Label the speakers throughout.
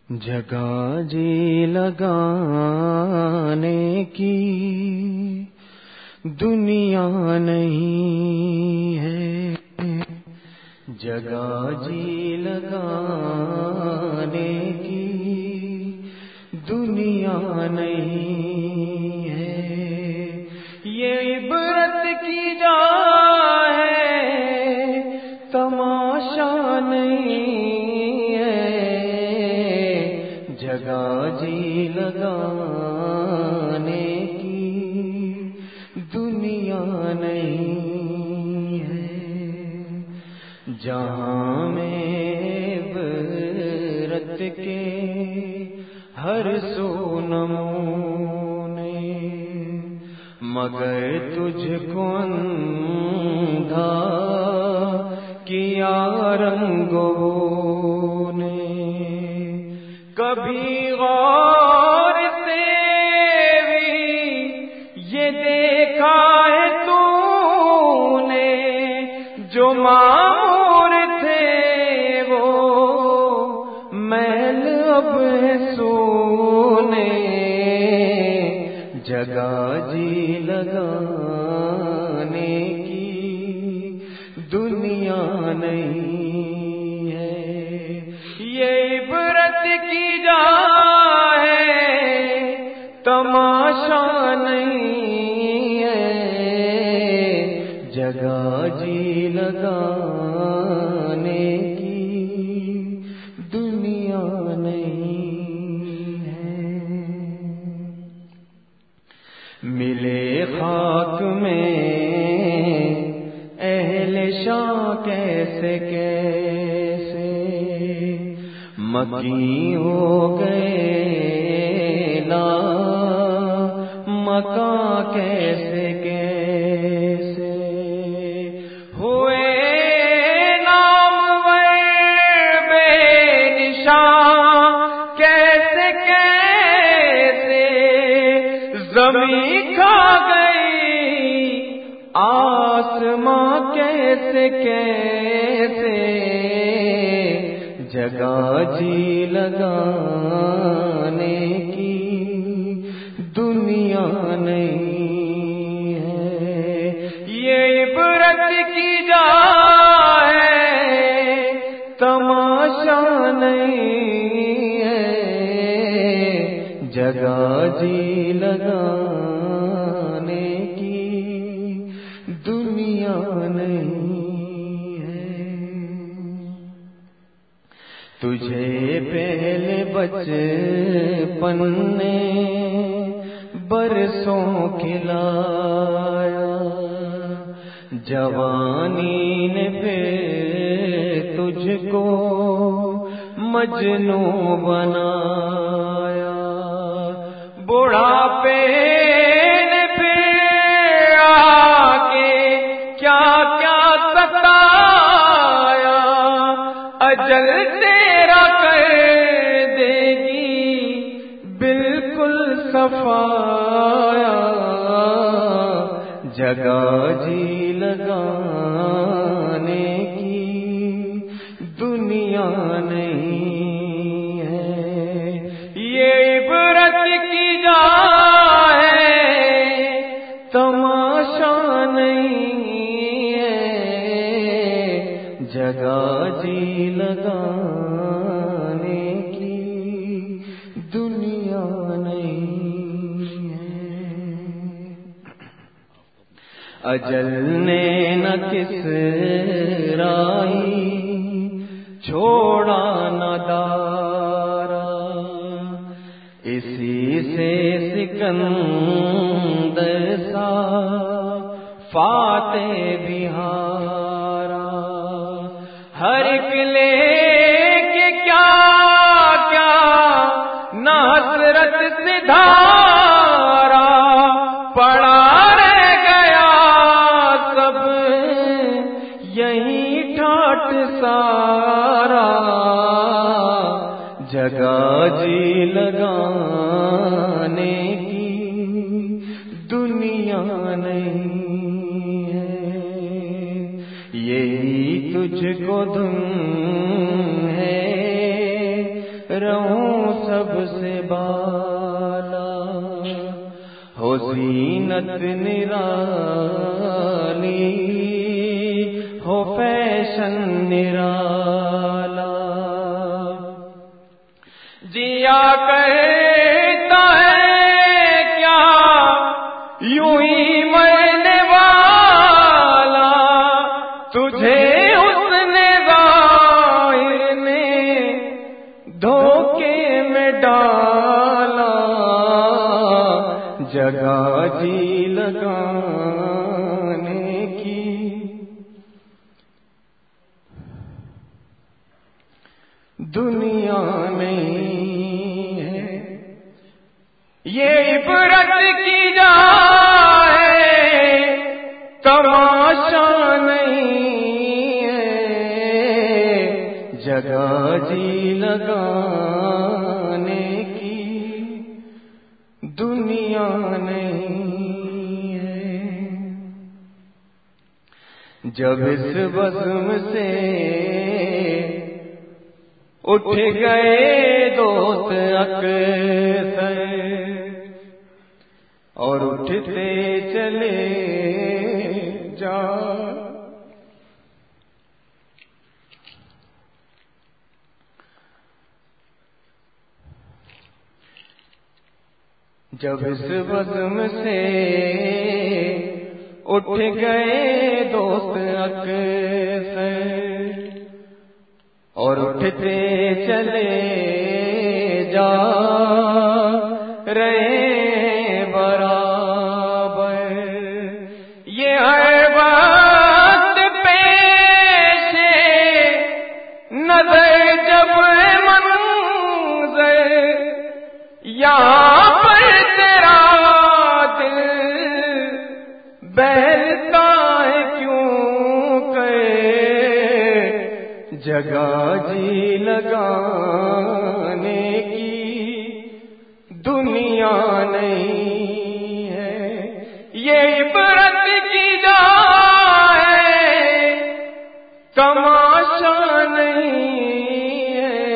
Speaker 1: جگہ جی لگانے کی دنیا نہیں ہے، جگہ جی لگانے کی دنیا نہیں ہے، یہ عبرت کی جا ہے تماشا نہیں ہے، جگہ جی لگانے کی دنیا نہیں ہے، جہاں میں عبرت کے ہر سو نمونے، مگر تجھ کو اندھا کیا رنگوں نے، کبھی غور سے بھی یہ دیکھا ہے تو نے، جو معمور تھے وہ محل اب ہے سونے، جگہ جی لگانے کی دنیا نہیں ہے، یہ عبرت کی جا ہے تماشا نہیں ہے، جگہ جی لگانے کی دنیا نہیں ہے، ملے خاک میں اہل شاہ کیسے کیسے، مکی ہو گئے لا مکاں کیسے کیسے، ہوئے نامور بے نشان کیسے کیسے، زمین کھا گئی آسماں کیسے کیسے، جگہ جی لگانے کی دنیا نہیں ہے، یہ عبرت کی جا ہے تماشا نہیں ہے، جگہ جی لگانے کی دنیا نہیں ہے، تجھے پہلے بچپن نے برسوں کھلایا، جوانی نے پھر تجھ کو مجنوں بنایا، بڑھاپے نے پھر آ کے کیا کیا ستایا، اجل تیرا کر دے گی بالکل صفایا، جگہ جی لگانے کی دنیا نہیں ہے، یہ عبرت کی جا ہے تماشا نہیں ہے، جگہ جی لگانے کی دنیا نہیں ہے، اجل نے نہ کس راہی چھوڑا نہ دارا، اسی سے سکندر سا فاتح بہارا، ہر ایک لے کے کیا کیا نہ حسرت سے دھارا، پڑا رہ گیا سب یہی ٹھاٹ سارا، جگہ جی لگانے کی دنیا نہیں ہے، یہی تجھ کو دھن ہے رہوں سب سے بالا، ہو زینت نرالی، ہو فیشن نرالا، جیا کرتا ہے کیا یوں ہی مرنے والا، تجھے حسن ظاہر نے دھوکے میں ڈالا، جگہ جی لگانے کی دنیا نہیں ہے، یہ عبرت کی جا ہے، تماشا نہیں ہے، جگہ جی لگانے کی دنیا نہیں ہے۔ جب اس بزم سے اٹھ گئے دوست اکثر، اور اٹھتے چلے جا، جب اس بزم سے اٹھ گئے دوست اکثر، اور اٹھتے چلے جا رہے برابر، یہ ہر وقت پیش نظر جب منظر، یہاں پر تیرا دل بہلتا ہے کیوں کہ جگہ جی لگانے کی دنیا نہیں ہے، یہ عبرت کی جا ہے، تماشا نہیں ہے،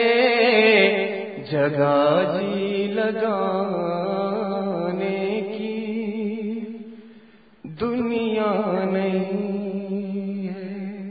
Speaker 1: جگہ جی لگانے کی دنیا نہیں ہے۔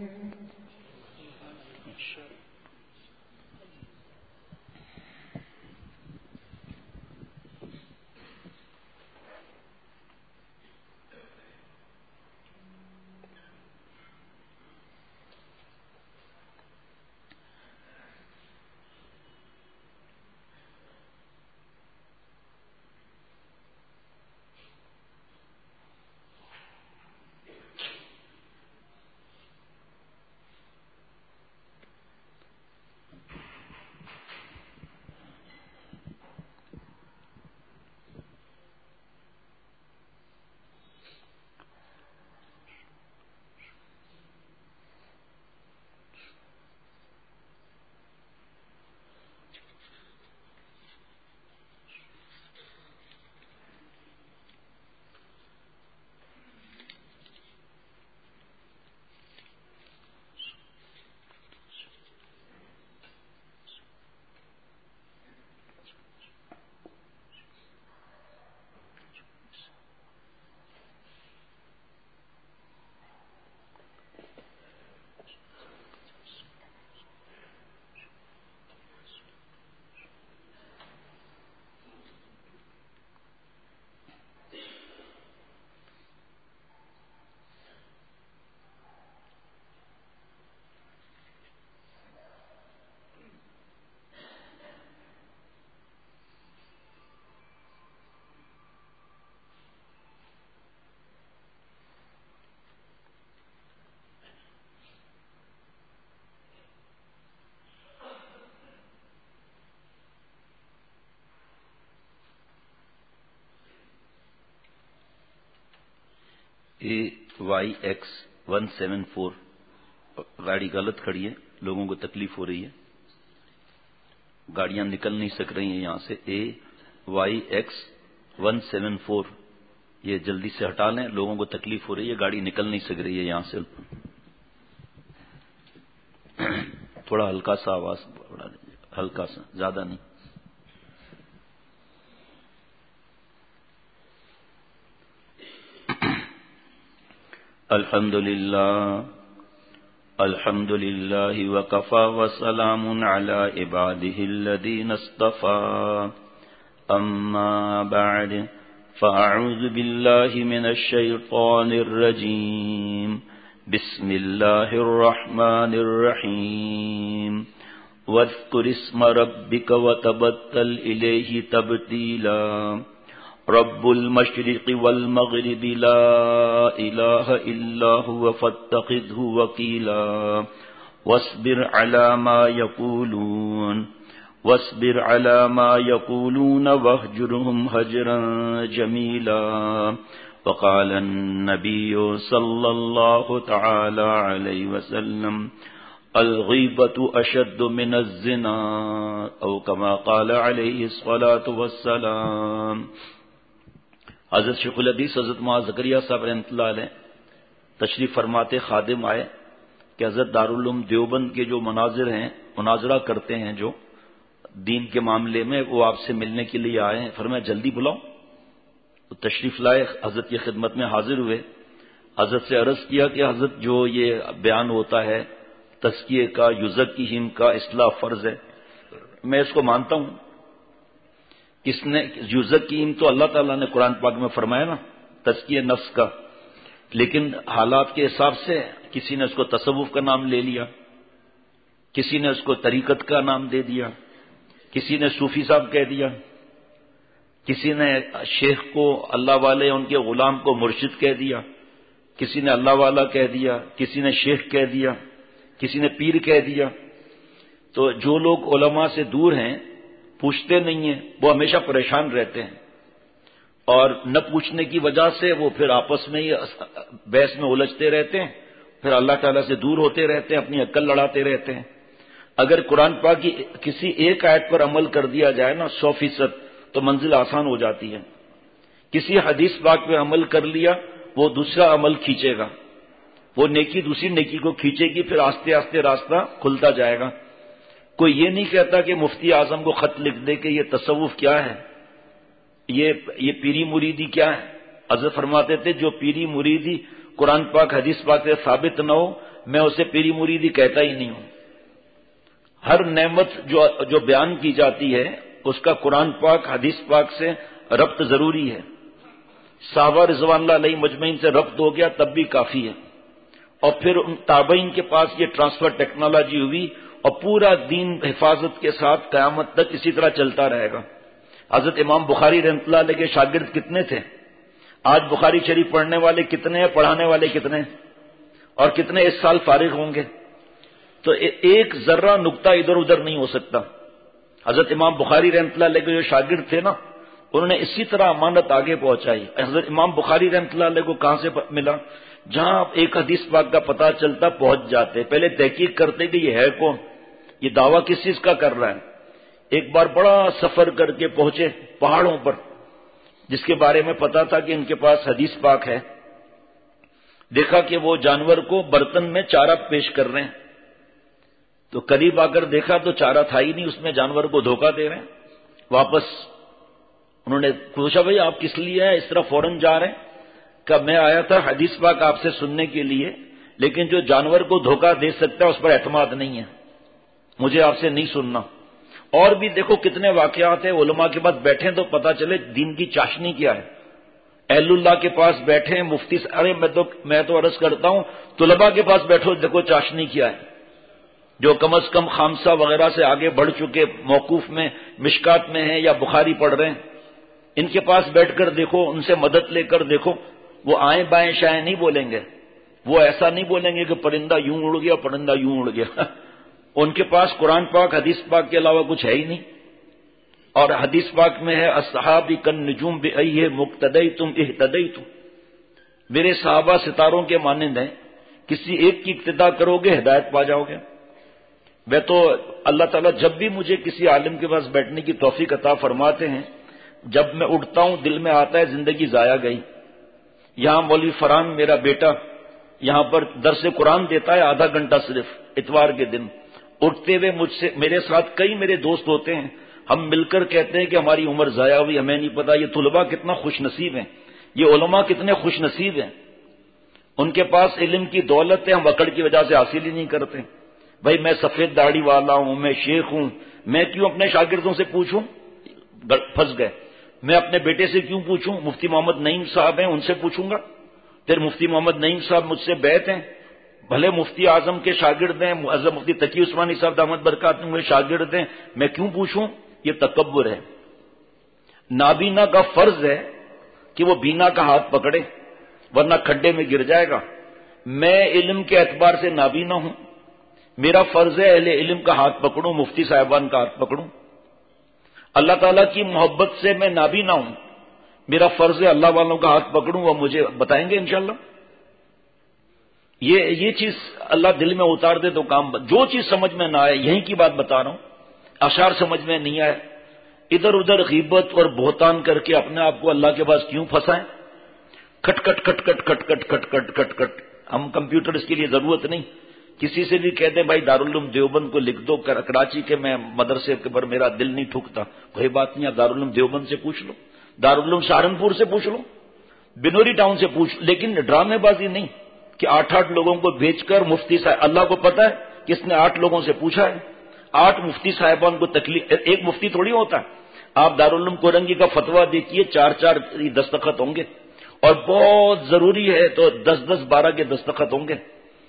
Speaker 2: AYX174 گاڑی غلط کھڑی ہے، لوگوں کو تکلیف ہو رہی ہے، گاڑیاں نکل نہیں سک رہی ہیں یہاں سے۔ AYX174 یہ جلدی سے ہٹا لیں، لوگوں کو تکلیف ہو رہی ہے، گاڑی نکل نہیں سک رہی ہے یہاں سے۔ تھوڑا ہلکا سا آواز بڑھا دیں۔ ہلکا سا، زیادہ نہیں. الحمد للہ وکفى وسلام علی عباده الذین اصطفى. اما بعد فاعوذ باللہ من الشیطان الرجیم. بسم اللہ الرحمن الرحیم. واذکر اسم ربک وتبتل الیہ تبتیلا. رب المشرق والمغرب لا الہ الا هو فاتخذه وکیلا. واصبر على ما يقولون واهجرهم هجرا جميلا. وقال النبي صلى الله تعالى عليه وسلم الغیبۃ اشد من الزنا او كما قال علیہ الصلاۃ والسلام. حضرت شیخ الحدیث حضرت معاذ زکریا صاحب رحمۃ اللہ علیہ تشریف فرماتے خادم آئے کہ حضرت دارالعلوم دیوبند کے جو مناظر ہیں، مناظرہ کرتے ہیں جو دین کے معاملے میں، وہ آپ سے ملنے کے لیے آئے ہیں. فرمایا جلدی بلاؤ. تو تشریف لائے، حضرت کی خدمت میں حاضر ہوئے. حضرت سے عرض کیا کہ حضرت جو یہ بیان ہوتا ہے تزکیے کا، یزکیہم کا، اصلاح فرض ہے، میں اس کو مانتا ہوں. کس نے یزکیہم تو اللہ تعالیٰ نے قرآن پاک میں فرمایا نا، تزکیہ نفس کا. لیکن حالات کے حساب سے کسی نے اس کو تصوف کا نام لے لیا، کسی نے اس کو طریقت کا نام دے دیا، کسی نے صوفی صاحب کہہ دیا، کسی نے شیخ کو، اللہ والے ان کے غلام کو مرشد کہہ دیا، کسی نے اللہ والا کہہ دیا، کسی نے شیخ کہہ دیا، کسی نے پیر کہہ دیا. تو جو لوگ علماء سے دور ہیں، پوچھتے نہیں ہیں، وہ ہمیشہ پریشان رہتے ہیں، اور نہ پوچھنے کی وجہ سے وہ پھر آپس میں ہی بحث میں الجھتے رہتے ہیں، پھر اللہ تعالیٰ سے دور ہوتے رہتے ہیں، اپنی عقل لڑاتے رہتے ہیں. اگر قرآن پاک کی کسی ایک آیت پر عمل کر دیا جائے نا 100%، تو منزل آسان ہو جاتی ہے. کسی حدیث پاک پہ عمل کر لیا، وہ دوسرا عمل کھینچے گا، وہ نیکی دوسری نیکی کو کھینچے گی، پھر آہستہ آہستہ راستہ کھلتا جائے گا. کوئی یہ نہیں کہتا کہ مفتی اعظم کو خط لکھ دے کہ یہ تصوف کیا ہے، یہ پیری مریدی کیا ہے. حضرت فرماتے تھے جو پیری مریدی قرآن پاک حدیث پاک سے ثابت نہ ہو، میں اسے پیری مریدی کہتا ہی نہیں ہوں. ہر نعمت جو بیان کی جاتی ہے اس کا قرآن پاک حدیث پاک سے ربط ضروری ہے. صحابہ رضوان اللہ علیہ مجمعین سے ربط ہو گیا تب بھی کافی ہے. اور پھر ان تابعین کے پاس یہ ٹرانسفر ٹیکنالوجی ہوئی، اور پورا دین حفاظت کے ساتھ قیامت تک اسی طرح چلتا رہے گا. حضرت امام بخاری رحمۃ اللہ علیہ کے شاگرد کتنے تھے؟ آج بخاری شریف پڑھنے والے کتنے ہیں؟ پڑھانے والے کتنے ہیں؟ اور کتنے اس سال فارغ ہوں گے؟ تو ایک ذرہ نقطہ ادھر ادھر نہیں ہو سکتا. حضرت امام بخاری رحمۃ اللہ علیہ کے جو شاگرد تھے نا، انہوں نے اسی طرح امانت آگے پہنچائی. حضرت امام بخاری رحمۃ اللہ علیہ کو کہاں سے ملا؟ جہاں ایک حدیث پاک کا پتہ چلتا پہنچ جاتے، پہلے تحقیق کرتے کہ یہ ہے کون، یہ دعویٰ کس چیز کا کر رہا ہے. ایک بار بڑا سفر کر کے پہنچے پہاڑوں پر، جس کے بارے میں پتا تھا کہ ان کے پاس حدیث پاک ہے. دیکھا کہ وہ جانور کو برتن میں چارہ پیش کر رہے ہیں، تو قریب آ کر دیکھا تو چارہ تھا ہی نہیں، اس میں جانور کو دھوکہ دے رہے ہیں. واپس انہوں نے پوچھا بھائی آپ کس لیے آئے، اس طرح فوراً جا رہے ہیں؟ کہ میں آیا تھا حدیث پاک آپ سے سننے کے لیے، لیکن جو جانور کو دھوکہ دے سکتا ہے اس پر اعتماد نہیں ہے، مجھے آپ سے نہیں سننا. اور بھی دیکھو کتنے واقعات ہیں، علماء کے پاس بیٹھیں تو پتہ چلے دین کی چاشنی کیا ہے. اہل اللہ کے پاس بیٹھے مفتی سے، ارے میں تو عرض کرتا ہوں طلباء کے پاس بیٹھو، دیکھو چاشنی کیا ہے. جو کم از کم خامسہ وغیرہ سے آگے بڑھ چکے، موقوف میں مشکات میں ہیں یا بخاری پڑھ رہے ہیں، ان کے پاس بیٹھ کر دیکھو، ان سے مدد لے کر دیکھو، وہ آئیں بائیں شائیں نہیں بولیں گے. وہ ایسا نہیں بولیں گے کہ پرندہ یوں اڑ گیا، پرندہ یوں اڑ گیا. ان کے پاس قرآن پاک حدیث پاک کے علاوہ کچھ ہے ہی نہیں. اور حدیث پاک میں ہے اصحابی کن نجوم بأیہ مقتدیتم اہتدیتم، میرے صحابہ ستاروں کے مانند ہیں، کسی ایک کی اقتداء کرو گے ہدایت پا جاؤ گے. میں تو اللہ تعالیٰ جب بھی مجھے کسی عالم کے پاس بیٹھنے کی توفیق عطا فرماتے ہیں، جب میں اٹھتا ہوں دل میں آتا ہے زندگی ضائع گئی. یہاں مولوی فرحان میرا بیٹا یہاں پر درس قرآن دیتا ہے آدھا گھنٹہ صرف اتوار کے دن. اٹھتے ہوئے مجھ سے میرے ساتھ کئی میرے دوست ہوتے ہیں، ہم مل کر کہتے ہیں کہ ہماری عمر ضائع ہوئی، ہمیں نہیں پتا۔ یہ طلباء کتنا خوش نصیب ہیں، یہ علماء کتنے خوش نصیب ہیں، ان کے پاس علم کی دولت ہے، ہم اکڑ کی وجہ سے حاصل ہی نہیں کرتے۔ بھائی میں سفید داڑھی والا ہوں، میں شیخ ہوں، میں کیوں اپنے شاگردوں سے پوچھوں؟ پھنس گئے۔ میں اپنے بیٹے سے کیوں پوچھوں؟ مفتی محمد نعیم صاحب ہیں، ان سے پوچھوں گا۔ پھر مفتی محمد نعیم صاحب مجھ سے بیعت ہیں، بھلے مفتی اعظم کے شاگرد ہیں، معظم مفتی تقی عثمانی صاحب دامت برکاتہ میرے شاگرد ہیں، میں کیوں پوچھوں؟ یہ تکبر ہے۔ نابینا کا فرض ہے کہ وہ بینا کا ہاتھ پکڑے، ورنہ کھڈے میں گر جائے گا۔ میں علم کے اعتبار سے نابینا ہوں، میرا فرض ہے اہل علم کا ہاتھ پکڑوں، مفتی صاحبان کا ہاتھ پکڑوں۔ اللہ تعالیٰ کی محبت سے میں نابینا ہوں، میرا فرض ہے اللہ والوں کا ہاتھ پکڑوں، وہ مجھے بتائیں گے انشاءاللہ۔ یہ چیز اللہ دل میں اتار دے تو کام جو چیز سمجھ میں نہ آئے، یہیں کی بات بتا رہا ہوں، اشعار سمجھ میں نہیں آئے، ادھر ادھر غیبت اور بہتان کر کے اپنے آپ کو اللہ کے پاس کیوں پھنسائیں؟ کھٹ کھٹ کھٹ کھٹ کھٹ کھٹ کھٹ کھٹ کھٹ کھٹ۔ ہم کمپیوٹر اس کے لیے ضرورت نہیں، کسی سے بھی کہتے ہیں بھائی دارالعلوم دیوبند کو لکھ دو کراچی کے، میں مدرسے کے پر میرا دل نہیں ٹھکتا، کوئی بات نہیں، آپ دارالعلوم دیوبند سے پوچھ لو، دارالعلوم سہارنپور سے پوچھ لو، بنوری ٹاؤن سے پوچھ، لیکن ڈرامے بازی نہیں کہ 8 لوگوں کو بھیج کر مفتی صاحب، اللہ کو پتا ہے کس نے 8 لوگوں سے پوچھا ہے، 8 مفتی صاحبان کو تکلیف، ایک مفتی تھوڑی ہوتا ہے۔ آپ دارالعلوم کورنگی کا فتویٰ دیکھیے، 4 دستخط ہوں گے، اور بہت ضروری ہے تو 10 12 کے دستخط ہوں گے۔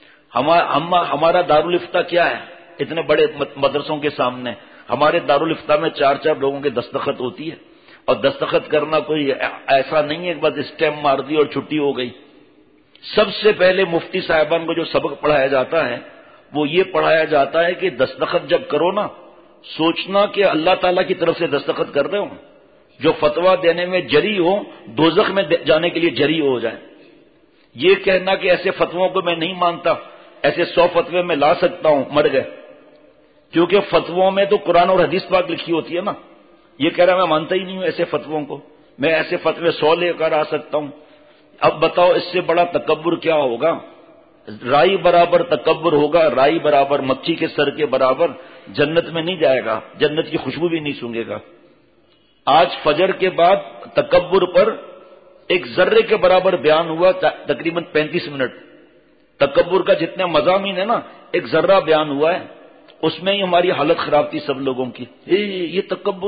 Speaker 2: ہمارا دارالفتہ کیا ہے؟ اتنے بڑے مدرسوں کے سامنے ہمارے دارالفتہ میں 4 لوگوں کے دستخط ہوتی ہے، اور دستخط کرنا کوئی ایسا نہیں ہے کہ بس اسٹیمپ مار دی اور چھٹی ہو گئی۔ سب سے پہلے مفتی صاحبان کو جو سبق پڑھایا جاتا ہے وہ یہ پڑھایا جاتا ہے کہ دستخط جب کرو نا، سوچنا کہ اللہ تعالیٰ کی طرف سے دستخط کر رہے ہو، جو فتویٰ دینے میں جری ہو دوزخ میں جانے کے لیے جری ہو جائے۔ یہ کہنا کہ ایسے فتووں کو میں نہیں مانتا، ایسے 100 فتوے میں لا سکتا ہوں، مر گئے، کیونکہ فتووں میں تو قرآن اور حدیث پاک لکھی ہوتی ہے نا۔ یہ کہہ رہا میں مانتا ہی نہیں ہوں ایسے فتووں کو، میں ایسے فتوے 100 لے کر آ سکتا ہوں۔ اب بتاؤ اس سے بڑا تکبر کیا ہوگا؟ رائی برابر تکبر ہوگا، رائی برابر مکھی کے سر کے برابر، جنت میں نہیں جائے گا، جنت کی خوشبو بھی نہیں سونگے گا۔ آج فجر کے بعد تکبر پر ایک ذرے کے برابر بیان ہوا، تقریباً 35 منٹ۔ تکبر کا جتنے مضامین ہے نا، ایک ذرہ بیان ہوا ہے، اس میں ہی ہماری حالت خراب تھی سب لوگوں کی۔ یہ تکبر،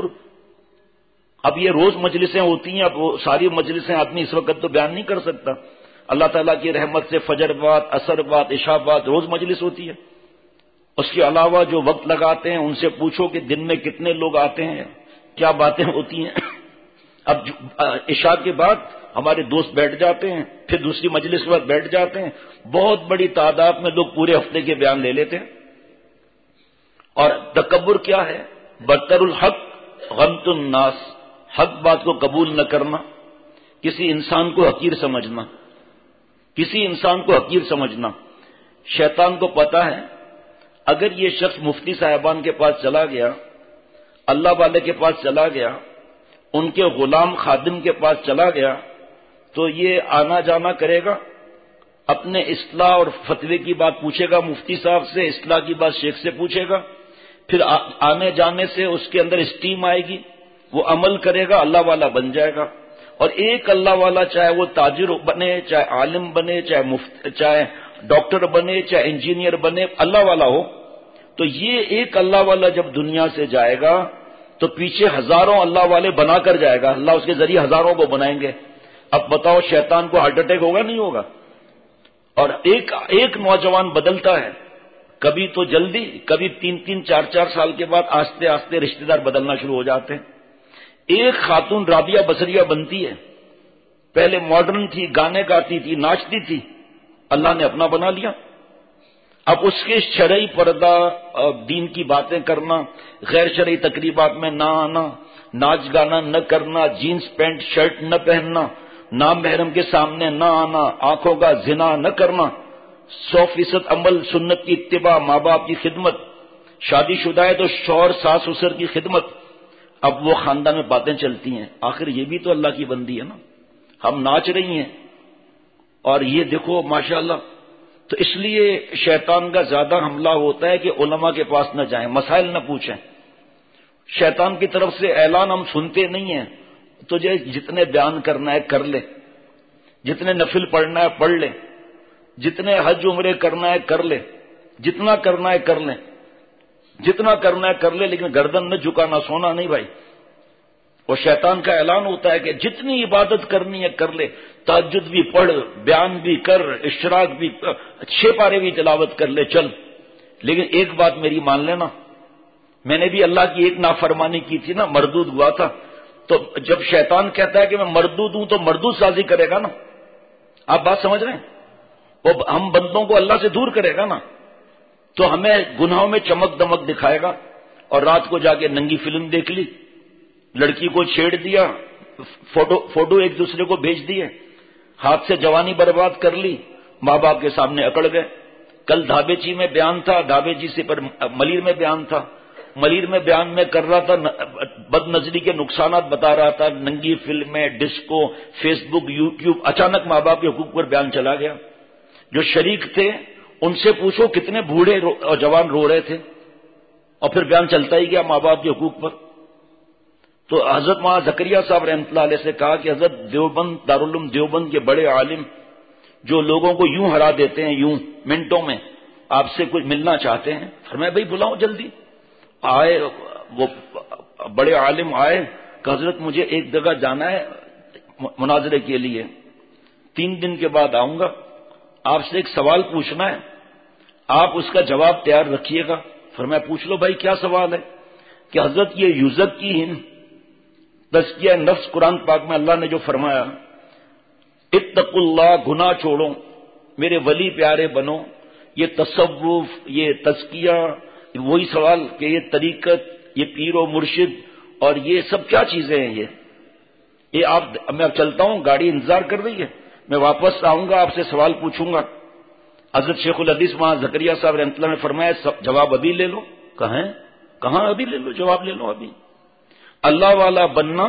Speaker 2: اب یہ روز مجلسیں ہوتی ہیں، اب وہ ساری مجلسیں آدمی اس وقت تو بیان نہیں کر سکتا۔ اللہ تعالیٰ کی رحمت سے فجر بعد، عصر بعد، عشاء بعد روز مجلس ہوتی ہے۔ اس کے علاوہ جو وقت لگاتے ہیں ان سے پوچھو کہ دن میں کتنے لوگ آتے ہیں، کیا باتیں ہوتی ہیں۔ اب عشاء کے بعد ہمارے دوست بیٹھ جاتے ہیں، پھر دوسری مجلس کے بعد بیٹھ جاتے ہیں، بہت بڑی تعداد میں لوگ پورے ہفتے کے بیان لے لیتے ہیں۔ اور تکبر کیا ہے؟ بدتر الحق غمت الناس، حق بات کو قبول نہ کرنا، کسی انسان کو حقیر سمجھنا، کسی انسان کو حقیر سمجھنا۔ شیطان کو پتا ہے اگر یہ شخص مفتی صاحبان کے پاس چلا گیا، اللہ والے کے پاس چلا گیا، ان کے غلام خادم کے پاس چلا گیا، تو یہ آنا جانا کرے گا، اپنے اصلاح اور فتوے کی بات پوچھے گا مفتی صاحب سے، اصلاح کی بات شیخ سے پوچھے گا، پھر آنے جانے سے اس کے اندر اسٹیم آئے گی، وہ عمل کرے گا، اللہ والا بن جائے گا۔ اور ایک اللہ والا چاہے وہ تاجر بنے، چاہے عالم بنے، چاہے ڈاکٹر بنے، چاہے انجینئر بنے، اللہ والا ہو، تو یہ ایک اللہ والا جب دنیا سے جائے گا تو پیچھے ہزاروں اللہ والے بنا کر جائے گا، اللہ اس کے ذریعے ہزاروں کو بنائیں گے۔ اب بتاؤ شیطان کو ہارٹ اٹیک ہوگا نہیں ہوگا؟ اور ایک نوجوان بدلتا ہے، کبھی تو جلدی، کبھی 3 4 سال کے بعد آہستہ آہستہ رشتہ دار بدلنا شروع ہو جاتے ہیں۔ ایک خاتون رابعہ بصریہ بنتی ہے، پہلے ماڈرن تھی، گانے گاتی تھی، ناچتی تھی، اللہ نے اپنا بنا لیا۔ اب اس کے شرعی پردہ، دین کی باتیں کرنا، غیر شرعی تقریبات میں نہ آنا، ناچ گانا نہ کرنا، جینز پینٹ شرٹ نہ پہننا، نام محرم کے سامنے نہ آنا، آنکھوں کا زنا نہ کرنا، 100% عمل سنت کی اتباع، ماں باپ کی خدمت، شادی شدہ ہے تو شوہر ساس سسر کی خدمت۔ اب وہ خاندان میں باتیں چلتی ہیں، آخر یہ بھی تو اللہ کی بندی ہے نا، ہم ناچ رہی ہیں، اور یہ دیکھو ماشاءاللہ تو اس لیے شیطان کا زیادہ حملہ ہوتا ہے کہ علماء کے پاس نہ جائیں، مسائل نہ پوچھیں. شیطان کی طرف سے اعلان ہم سنتے نہیں ہیں، تو جتنے بیان کرنا ہے کر لے، جتنے نفل پڑھنا ہے پڑھ لے، جتنے حج عمرے کرنا ہے کر لے، جتنا کرنا ہے کر لیں، جتنا کرنا ہے کر لے، لیکن گردن نہ جھکانا، سونا نہیں بھائی. اور شیطان کا اعلان ہوتا ہے کہ جتنی عبادت کرنی ہے کر لے، تہجد بھی پڑھ، بیان بھی کر، اشراق بھی، 6 پارے بھی تلاوت کر لے، چل. لیکن ایک بات میری مان لینا، میں نے بھی اللہ کی ایک نافرمانی کی تھی نا، مردود ہوا تھا. تو جب شیطان کہتا ہے کہ میں مردود ہوں تو مردود سازی کرے گا نا. آپ بات سمجھ رہے ہیں؟ وہ ہم بندوں کو اللہ سے دور کرے گا نا، تو ہمیں گناہوں میں چمک دمک دکھائے گا. اور رات کو جا کے ننگی فلم دیکھ لی، لڑکی کو چھیڑ دیا، فوٹو ایک دوسرے کو بھیج دیے، ہاتھ سے جوانی برباد کر لی، ماں باپ کے سامنے اکڑ گئے. کل دھابے چی میں بیان تھا، دھابے جی سے پر ملیر میں بیان تھا، ملیر میں بیان میں کر رہا تھا، بد نظری کے نقصانات بتا رہا تھا، ننگی فلمیں، ڈسکو، فیس بک، یوٹیوب. اچانک ماں باپ کے حقوق پر بیان چلا گیا. جو شریک تھے ان سے پوچھو کتنے بوڑھے اور جوان رو رہے تھے، اور پھر بیان چلتا ہی گیا ماں باپ کے حقوق پر. تو حضرت مولانا زکریا صاحب رحمۃ اللہ علیہ سے کہا کہ حضرت دیوبند، دارالعلوم دیوبند کے بڑے عالم جو لوگوں کو یوں ہرا دیتے ہیں، یوں منٹوں میں، آپ سے کچھ ملنا چاہتے ہیں. فرمایا بھائی بلاؤ جلدی. آئے وہ بڑے عالم، آئے کہ حضرت مجھے ایک جگہ جانا ہے مناظرے کے لیے، 3 دن کے بعد آؤں گا، آپ سے ایک سوال پوچھنا ہے، آپ اس کا جواب تیار رکھیے گا. فرمایا پوچھ لو بھائی کیا سوال ہے؟ کہ حضرت یہ یوزک کی ہند تزکیہ نفس قرآن پاک میں اللہ نے جو فرمایا، اتقوا اللہ، گناہ چھوڑو، میرے ولی پیارے بنو، یہ تصوف، یہ تزکیہ، وہی سوال کہ یہ طریقت، یہ پیر و مرشد، اور یہ سب کیا چیزیں ہیں؟ یہ آپ، میں اب چلتا ہوں، گاڑی انتظار کر رہی ہے، میں واپس آؤں گا، آپ سے سوال پوچھوں گا. حضرت شیخ الحدیث مولانا زکریا صاحب رحمۃ اللہ نے فرمایا جواب ابھی لے لو. کہاں ابھی لے لو، جواب لے لو ابھی. اللہ والا بننا،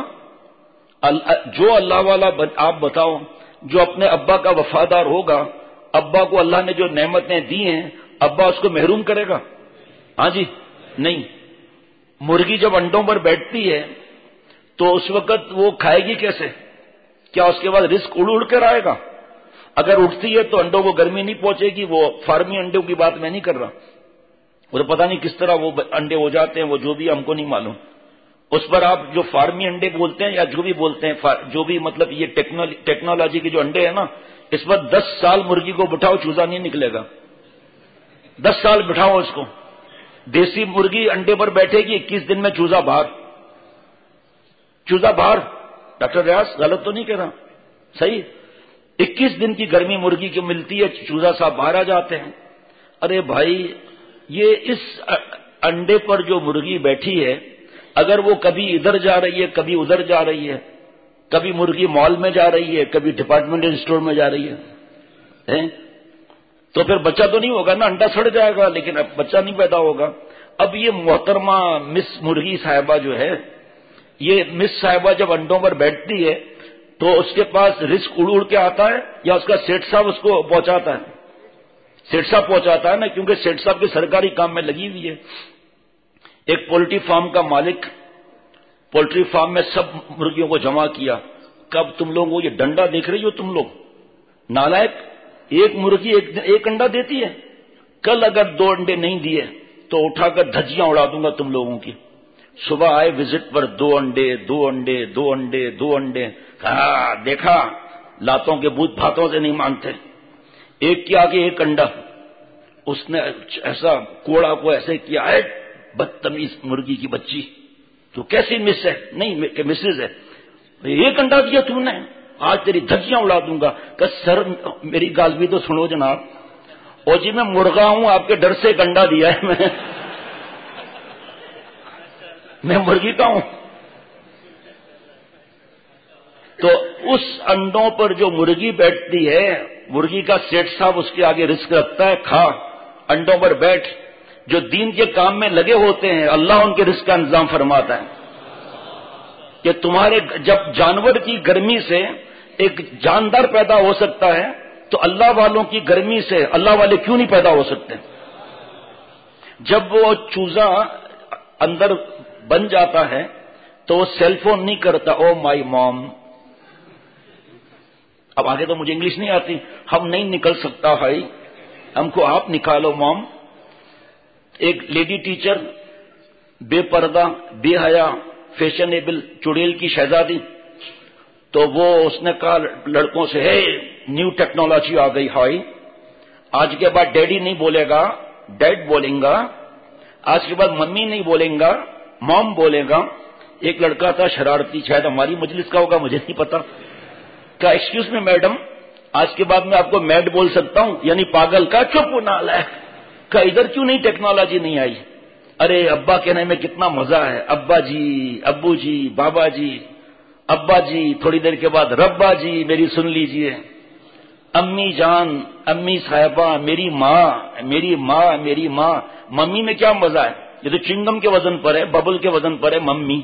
Speaker 2: جو اللہ والا آپ بتاؤ، جو اپنے ابا کا وفادار ہوگا، ابا کو اللہ نے جو نعمتیں دی ہیں، ابا اس کو محروم کرے گا؟ ہاں جی نہیں. مرغی جب انڈوں پر بیٹھتی ہے تو اس وقت وہ کھائے گی کیسے؟ کیا اس کے بعد رزق اڑ اڑ کر آئے گا؟ اگر اٹھتی ہے تو انڈوں کو گرمی نہیں پہنچے گی. وہ فارمی انڈوں کی بات میں نہیں کر رہا، وہ تو پتہ نہیں کس طرح وہ انڈے ہو جاتے ہیں، وہ جو بھی ہم کو نہیں معلوم. اس پر آپ جو فارمی انڈے بولتے ہیں یا جو بھی بولتے ہیں، جو بھی مطلب یہ ٹیکنالوجی کے جو انڈے ہیں نا، اس پر 10 سال مرغی کو بٹھاؤ چوزا نہیں نکلے گا. 10 سال بٹھاؤ اس کو. دیسی مرغی انڈے پر بیٹھے گی، 21 دن میں چوزا باہر. چوزا باہر. ڈاکٹر ریاض غلط تو نہیں کہہ رہا؟ صحیح. 21 دن کی گرمی مرغی کی ملتی ہے، چوزا صاحب باہر آ جاتے ہیں. ارے بھائی، یہ اس انڈے پر جو مرغی بیٹھی ہے، اگر وہ کبھی ادھر جا رہی ہے، کبھی ادھر جا رہی ہے، کبھی مرغی مال میں جا رہی ہے، کبھی ڈپارٹمنٹل اسٹور میں جا رہی ہے، تو پھر بچہ تو نہیں ہوگا نا، انڈا سڑ جائے گا، لیکن اب بچہ نہیں پیدا ہوگا. اب یہ محترمہ مس مرغی صاحبہ جو ہے، یہ مس صاحبہ جب انڈوں پر بیٹھتی ہے تو اس کے پاس رزق اڑ اڑ کے آتا ہے یا اس کا سیٹ صاحب اس کو پہنچاتا ہے؟ سیٹ صاحب پہنچاتا ہے نا، کیونکہ سیٹ صاحب کے سرکاری کام میں لگی ہوئی ہے. ایک پولٹری فارم کا مالک پولٹری فارم میں سب مرغیوں کو جمع کیا. کب تم لوگ وہ یہ ڈنڈا دیکھ رہی ہو تم لوگ نالائق، ایک مرغی ایک انڈا دیتی ہے، کل اگر 2 انڈے نہیں دیے تو اٹھا کر دھجیاں اڑا دوں گا تم لوگوں کی. صبح آئے وزٹ پر، 2 انڈے 2 انڈے 2 انڈے 2 انڈے. ہاں دیکھا، لاتوں کے بھوت بھاتوں سے نہیں مانتے. ایک کے آگے ایک انڈا، اس نے ایسا کوڑا کو ایسے کیا ہے، بدتمیز مرغی کی بچی، تو کیسی مس ہے؟ نہیں کہ مسز ہے. ایک انڈا دیا تم نے، آج تیری دھجیاں اڑا دوں گا. کہ سر میری گال بھی تو سنو جناب. اور جی میں مرغا ہوں، آپ کے ڈر سے ایک انڈا دیا ہے میں مرغی کا ہوں. تو اس انڈوں پر جو مرغی بیٹھتی ہے، مرغی کا سیٹ صاحب اس کے آگے رزق رکھتا ہے، کھا انڈوں پر بیٹھ. جو دین کے کام میں لگے ہوتے ہیں، اللہ ان کے رزق کا انتظام فرماتا ہے. کہ تمہارے جب جانور کی گرمی سے ایک جاندار پیدا ہو سکتا ہے، تو اللہ والوں کی گرمی سے اللہ والے کیوں نہیں پیدا ہو سکتے؟ جب وہ چوزا اندر بن جاتا ہے تو وہ سیل فون نہیں کرتا او مائی موم. اب آگے تو مجھے انگلش نہیں آتی، ہم نہیں نکل سکتا بھائی، ہم کو آپ نکالو موم. ایک لیڈی ٹیچر بے پردہ بے حیا فیشنیبل چڑیل کی شہزادی، تو وہ اس نے کہا لڑکوں سے ہے نیو ٹیکنالوجی آ گئی بھائی، آج کے بعد ڈیڈی نہیں بولے گا ڈیڈ بولیں گا، آج کے بعد ممی نہیں بولیں گا موم بولے گا. ایک لڑکا تھا شرارتی، شاید ہماری مجلس کا ہوگا مجھے نہیں پتا، کہا ایکسکیوز می میڈم آج کے بعد میں آپ کو میڈ بول سکتا ہوں؟ یعنی پاگل کا چپ نالائق. کہا ادھر کیوں نہیں ٹیکنالوجی نہیں آئی؟ ارے ابا کہنے میں کتنا مزہ ہے، ابا جی ابو جی بابا جی ابا جی، تھوڑی دیر کے بعد ربا جی میری سن لیجئے، امی جان امی صاحبہ میری ماں میری ماں میری ماں. ممی میں کیا مزہ ہے؟ یہ تو چنگم کے وزن پر ہے، ببل کے وزن پر ہے ممی.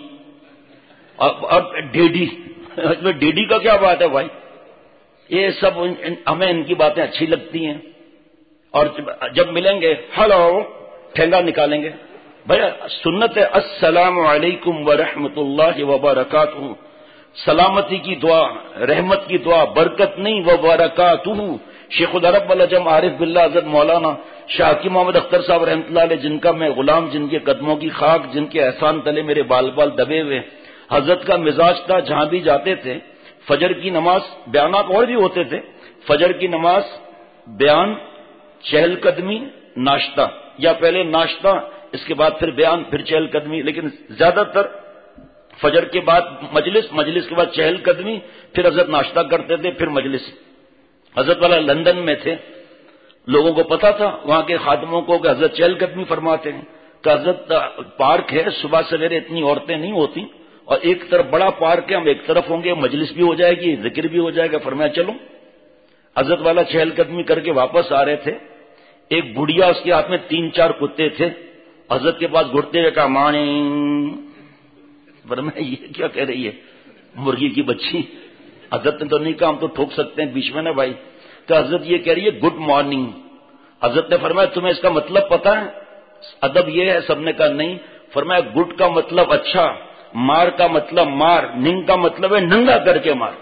Speaker 2: اور ڈیڈی، ڈیڈی کا کیا بات ہے بھائی؟ یہ سب ہمیں ان کی باتیں اچھی لگتی ہیں، اور جب ملیں گے ہلو ٹھنگا نکالیں گے. بھائی سنت ہے السلام علیکم ورحمۃ اللہ وبرکاتہ، سلامتی کی دعا، رحمت کی دعا، برکت نہیں وبرکاتہ. شیخ العرب والعجم عارف باللہ حضرت مولانا شاہ حکیم محمد اختر صاحب رحمۃ اللہ علیہ، جن کا میں غلام، جن کے قدموں کی خاک، جن کے احسان تلے میرے بال بال دبے ہوئے. حضرت کا مزاج تھا جہاں بھی جاتے تھے فجر کی نماز، بیانات اور بھی ہوتے تھے، فجر کی نماز، بیان، چہل قدمی، ناشتہ، یا پہلے ناشتہ اس کے بعد پھر بیان پھر چہل قدمی، لیکن زیادہ تر فجر کے بعد مجلس، مجلس کے بعد چہل قدمی، پھر حضرت ناشتہ کرتے تھے پھر مجلس. حضرت والا لندن میں تھے، لوگوں کو پتا تھا وہاں کے خادموں کو کہ حضرت چہل قدمی فرماتے ہیں، کہ حضرت پارک ہے صبح سویرے اتنی عورتیں نہیں ہوتی، اور ایک طرف بڑا پارک ہے، ہم ایک طرف ہوں گے مجلس بھی ہو جائے گی ذکر بھی ہو جائے گا. فرمایا چلو. حضرت والا چہل قدمی کر کے واپس آ رہے تھے، ایک بڑھیا اس کے ہاتھ میں 3-4 کتے تھے، حضرت کے پاس گھٹتے ہوئے کہا مارننگ. فرمایا یہ کیا کہہ رہی ہے مرغی کی بچی؟ حضرت نے تو نہیں کہا ہم تو ٹھوک سکتے ہیں بیچ میں نا بھائی. کہ حضرت یہ کہہ رہی ہے گڈ مارننگ. حضرت نے فرمایا تمہیں اس کا مطلب پتا ہے؟ ادب یہ ہے. سب نے کہا نہیں. فرمایا گڈ کا مطلب اچھا، مار کا مطلب مار، ننگ کا مطلب ہے ننگا کر کے مار.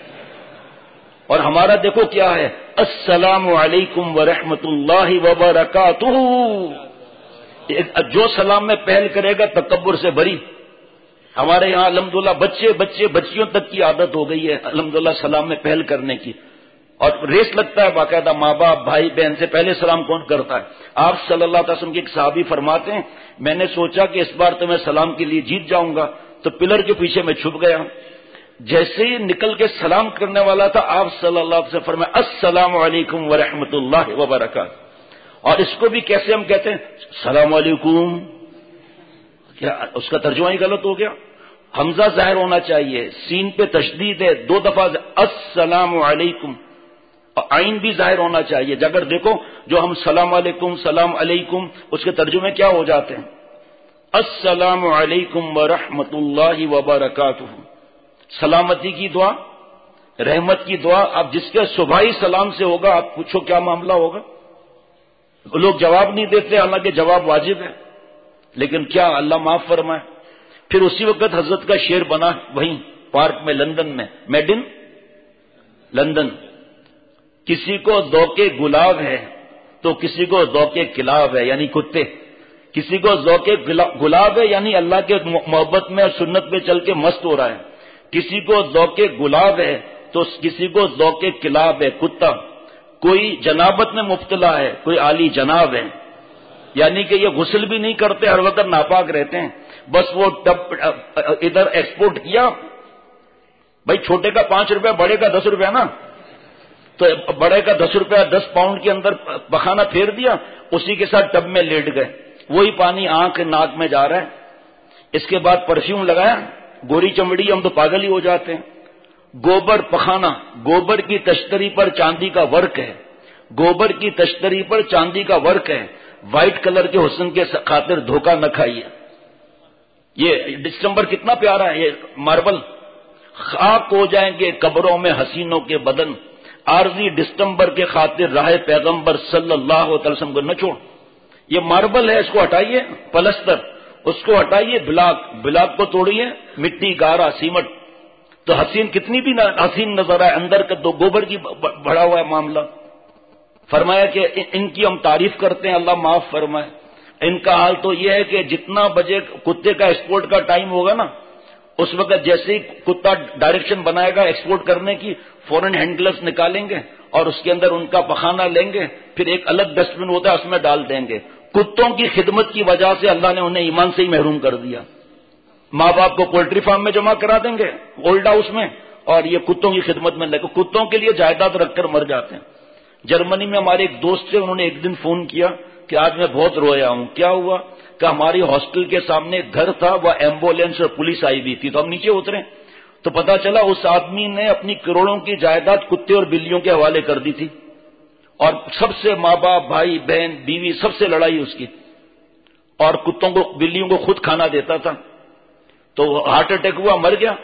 Speaker 2: اور ہمارا دیکھو کیا ہے، السلام علیکم ورحمۃ اللہ وبرکاتہ. جو سلام میں پہل کرے گا تکبر سے بری. ہمارے یہاں الحمدللہ بچے بچے بچیوں تک کی عادت ہو گئی ہے الحمدللہ سلام میں پہل کرنے کی، اور ریس لگتا ہے باقاعدہ، ماں باپ بھائی بہن سے پہلے سلام کون کرتا ہے؟ آپ صلی اللہ علیہ وسلم کے ایک صحابی فرماتے ہیں میں نے سوچا کہ اس بار تو میں سلام کے لیے جیت جاؤں گا، تو پلر کے پیچھے میں چھپ گیا. جیسے ہی نکل کے سلام کرنے والا تھا آپ صلی اللہ علیہ وسلم فرمایا السلام علیکم ورحمۃ اللہ وبرکاتہ. اور اس کو بھی کیسے ہم کہتے ہیں السلام علیکم، کیا اس کا ترجمہ ہی غلط ہو گیا؟ حمزہ ظاہر ہونا چاہیے، سین پہ تشدید ہے، 2 دفعہ السلام علیکم، اور عین بھی ظاہر ہونا چاہیے. اگر دیکھو جو ہم سلام علیکم سلام علیکم اس کے ترجمے کیا ہو جاتے ہیں؟ السلام علیکم ورحمۃ اللہ وبرکاتہ. سلامتی کی دعا، رحمت کی دعا. اب جس کے صبحی سلام سے ہوگا آپ پوچھو کیا معاملہ ہوگا؟ لوگ جواب نہیں دیتے، حالانکہ جواب واجب ہے، لیکن کیا اللہ معاف فرمائے. پھر اسی وقت حضرت کا شعر بنا وہیں پارک میں لندن میں، میڈ ان لندن. کسی کو ذوق گلاب ہے تو کسی کو ذوق کلاب ہے، یعنی کتے. کسی کو ذوق گلاب ہے یعنی اللہ کے محبت میں اور سنت میں چل کے مست ہو رہا ہے. کسی کو ذوق گلاب ہے تو کسی کو ذوق کلاب ہے، کتا. کوئی جنابت میں مبتلا ہے، کوئی عالی جناب ہے، یعنی کہ یہ غسل بھی نہیں کرتے، ہر وقت ناپاک رہتے ہیں. بس وہ ٹب ادھر ایکسپورٹ کیا، بھائی چھوٹے کا 5 روپے بڑے کا 10 روپے نا، تو بڑے کا 10 روپے 10 پاؤنڈ کے اندر پخانا پھیر دیا، اسی کے ساتھ ٹب میں لیٹ گئے، وہی پانی آنکھ ناک میں جا رہا ہے. اس کے بعد پرفیوم لگایا، گوری چمڑی، ہم تو پاگل ہی ہو جاتے ہیں. گوبر پخانا، گوبر کی تشتری پر چاندی کا ورک ہے، گوبر کی تشتری پر چاندی کا ورک ہے. وائٹ کلر کے حسن کے خاطر دھوکہ نہ کھائیے. یہ دسمبر کتنا پیارا ہے، یہ ماربل. خاک ہو جائیں گے قبروں میں حسینوں کے بدن، عارضی ڈسٹمبر کے خاطر راہ پیغمبر صلی اللہ علیہ وسلم کو نہ چھوڑ. یہ ماربل ہے، اس کو ہٹائیے، پلستر اس کو ہٹائیے، بلاک کو توڑیے، مٹی گارا سیمٹ تو حسین کتنی بھی حسین نظر آئے، اندر کا دو گوبر کی بڑھا ہوا ہے معاملہ. فرمایا کہ ان کی ہم تعریف کرتے ہیں، اللہ معاف فرمائے. ان کا حال تو یہ ہے کہ جتنا بجے کتے کا ایکسپورٹ کا ٹائم ہوگا نا، اس وقت جیسے ہی کتا ڈائریکشن بنائے گا ایکسپورٹ کرنے کی، فوراً ہینڈ گلوز نکالیں گے اور اس کے اندر ان کا پخانہ لیں گے، پھر ایک الگ ڈسٹ بن ہوتا ہے اس میں ڈال دیں گے. کتوں کی خدمت کی وجہ سے اللہ نے انہیں ایمان سے ہی محروم کر دیا. ماں باپ کو پولٹری فارم میں جمع کرا دیں گے، اولڈ ہاؤس میں، اور یہ کتوں کی خدمت میں لگے، کتوں کے لیے جائیداد رکھ کر مر جاتے ہیں. جرمنی میں ہمارے ایک دوست تھے، انہوں نے ایک دن فون کیا کہ آج میں بہت رویا ہوں. کیا ہوا؟ کہ ہماری ہاسٹل کے سامنے ایک گھر تھا، وہ ایمبولینس اور پولیس آئی ہوئی تھی، تو ہم نیچے اترے تو پتا چلا اس آدمی نے اپنی کروڑوں کی جائیداد کتے اور بلیوں کے حوالے کر دی تھی، اور سب سے ماں باپ، بھائی بہن، بیوی، سب سے لڑائی اس کی، اور کتوں کو بلیوں کو خود کھانا دیتا تھا. تو ہارٹ اٹیک ہوا، مر گیا.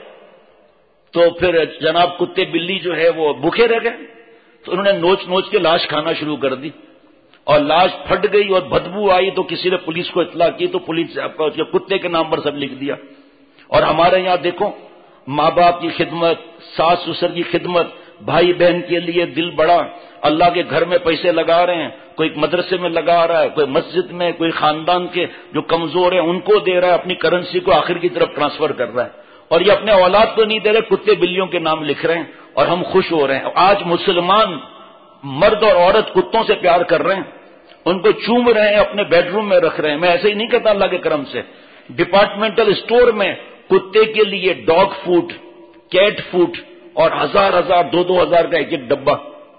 Speaker 2: تو پھر جناب کتے بلی جو ہے وہ بھوکے رہ گئے، تو انہوں نے نوچ نوچ کے لاش کھانا شروع کر دی، اور لاش پھٹ گئی اور بدبو آئی تو کسی نے پولیس کو اطلاع کی تو پولیس کتے کے نام پر سب لکھ دیا. اور ہمارے یہاں دیکھو، ماں باپ کی خدمت، ساس سسر کی خدمت، بھائی بہن کے لیے دل بڑا، اللہ کے گھر میں پیسے لگا رہے ہیں، کوئی مدرسے میں لگا رہا ہے، کوئی مسجد میں، کوئی خاندان کے جو کمزور ہیں ان کو دے رہا ہے، اپنی کرنسی کو آخر کی طرف ٹرانسفر کر رہا ہے، اور یہ اپنے اولاد کو نہیں دے رہے، کتے بلیوں کے نام لکھ رہے ہیں اور ہم خوش ہو رہے ہیں. آج مسلمان مرد اور عورت کتوں سے پیار کر رہے ہیں، ان کو چوم رہے ہیں، اپنے بیڈ روم میں رکھ رہے ہیں. میں ایسے ہی نہیں کہتا، اللہ کے کرم سے ڈپارٹمنٹل اسٹور میں کتے کے لیے ڈاگ فوڈ، کیٹ فوڈ، اور ہزار دو ہزار کا ایک ایک ڈبہ.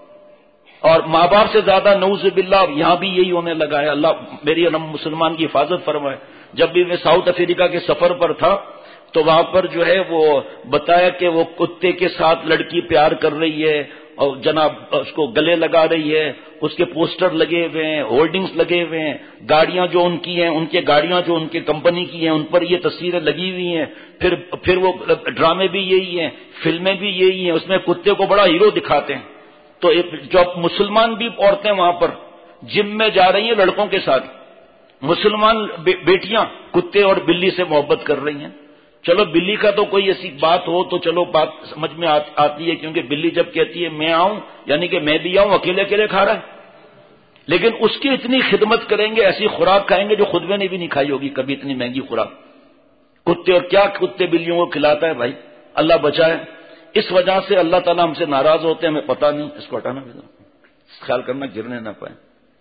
Speaker 2: اور ماں باپ سے زیادہ نعوذ باللہ یہاں بھی یہی ہونے لگا ہے. اللہ میری مسلمان کی حفاظت فرمائے. جب بھی میں ساؤتھ افریقہ کے سفر پر تھا تو وہاں پر جو ہے وہ بتایا کہ وہ کتے کے ساتھ لڑکی پیار کر رہی ہے اور جناب اس کو گلے لگا رہی ہے، اس کے پوسٹر لگے ہوئے ہیں، ہولڈنگز لگے ہوئے ہیں، گاڑیاں جو ان کی ہیں، ان کے گاڑیاں جو ان کے کمپنی کی ہیں ان پر یہ تصویریں لگی ہوئی ہیں. پھر وہ ڈرامے بھی یہی ہیں، فلمیں بھی یہی ہیں، اس میں کتے کو بڑا ہیرو دکھاتے ہیں. تو جو مسلمان بھی عورتیں وہاں پر جم میں جا رہی ہیں لڑکوں کے ساتھ، مسلمان بیٹیاں کتے اور بلی سے محبت کر رہی ہیں. چلو بلی کا تو کوئی ایسی بات ہو تو چلو بات سمجھ میں آتی ہے، کیونکہ بلی جب کہتی ہے میں آؤں یعنی کہ میں بھی آؤں، اکیلے اکیلے کھا رہا ہے. لیکن اس کی اتنی خدمت کریں گے، ایسی خوراک کھائیں گے جو خود میں نے بھی نہیں کھائی ہوگی کبھی، اتنی مہنگی خوراک. کتے اور کیا کتے بلیوں کو کھلاتا ہے بھائی، اللہ بچائے. اس وجہ سے اللہ تعالیٰ ہم سے ناراض ہوتے ہیں، ہمیں پتہ نہیں. اس کو ہٹانا بھی خیال کرنا گرنے نہ پائے.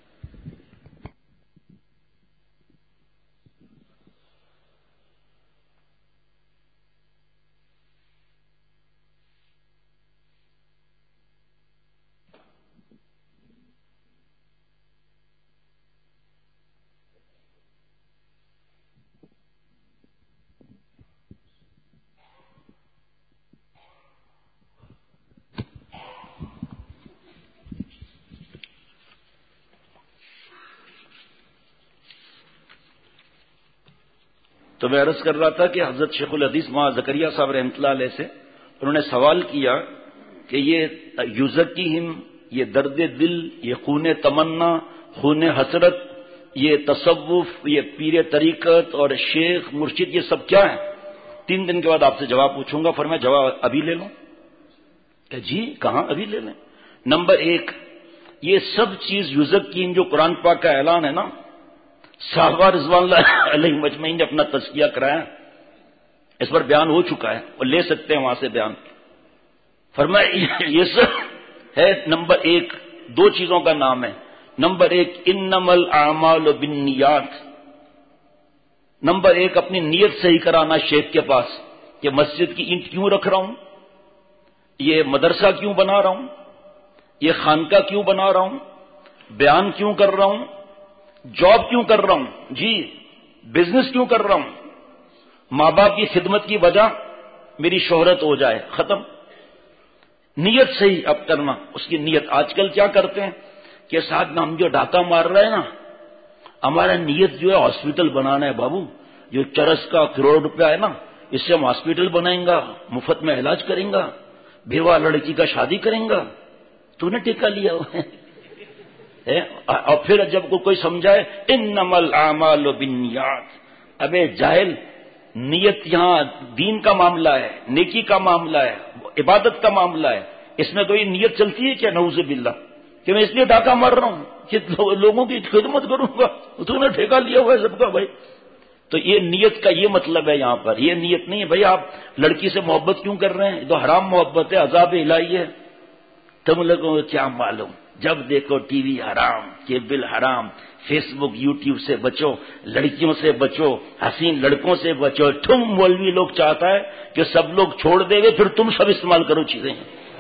Speaker 2: تو میں عرض کر رہا تھا کہ حضرت شیخ الحدیث مولانا زکریا صاحب رحمۃ اللہ علیہ سے انہوں نے سوال کیا کہ یہ یزکیہم، یہ درد دل، یہ خون تمنا، خون حسرت، یہ تصوف، یہ پیر طریقت اور شیخ مرشد، یہ سب کیا ہے؟ 3 دن کے بعد آپ سے جواب پوچھوں گا. فرمایا جواب ابھی لے لوں؟ کہ جی کہاں ابھی لے لیں. نمبر 1، یہ سب چیز یزکیہم جو قرآن پاک کا اعلان ہے نا، صحابہ رضوان اللہ علیہ مجمعین نے اپنا تزکیہ کرایا، اس پر بیان ہو چکا ہے اور لے سکتے ہیں وہاں سے بیان. فرمایا یہ سب ہے. نمبر 1 2 چیزوں کا نام ہے. نمبر 1 انما الاعمال بالنیات. نمبر 1 اپنی نیت صحیح کرانا شیخ کے پاس کہ مسجد کی اینٹ کیوں رکھ رہا ہوں، یہ مدرسہ کیوں بنا رہا ہوں، یہ خانقاہ کیوں بنا رہا ہوں، بیان کیوں کر رہا ہوں، جاب کیوں کر رہا ہوں، جی بزنس کیوں کر رہا ہوں، ماں باپ کی خدمت کی وجہ میری شہرت ہو جائے، ختم. نیت صحیح اب کرنا، اس کی نیت. آج کل کیا کرتے ہیں کہ ساتھ میں ہم جو ڈاکہ مار رہے ہیں نا، ہمارا نیت جو ہے ہاسپٹل بنانا ہے بابو، جو چرس کا کروڑ روپیہ ہے نا اس سے ہم ہاسپٹل بنائیں گا، مفت میں علاج کریں گا، بیوہ لڑکی کا شادی کریں گا. تو نے ٹھیکہ لیا ہوا ہے. اور پھر جب کوئی سمجھائے انما الاعمال بالنیات، ابے جاہل، نیت یہاں دین کا معاملہ ہے، نیکی کا معاملہ ہے، عبادت کا معاملہ ہے. اس میں کوئی نیت چلتی ہے کیا؟ نعوذ باللہ، کہ میں اس لیے ڈاکہ مار رہا ہوں کہ لوگوں کی خدمت کروں گا. تو نے ٹھیکہ لیا ہوا ہے سب کا بھائی. تو یہ نیت کا یہ مطلب ہے یہاں پر. یہ نیت نہیں ہے بھائی آپ لڑکی سے محبت کیوں کر رہے ہیں؟ تو حرام محبت ہے، عذاب الہی ہے. تم لوگوں کو کیا معلوم؟ جب دیکھو ٹی وی حرام، کیبل حرام، فیس بک یوٹیوب سے بچو، لڑکیوں سے بچو، حسین لڑکوں سے بچو. تم مولوی لوگ چاہتا ہے کہ سب لوگ چھوڑ دے گے، پھر تم سب استعمال کرو چیزیں.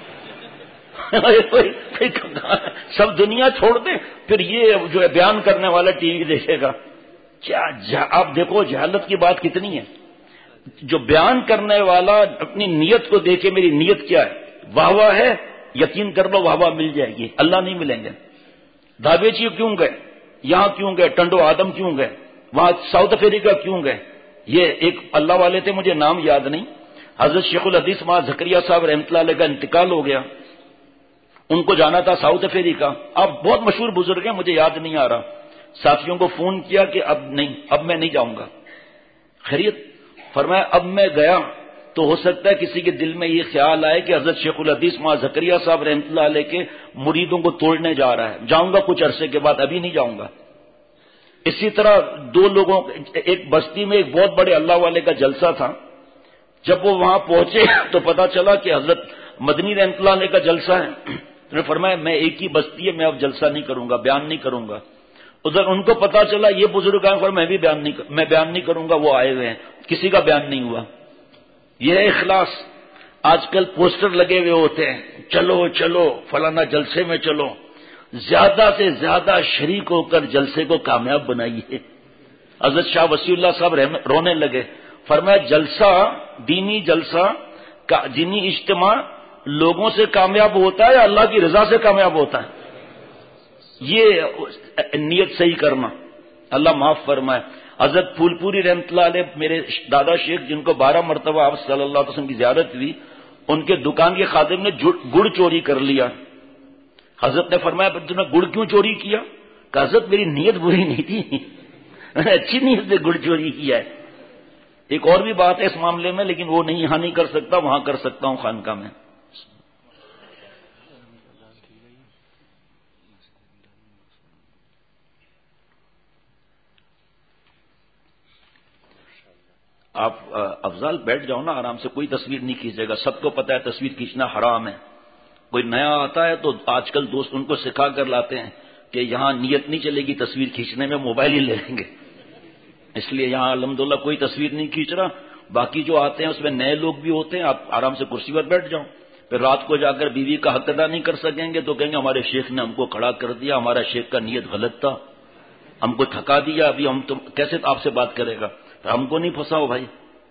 Speaker 2: سب دنیا چھوڑ دے، پھر یہ جو ہے بیان کرنے والا ٹی وی دیکھے گا. کیا آپ دیکھو جہالت کی بات کتنی ہے. جو بیان کرنے والا اپنی نیت کو دیکھے میری نیت کیا ہے، واہ واہ ہے، یقین کر لو واہ واہ مل جائے گی. اللہ نہیں ملیں گے. دھابیچی کیوں گئے، یہاں کیوں گئے، ٹنڈو آدم کیوں گئے، وہاں ساؤتھ افریقہ کیوں گئے؟ یہ ایک اللہ والے تھے، مجھے نام یاد نہیں. حضرت شیخ الحدیث ماں زکریا صاحب رحمۃ اللہ علیہ کا انتقال ہو گیا. ان کو جانا تھا ساؤتھ افریقہ. اب بہت مشہور بزرگ ہیں، مجھے یاد نہیں آ رہا. ساتھیوں کو فون کیا کہ اب میں نہیں جاؤں گا. خیریت؟ فرمایا اب میں گیا تو ہو سکتا ہے کسی کے دل میں یہ خیال آئے کہ حضرت شیخ الحدیث ماں زکریا صاحب رحمۃ اللہ علیہ کے مریدوں کو توڑنے جا رہا ہے. جاؤں گا کچھ عرصے کے بعد، ابھی نہیں جاؤں گا. اسی طرح دو لوگوں، ایک بستی میں ایک بہت بڑے اللہ والے کا جلسہ تھا. جب وہ وہاں پہنچے تو پتا چلا کہ حضرت مدنی رحمۃ اللہ علیہ کا جلسہ ہے. انہوں نے فرمایا میں ایک ہی بستی ہے، میں اب جلسہ نہیں کروں گا، بیان نہیں کروں گا. ادھر ان کو پتا چلا یہ بزرگ آئے، میں بھی بیان نہیں کروں گا. وہ آئے ہوئے ہیں، کسی کا بیان نہیں ہوا. یہ ہے اخلاص. آج کل پوسٹر لگے ہوئے ہوتے ہیں، چلو چلو فلانا جلسے میں چلو. زیادہ سے زیادہ شریک ہو کر جلسے کو کامیاب بنائیے. حضرت شاہ وسیع اللہ صاحب رونے لگے. فرمایا جلسہ، دینی جلسہ، دینی اجتماع لوگوں سے کامیاب ہوتا ہے یا اللہ کی رضا سے کامیاب ہوتا ہے؟ یہ نیت صحیح کرنا. اللہ معاف فرمائے. حضرت پھول پوری رحمۃ اللہ علیہ میرے دادا شیخ، جن کو 12 مرتبہ آپ صلی اللہ علیہ وسلم کی زیارت ہوئی، ان کے دکان کے خادم نے گڑ چوری کر لیا. حضرت نے فرمایا تم نے گڑ کیوں چوری کیا؟ کہ حضرت میری نیت بری نہیں تھی، میں نے اچھی نیت سے گڑ چوری کیا ہے. ایک اور بھی بات ہے اس معاملے میں، لیکن وہ نہیں یہاں نہیں کر سکتا، وہاں کر سکتا ہوں خانقاہ میں. آپ افضل بیٹھ جاؤ نا آرام سے، کوئی تصویر نہیں کھینچے گا. سب کو پتا ہے تصویر کھینچنا حرام ہے. کوئی نیا آتا ہے تو آج کل دوست ان کو سکھا کر لاتے ہیں کہ یہاں نیت نہیں چلے گی تصویر کھینچنے میں، موبائل ہی لے لیں گے. اس لیے یہاں الحمدللہ کوئی تصویر نہیں کھینچ رہا. باقی جو آتے ہیں اس میں نئے لوگ بھی ہوتے ہیں. آپ آرام سے کرسی پر بیٹھ جاؤ. پھر رات کو جا کر بیوی کا حق ادا نہیں کر سکیں گے تو کہیں گے ہمارے شیخ نے ہم کو کھڑا کر دیا، ہمارا شیخ کا نیت غلط تھا، ہم کو تھکا دیا، ابھی ہم تو کیسے آپ سے بات کرے گا؟ ہم کو نہیں پھنساؤ بھائی.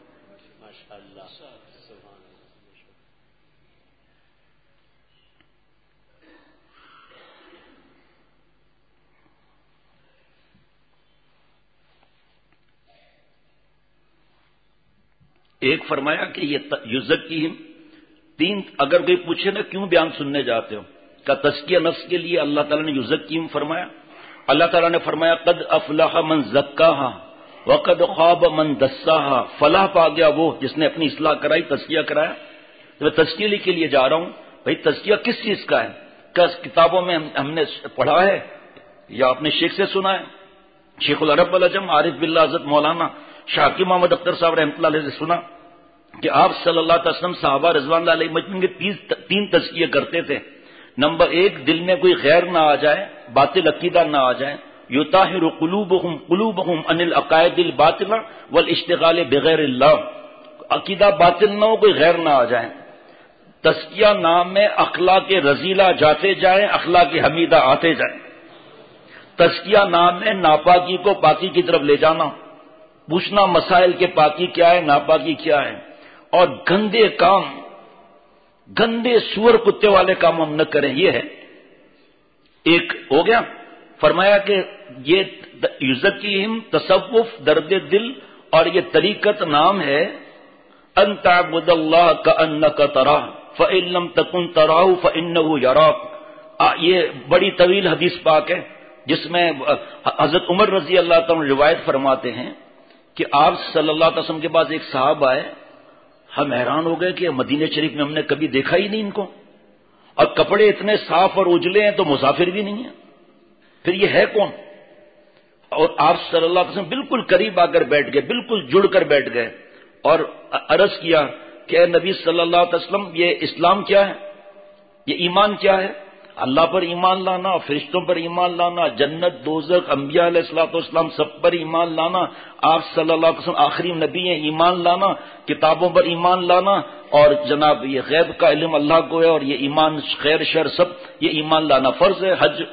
Speaker 2: ایک فرمایا کہ یہ یزکیہم، تین اگر کوئی پوچھے نا کیوں بیان سننے جاتے ہو، کا تزکیہ نفس کے لیے اللہ تعالیٰ نے یزکیہم فرمایا. اللہ تعالیٰ نے فرمایا قد افلح من زکاہا وقد خواب من دساہا. فلاح پا گیا وہ جس نے اپنی اصلاح کرائی، تزکیہ کرایا. تو میں تزکیے کے لیے جا رہا ہوں. بھائی تزکیہ کس چیز کا ہے؟ کیا کتابوں میں ہم نے پڑھا ہے یا اپنے شیخ سے سنا ہے؟ شیخ العرب العجم عارف باللہ حضرت مولانا شاکر محمد اختر صاحب رحمۃ اللہ علیہ سے سنا کہ آپ صلی اللہ علیہ وسلم صحابہ رضوان اللہ علیہ مجمعین کے 3 تزکیے کرتے تھے. نمبر 1، دل میں کوئی غیر نہ آ جائے، باطل عقیدہ نہ آ جائے. یطہر قلوبہم عن العقائد الباطلہ والاشتغال بغیر اللہ. عقیدہ باطل نہ ہو، کوئی غیر نہ آ جائے. تزکیہ نام میں اخلاق رذیلہ جاتے جائیں، اخلاق حمیدہ آتے جائیں. تزکیہ نام میں ناپاکی کو پاکی کی طرف لے جانا، پوچھنا مسائل کے پاکی کیا ہے، ناپاکی کیا ہے. اور گندے کام، گندے سور کتے والے کام ہم نہ کریں. یہ ہے ایک ہو گیا. فرمایا کہ یہ یزکیہم تصوف درد دل، اور یہ طریقت نام ہے ان تعبد اللہ کأنک تراہ فإن لم تکن تراہ فإنہ یراک. یہ بڑی طویل حدیث پاک ہے جس میں حضرت عمر رضی اللہ تعالیٰ روایت فرماتے ہیں کہ آپ صلی اللہ علیہ وسلم کے پاس ایک صاحب آئے. ہم حیران ہو گئے کہ مدینہ شریف میں ہم نے کبھی دیکھا ہی نہیں ان کو, اور کپڑے اتنے صاف اور اجلے ہیں تو مسافر بھی نہیں ہیں, پھر یہ ہے کون؟ اور آپ صلی اللہ علیہ وسلم بالکل قریب آ کر بیٹھ گئے, بالکل جڑ کر بیٹھ گئے اور عرض کیا کہ اے نبی صلی اللہ علیہ وسلم, یہ اسلام کیا ہے, یہ ایمان کیا ہے؟ اللہ پر ایمان لانا, فرشتوں پر ایمان لانا, جنت دوزخ انبیاء علیہ الصلوۃ والسلام سب پر ایمان لانا, آپ صلی اللہ علیہ وسلم آخری نبی ہیں, ایمان لانا, کتابوں پر ایمان لانا, اور جناب یہ غیب کا علم اللہ کو ہے, اور یہ ایمان خیر شر سب یہ ایمان لانا فرض ہے. حج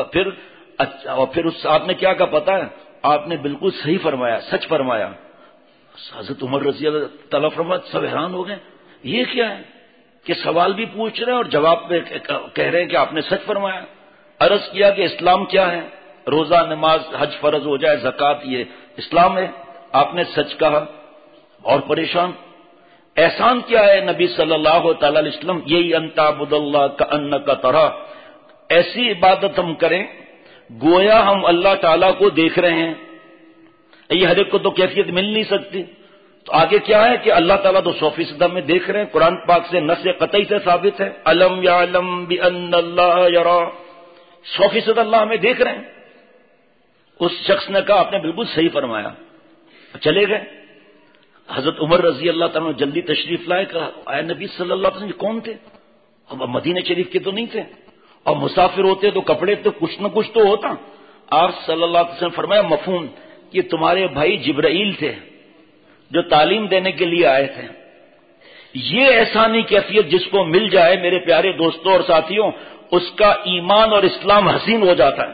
Speaker 2: پھر اس آپ نے کیا کہا پتہ ہے؟ آپ نے بالکل صحیح فرمایا, سچ فرمایا. حضرت عمر رضی اللہ تعالیٰ فرمایا, سب حیران ہو گئے, یہ کیا ہے کہ سوال بھی پوچھ رہے ہیں اور جواب پہ کہہ رہے ہیں کہ آپ نے سچ فرمایا. عرض کیا کہ اسلام کیا ہے؟ روزہ, نماز, حج فرض ہو جائے, زکوٰۃ, یہ اسلام ہے. آپ نے سچ کہا. اور پریشان, احسان کیا ہے نبی صلی اللہ تعالی علیہ وسلم؟ یہی ان تعبد اللہ کأنک تراه, ایسی عبادت ہم کریں گویا ہم اللہ تعالیٰ کو دیکھ رہے ہیں. یہ ہر ایک کو تو کیفیت مل نہیں سکتی. تو آگے کیا ہے کہ اللہ تعالیٰ تو 100% ہمیں دیکھ رہے ہیں. قرآن پاک سے نص قطعی سے ثابت ہے, الم یعلم بان اللہ یرا, 100% اللہ ہمیں دیکھ رہے ہیں. اس شخص نے کہا آپ نے بالکل صحیح فرمایا. چلے گئے. حضرت عمر رضی اللہ تعالیٰ جلدی تشریف لائے, کہا اے نبی صلی اللہ علیہ وسلم کون تھے؟ اب مدینہ شریف کے تو نہیں تھے, اور مسافر ہوتے تو کپڑے تو کچھ نہ کچھ تو ہوتا. آپ صلی اللہ علیہ وسلم فرمایا مفہوم کہ تمہارے بھائی جبرائیل تھے جو تعلیم دینے کے لیے آئے تھے. یہ احسانی کیفیت جس کو مل جائے میرے پیارے دوستوں اور ساتھیوں, اس کا ایمان اور اسلام حسین ہو جاتا ہے.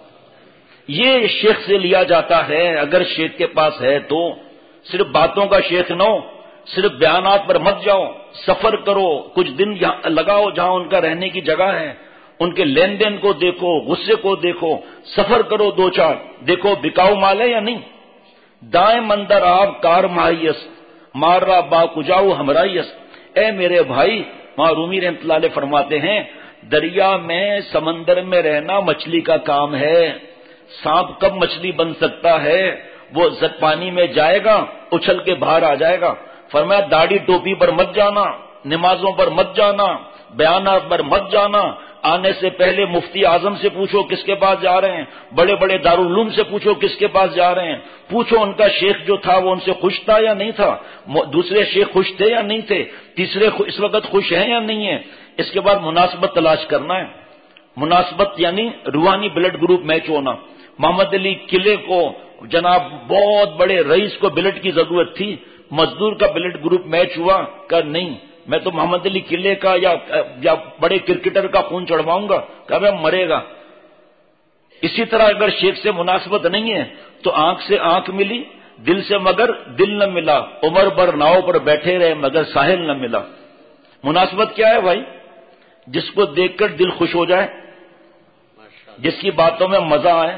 Speaker 2: یہ شیخ سے لیا جاتا ہے, اگر شیخ کے پاس ہے تو. صرف باتوں کا شیخ نہ ہو, صرف بیانات پر مت جاؤ, سفر کرو, کچھ دن لگاؤ جہاں ان کا رہنے کی جگہ ہے, ان کے لین دین کو دیکھو, غصے کو دیکھو, سفر کرو 2-4, دیکھو بکاؤ مال ہے یا نہیں. دائیں مندر آپ کار ماہیس مارا با کجاؤ ہمرائیس. اے میرے بھائی, وہاں رومی رحمۃ اللہ علیہ فرماتے ہیں دریا میں سمندر میں رہنا مچھلی کا کام ہے. سانپ کب مچھلی بن سکتا ہے؟ وہ پانی میں جائے گا, اچھل کے باہر آ جائے گا. فرمایا داڑھی ٹوپی پر مت جانا, نمازوں پر مت جانا, بیانات پر مت جانا. آنے سے پہلے مفتی اعظم سے پوچھو کس کے پاس جا رہے ہیں, بڑے بڑے دارالعلوم سے پوچھو کس کے پاس جا رہے ہیں, پوچھو ان کا شیخ جو تھا وہ ان سے خوش تھا یا نہیں تھا, دوسرے شیخ خوش تھے یا نہیں تھے, تیسرے اس وقت خوش ہیں یا نہیں ہیں. اس کے بعد مناسبت تلاش کرنا ہے. مناسبت یعنی روحانی بلڈ گروپ میچ ہونا. محمد علی قلعے کو جناب بہت بڑے رئیس کو بلڈ کی ضرورت تھی, مزدور کا بلڈ گروپ میچ ہوا, کہ نہیں میں تو محمد علی قلعے کا یا بڑے کرکٹر کا خون چڑھواؤں گا, کہ میں مرے گا. اسی طرح اگر شیخ سے مناسبت نہیں ہے تو آنکھ سے آنکھ ملی, دل سے مگر دل نہ ملا. عمر بھر ناؤ پر بیٹھے رہے مگر ساحل نہ ملا. مناسبت کیا ہے بھائی؟ جس کو دیکھ کر دل خوش ہو جائے, جس کی باتوں میں مزہ آئے,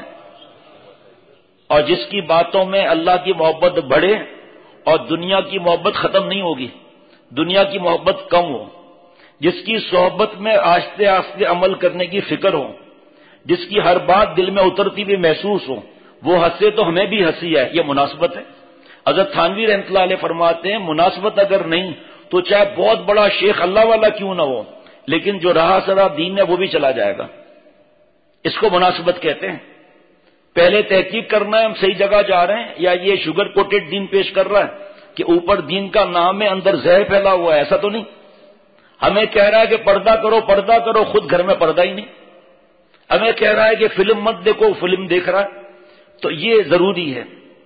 Speaker 2: اور جس کی باتوں میں اللہ کی محبت بڑھے, اور دنیا کی محبت ختم نہیں ہوگی, دنیا کی محبت کم ہو. جس کی صحبت میں آہستہ آہستہ عمل کرنے کی فکر ہو, جس کی ہر بات دل میں اترتی بھی محسوس ہو, وہ ہنسے تو ہمیں بھی ہنسی ہے. یہ مناسبت ہے. حضرت تھانوی رحمۃ اللہ علیہ فرماتے ہیں مناسبت اگر نہیں تو چاہے بہت بڑا شیخ اللہ والا کیوں نہ ہو, لیکن جو رہا سرا دین ہے وہ بھی چلا جائے گا. اس کو مناسبت کہتے ہیں. پہلے تحقیق کرنا ہے ہم صحیح جگہ جا رہے ہیں یا یہ شوگر کوٹڈ دین پیش کر رہا ہے کہ اوپر دین کا نام ہے اندر زہر پھیلا ہوا ہے. ایسا تو نہیں. ہمیں کہہ رہا ہے کہ پردہ کرو پردہ کرو, خود گھر میں پردہ ہی نہیں. ہمیں کہہ رہا ہے کہ فلم مت دیکھو, فلم دیکھ رہا ہے. تو یہ ضروری ہے.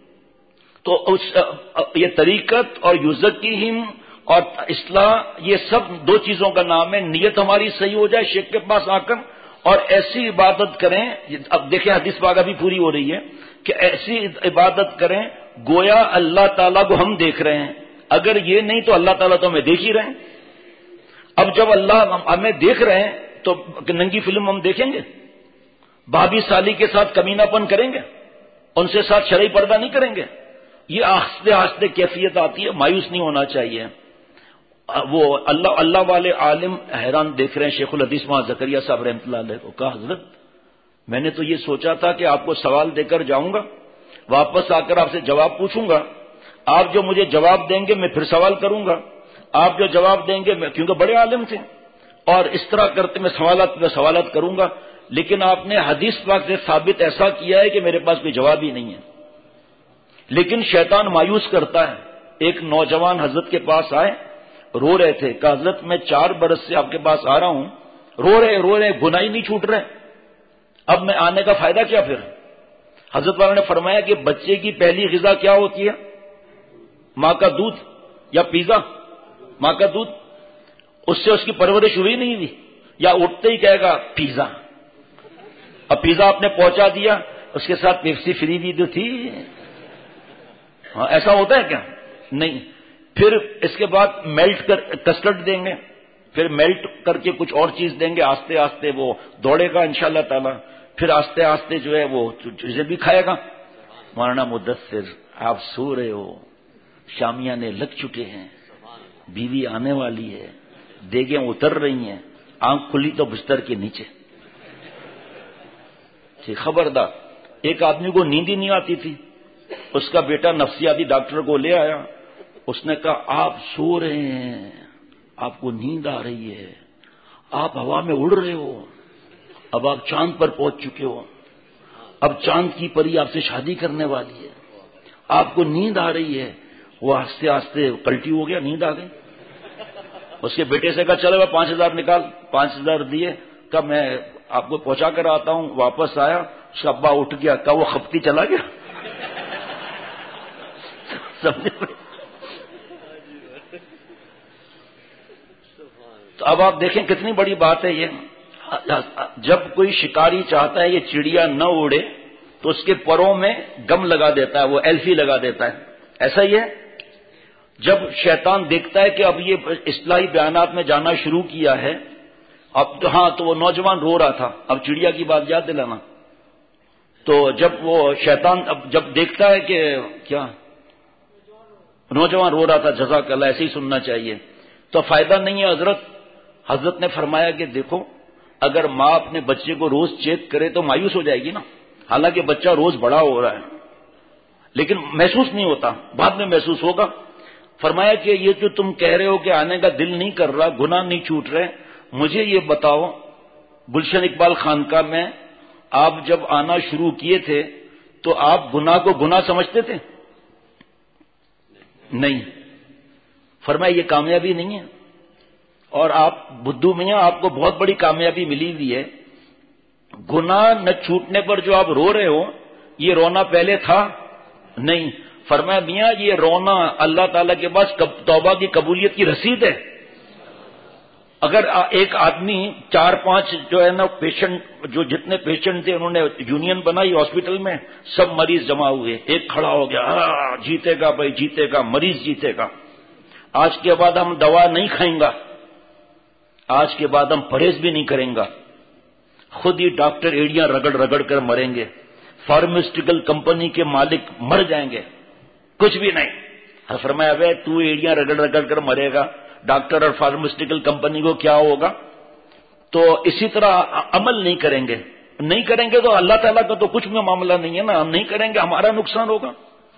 Speaker 2: تو یہ طریقت اور یزکیہم اور اصلاح, یہ سب دو چیزوں کا نام ہے. نیت ہماری صحیح ہو جائے شیخ کے پاس آ کر, اور ایسی عبادت کریں. اب دیکھیں حدیث پاک ابھی پوری ہو رہی ہے کہ ایسی عبادت کریں گویا اللہ تعالیٰ کو ہم دیکھ رہے ہیں. اگر یہ نہیں تو اللہ تعالیٰ تو ہمیں دیکھ ہی رہے ہیں. اب جب اللہ ہمیں دیکھ رہے ہیں تو ننگی فلم ہم دیکھیں گے, بھابھی سالی کے ساتھ کمینہ پن کریں گے, ان سے ساتھ شرعی پردہ نہیں کریں گے. یہ آہستہ آہستہ کیفیت آتی ہے. مایوس نہیں ہونا چاہیے. وہ اللہ والے عالم حیران دیکھ رہے ہیں شیخ الحدیث مولانا زکریا صاحب رحمۃ اللہ علیہ کو. کہا حضرت میں نے تو یہ سوچا تھا کہ آپ کو سوال دے کر جاؤں گا, واپس آ کر آپ سے جواب پوچھوں گا, آپ جو مجھے جواب دیں گے میں پھر سوال کروں گا, آپ جو جواب دیں گے میں, کیونکہ بڑے عالم تھے, اور اس طرح کرتے میں سوالات کروں گا, لیکن آپ نے حدیث پاک سے ثابت ایسا کیا ہے کہ میرے پاس کوئی جواب ہی نہیں ہے. لیکن شیطان مایوس کرتا ہے. ایک نوجوان حضرت کے پاس آئے, رو رہے تھے, کہ حضرت میں 4 برس سے آپ کے پاس آ رہا ہوں, رو رہے گناہ ہی نہیں چھوٹ رہے, اب میں آنے کا فائدہ کیا پھر؟ حضرت والا نے فرمایا کہ بچے کی پہلی غذا کیا ہوتی ہے؟ ماں کا دودھ یا پیزا؟ ماں کا دودھ. اس سے اس کی پرورش ہوئی نہیں ہوئی, یا اٹھتے ہی کہے گا پیزا, اب پیزا آپ نے پہنچا دیا, اس کے ساتھ پیپسی فری بھی تو تھی. ہاں ایسا ہوتا ہے کیا؟ نہیں. پھر اس کے بعد میلٹ کر کسٹرڈ دیں گے, پھر میلٹ کر کے کچھ اور چیز دیں گے, آستے آستے وہ دوڑے گا انشاءاللہ تعالی, پھر آستے آستے جو ہے وہ چیزیں بھی کھائے گا. مولانا مدثر آپ سو رہے ہو, شامیانے لگ چکے ہیں, بیوی آنے والی ہے, دیگیں اتر رہی ہیں, آنکھ کھلی تو بستر کے نیچے. خبردار. ایک آدمی کو نیند ہی نہیں آتی تھی, اس کا بیٹا نفسیاتی ڈاکٹر کو لے آیا, اس نے کہا آپ سو رہے ہیں, آپ کو نیند آ رہی ہے, آپ ہوا میں اڑ رہے ہو, اب آپ چاند پر پہنچ چکے ہو, اب چاند کی پری آپ سے شادی کرنے والی ہے, آپ کو نیند آ رہی ہے. وہ آستے آستے پلٹی ہو گیا, نیند آ گئی. اس کے بیٹے سے کہا چلو 5,000 نکال. 5,000 دیے, کہا میں آپ کو پہنچا کر آتا ہوں. واپس آیا, اس کا ابا اٹھ گیا, کہا وہ خپتی چلا گیا. تو اب آپ دیکھیں کتنی بڑی بات ہے یہ. جب کوئی شکاری چاہتا ہے یہ چڑیا نہ اڑے تو اس کے پروں میں گم لگا دیتا ہے, وہ ایلفی لگا دیتا ہے. ایسا ہی ہے جب شیطان دیکھتا ہے کہ اب یہ اصلاحی بیانات میں جانا شروع کیا ہے, اب ہاں تو وہ نوجوان رو رہا تھا, اب چڑیا کی بات یاد دلانا. تو جب وہ شیطان اب جب دیکھتا ہے کہ کیا نوجوان رو رہا تھا, جزاک اللہ, ایسے ہی سننا چاہیے, تو فائدہ نہیں ہے. حضرت نے فرمایا کہ دیکھو اگر ماں اپنے بچے کو روز چیک کرے تو مایوس ہو جائے گی نا, حالانکہ بچہ روز بڑا ہو رہا ہے لیکن محسوس نہیں ہوتا, بعد میں محسوس ہوگا. فرمایا کہ یہ جو تم کہہ رہے ہو کہ آنے کا دل نہیں کر رہا, گناہ نہیں چھوٹ رہے, مجھے یہ بتاؤ گلشن اقبال خانقاہ میں آپ جب آنا شروع کیے تھے تو آپ گناہ کو گناہ سمجھتے تھے؟ نہیں. فرمایا یہ کامیابی نہیں ہے, اور آپ بدھو میاں آپ کو بہت بڑی کامیابی ملی ہوئی ہے. گناہ نہ چھوٹنے پر جو آپ رو رہے ہو, یہ رونا پہلے تھا نہیں. فرمایا میاں یہ رونا اللہ تعالیٰ کے پاس توبہ کی قبولیت کی رسید ہے. اگر ایک آدمی 4-5 جو ہے نا پیشنٹ, جو جتنے پیشنٹ تھے انہوں نے یونین بنائی ہاسپٹل میں, سب مریض جمع ہوئے, ایک کھڑا ہو گیا جیتے گا بھائی جیتے گا, مریض جیتے گا, آج کے بعد ہم دوا نہیں کھائیں گا, آج کے بعد ہم پرہیز بھی نہیں کریں گا, خود ہی ڈاکٹر ایڑیاں رگڑ رگڑ کر مریں گے, فارماسیوٹیکل کمپنی کے مالک مر جائیں گے, کچھ بھی نہیں. فرمایا بھائی تو ایڑیاں رگڑ رگڑ کر مرے گا, ڈاکٹر اور فارماسیوٹیکل کمپنی کو کیا ہوگا؟ تو اسی طرح عمل نہیں کریں گے تو اللہ تعالیٰ کا تو کچھ بھی معاملہ نہیں ہے نا, ہم نہیں کریں گے ہمارا نقصان ہوگا.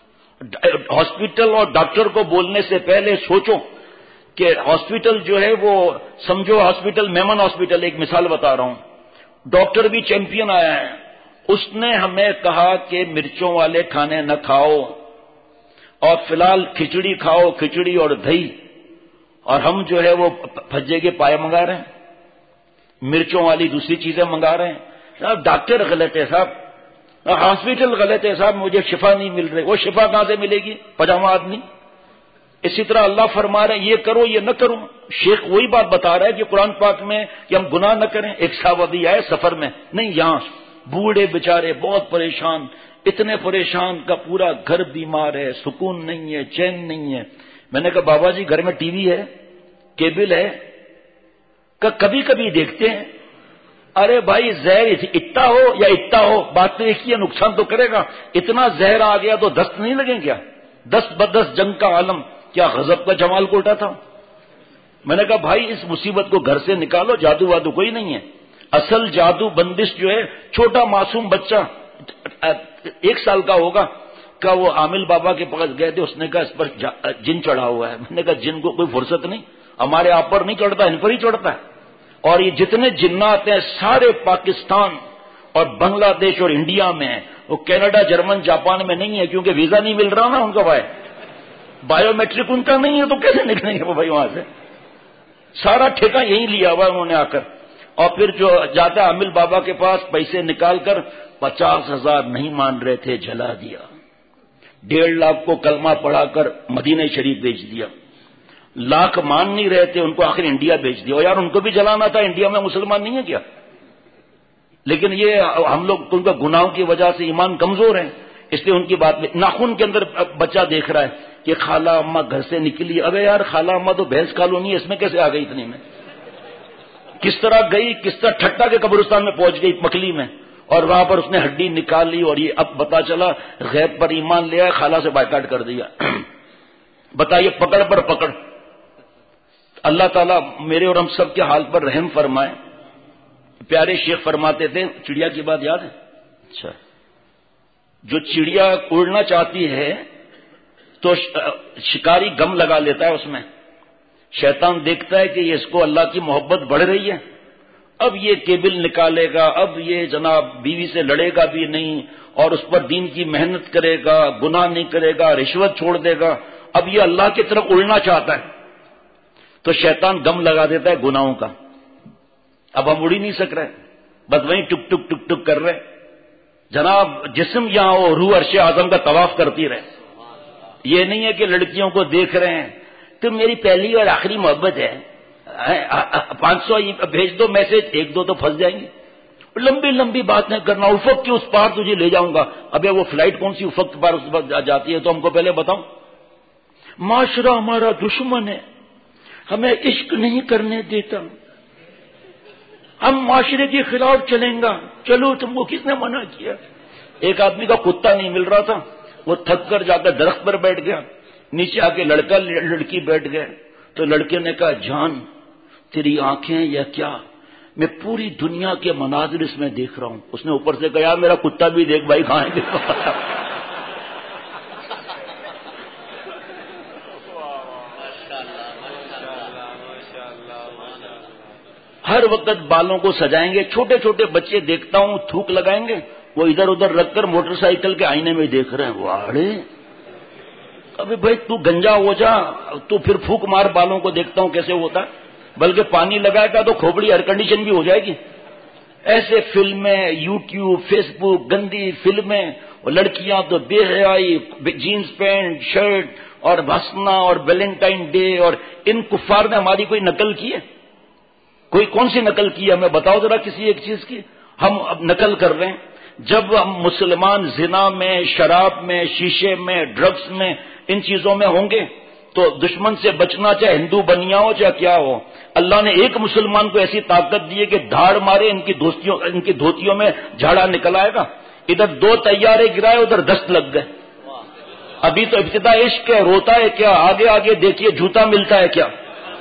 Speaker 2: ہاسپٹل اور ڈاکٹر کو بولنے سے پہلے سوچو کہ ہاسپٹل جو ہے وہ سمجھو ہاسپٹل میمن ہاسپٹل, ایک مثال بتا رہا ہوں, ڈاکٹر بھی چیمپئن آیا ہے, اس نے ہمیں کہا کہ مرچوں والے کھانے نہ کھاؤ اور فی الحال کھچڑی کھاؤ, کھچڑی اور دہی, اور ہم جو ہے وہ پھجے کے پائے منگا رہے ہیں, مرچوں والی دوسری چیزیں منگا رہے ہیں. صاحب ڈاکٹر غلط ہے صاحب, ہاسپٹل غلط ہے صاحب, مجھے شفا نہیں مل رہی. وہ شفا کہاں سے ملے گی پجامہ آدمی؟ اسی طرح اللہ فرما رہے ہیں یہ کرو یہ نہ کرو. شیخ وہی بات بتا رہا ہے کہ قرآن پاک میں کہ ہم گناہ نہ کریں. ایک صحابی آئے سفر میں, نہیں یہاں بوڑھے بےچارے بہت پریشان, اتنے پریشان کا پورا گھر بیمار ہے, سکون نہیں ہے, چین نہیں ہے. میں نے کہا بابا جی گھر میں ٹی وی ہے, کیبل ہے؟ کہ کبھی کبھی دیکھتے ہیں. ارے بھائی زہر اتنا ہو یا اتنا ہو, بات تو ایک ہی ہے, نقصان تو کرے گا. اتنا زہر آ گیا تو دست نہیں لگیں کیا؟ 10 بدس جنگ کا عالم, کیا غضب کا جمال کو الٹا تھا. میں نے کہا بھائی اس مصیبت کو گھر سے نکالو، جادو وادو کوئی نہیں ہے، اصل جادو بندش جو ہے چھوٹا معصوم بچہ 1 سال کا ہوگا کہ وہ عامل بابا کے پاس گئے تھے، اس نے کہا اس پر جن چڑھا ہوا ہے. میں نے کہا جن کو کوئی فرصت نہیں، ہمارے آپ پر نہیں چڑھتا، ان پر ہی چڑھتا ہے. اور یہ جتنے جنات ہیں سارے پاکستان اور بنگلہ دیش اور انڈیا میں ہیں، وہ کینیڈا جرمن جاپان میں نہیں ہے کیونکہ ویزا نہیں مل رہا نا ان کا، بایو میٹرک ان کا نہیں ہے، تو کیسے نکلیں گے وہ بھائی وہاں سے؟ سارا ٹھیکہ یہی لیا ہوا انہوں نے آ کر. اور پھر جو جاتا عامل بابا کے پاس پیسے نکال کر 50,000 نہیں مان رہے تھے، جلا دیا. 1.5 لاکھ کو کلمہ پڑھا کر مدینہ شریف بیچ دیا. لاکھ مان نہیں رہے تھے، ان کو آخر انڈیا بیچ دیا. اور یار ان کو بھی جلانا تھا، انڈیا میں مسلمان نہیں ہے کیا؟ لیکن یہ ہم لوگ ان کا گناہوں کی وجہ سے ایمان کمزور ہیں، اس لیے ان کی بات میں ناخن کے اندر بچہ دیکھ رہا ہے کہ خالہ اماں گھر سے نکلی. ابے یار خالہ اماں تو بھینس کالونی ہے، اس میں کیسے آ گئی اتنی میں؟ کس طرح گئی، کس طرح ٹھٹا کے قبرستان میں پہنچ گئی مکلی میں، اور وہاں پر اس نے ہڈی نکالی. اور یہ اب پتا چلا غیب پر ایمان لیا، خالہ سے بائیکاٹ کر دیا. بتائیے پکڑ پر پکڑ. اللہ تعالیٰ میرے اور ہم سب کے حال پر رحم فرمائے. پیارے شیخ فرماتے تھے، چڑیا کی بات یاد ہے؟ اچھا، جو چڑیا اڑنا چاہتی ہے تو شکاری گم لگا لیتا ہے اس میں. شیطان دیکھتا ہے کہ یہ اس کو اللہ کی محبت بڑھ رہی ہے، اب یہ کیبل نکالے گا، اب یہ جناب بیوی سے لڑے گا بھی نہیں، اور اس پر دین کی محنت کرے گا، گناہ نہیں کرے گا، رشوت چھوڑ دے گا. اب یہ اللہ کی طرف اڑنا چاہتا ہے تو شیطان گم لگا دیتا ہے گناہوں کا. اب ہم اڑ ہی نہیں سک رہے، بس وہیں ٹک ٹک ٹک ٹک کر رہے. جناب جسم یہاں ہو، روح عرش اعظم کا طواف کرتی رہے. یہ نہیں ہے کہ لڑکیوں کو دیکھ رہے ہیں تو میری پہلی اور آخری محبت ہے، 500 بھیج دو میسج، 1-2 تو پھنس جائیں گے. لمبی لمبی بات نہیں کرنا، افق کی اس پار تجھے لے جاؤں گا. ابے وہ فلائٹ کون سی افق کے پار اس پر جاتی ہے تو ہم کو پہلے بتاؤ. معاشرہ ہمارا دشمن ہے، ہمیں عشق نہیں کرنے دیتا، ہم معاشرے کے خلاف چلیں گا. چلو تم کو کس نے منع کیا؟ ایک آدمی کا کتا نہیں مل رہا تھا، وہ تھک کر جا کر درخت پر بیٹھ گیا. نیچے آ کے لڑکا لڑکی بیٹھ گئے تو لڑکے نے کہا جان تیری آنکھیں یا کیا، میں پوری دنیا کے مناظر اس میں دیکھ رہا ہوں. اس نے اوپر سے کہا میرا کتا بھی دیکھ بھائی کھائیں گے. ہر وقت بالوں کو سجائیں گے. چھوٹے چھوٹے بچے دیکھتا ہوں تھوک لگائیں گے، وہ ادھر ادھر رکھ کر موٹر سائیکل کے آئینے میں دیکھ رہے ہیں. واڑے ابھی بھائی تو گنجا ہو جا، تو پھر پھوک مار بالوں کو، دیکھتا ہوں کیسے ہوتا. بلکہ پانی لگائے گا تو کھوپڑی ایئر کنڈیشن بھی ہو جائے گی. ایسے فلمیں، یوٹیوب، فیس بک، گندی فلمیں، اور لڑکیاں تو بے حیائی، جینز پینٹ شرٹ اور بھسنا اور ویلنٹائن ڈے. اور ان کفار نے ہماری کوئی نقل کی ہے؟ کوئی کون سی نقل کی ہے؟ ہمیں بتاؤ ذرا کسی ایک چیز کی. ہم اب نقل کر رہے ہیں. جب ہم مسلمان زنا میں، شراب میں، شیشے میں، ڈرگس میں، ان چیزوں میں ہوں گے تو دشمن سے بچنا، چاہے ہندو بنیا ہو چاہے کیا ہو. اللہ نے ایک مسلمان کو ایسی طاقت دی ہے کہ دھاڑ مارے ان کی دھوتیوں میں جھاڑا نکل آئے گا. ادھر 2 طیارے گرائے، ادھر 10 لگ گئے. ابھی تو ابتدا عشق ہے، روتا ہے کیا؟ آگے آگے دیکھیے جوتا ملتا ہے کیا.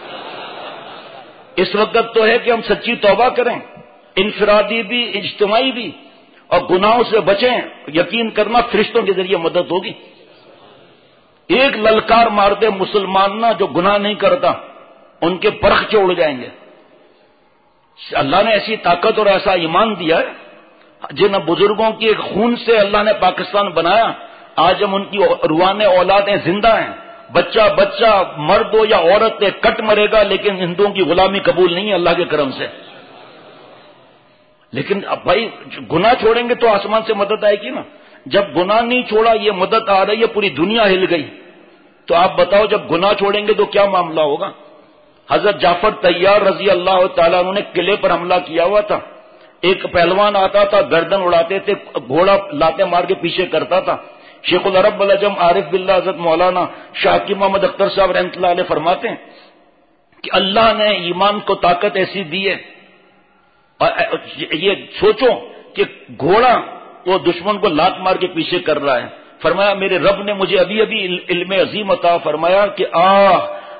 Speaker 2: اس وقت تو ہے کہ ہم سچی توبہ کریں، انفرادی بھی اجتماعی بھی، اور گناہوں سے بچیں. یقین کرنا فرشتوں کے ذریعے مدد ہوگی. ایک للکار مار دے مسلمان نہ جو گناہ نہیں کرتا، ان کے پرخ چوڑ جائیں گے. اللہ نے ایسی طاقت اور ایسا ایمان دیا ہے. جن بزرگوں کے خون سے اللہ نے پاکستان بنایا، آج ہم ان کی روحانی اولادیں زندہ ہیں. بچہ مرد ہو یا عورت کٹ مرے گا، لیکن ہندوؤں کی غلامی قبول نہیں ہے اللہ کے کرم سے. لیکن اب بھائی گناہ چھوڑیں گے تو آسمان سے مدد آئے گی نا. جب گناہ نہیں چھوڑا، یہ مدد آ رہی ہے، پوری دنیا ہل گئی. تو آپ بتاؤ جب گناہ چھوڑیں گے تو کیا معاملہ ہوگا. حضرت جعفر طیار رضی اللہ تعالیٰ عنہ نے قلعے پر حملہ کیا ہوا تھا. ایک پہلوان آتا تھا، گردن اڑاتے تھے، گھوڑا لاتے مار کے پیچھے کرتا تھا. شیخ العرب العجم عارف باللہ حضرت مولانا شاہ محمد اختر صاحب رحمۃ اللہ علیہ فرماتے ہیں کہ اللہ نے ایمان کو طاقت ایسی دی ہے. اور یہ سوچو کہ گھوڑا وہ دشمن کو لات مار کے پیچھے کر رہا ہے. فرمایا میرے رب نے مجھے ابھی ابھی علم عظیم عطا فرمایا کہ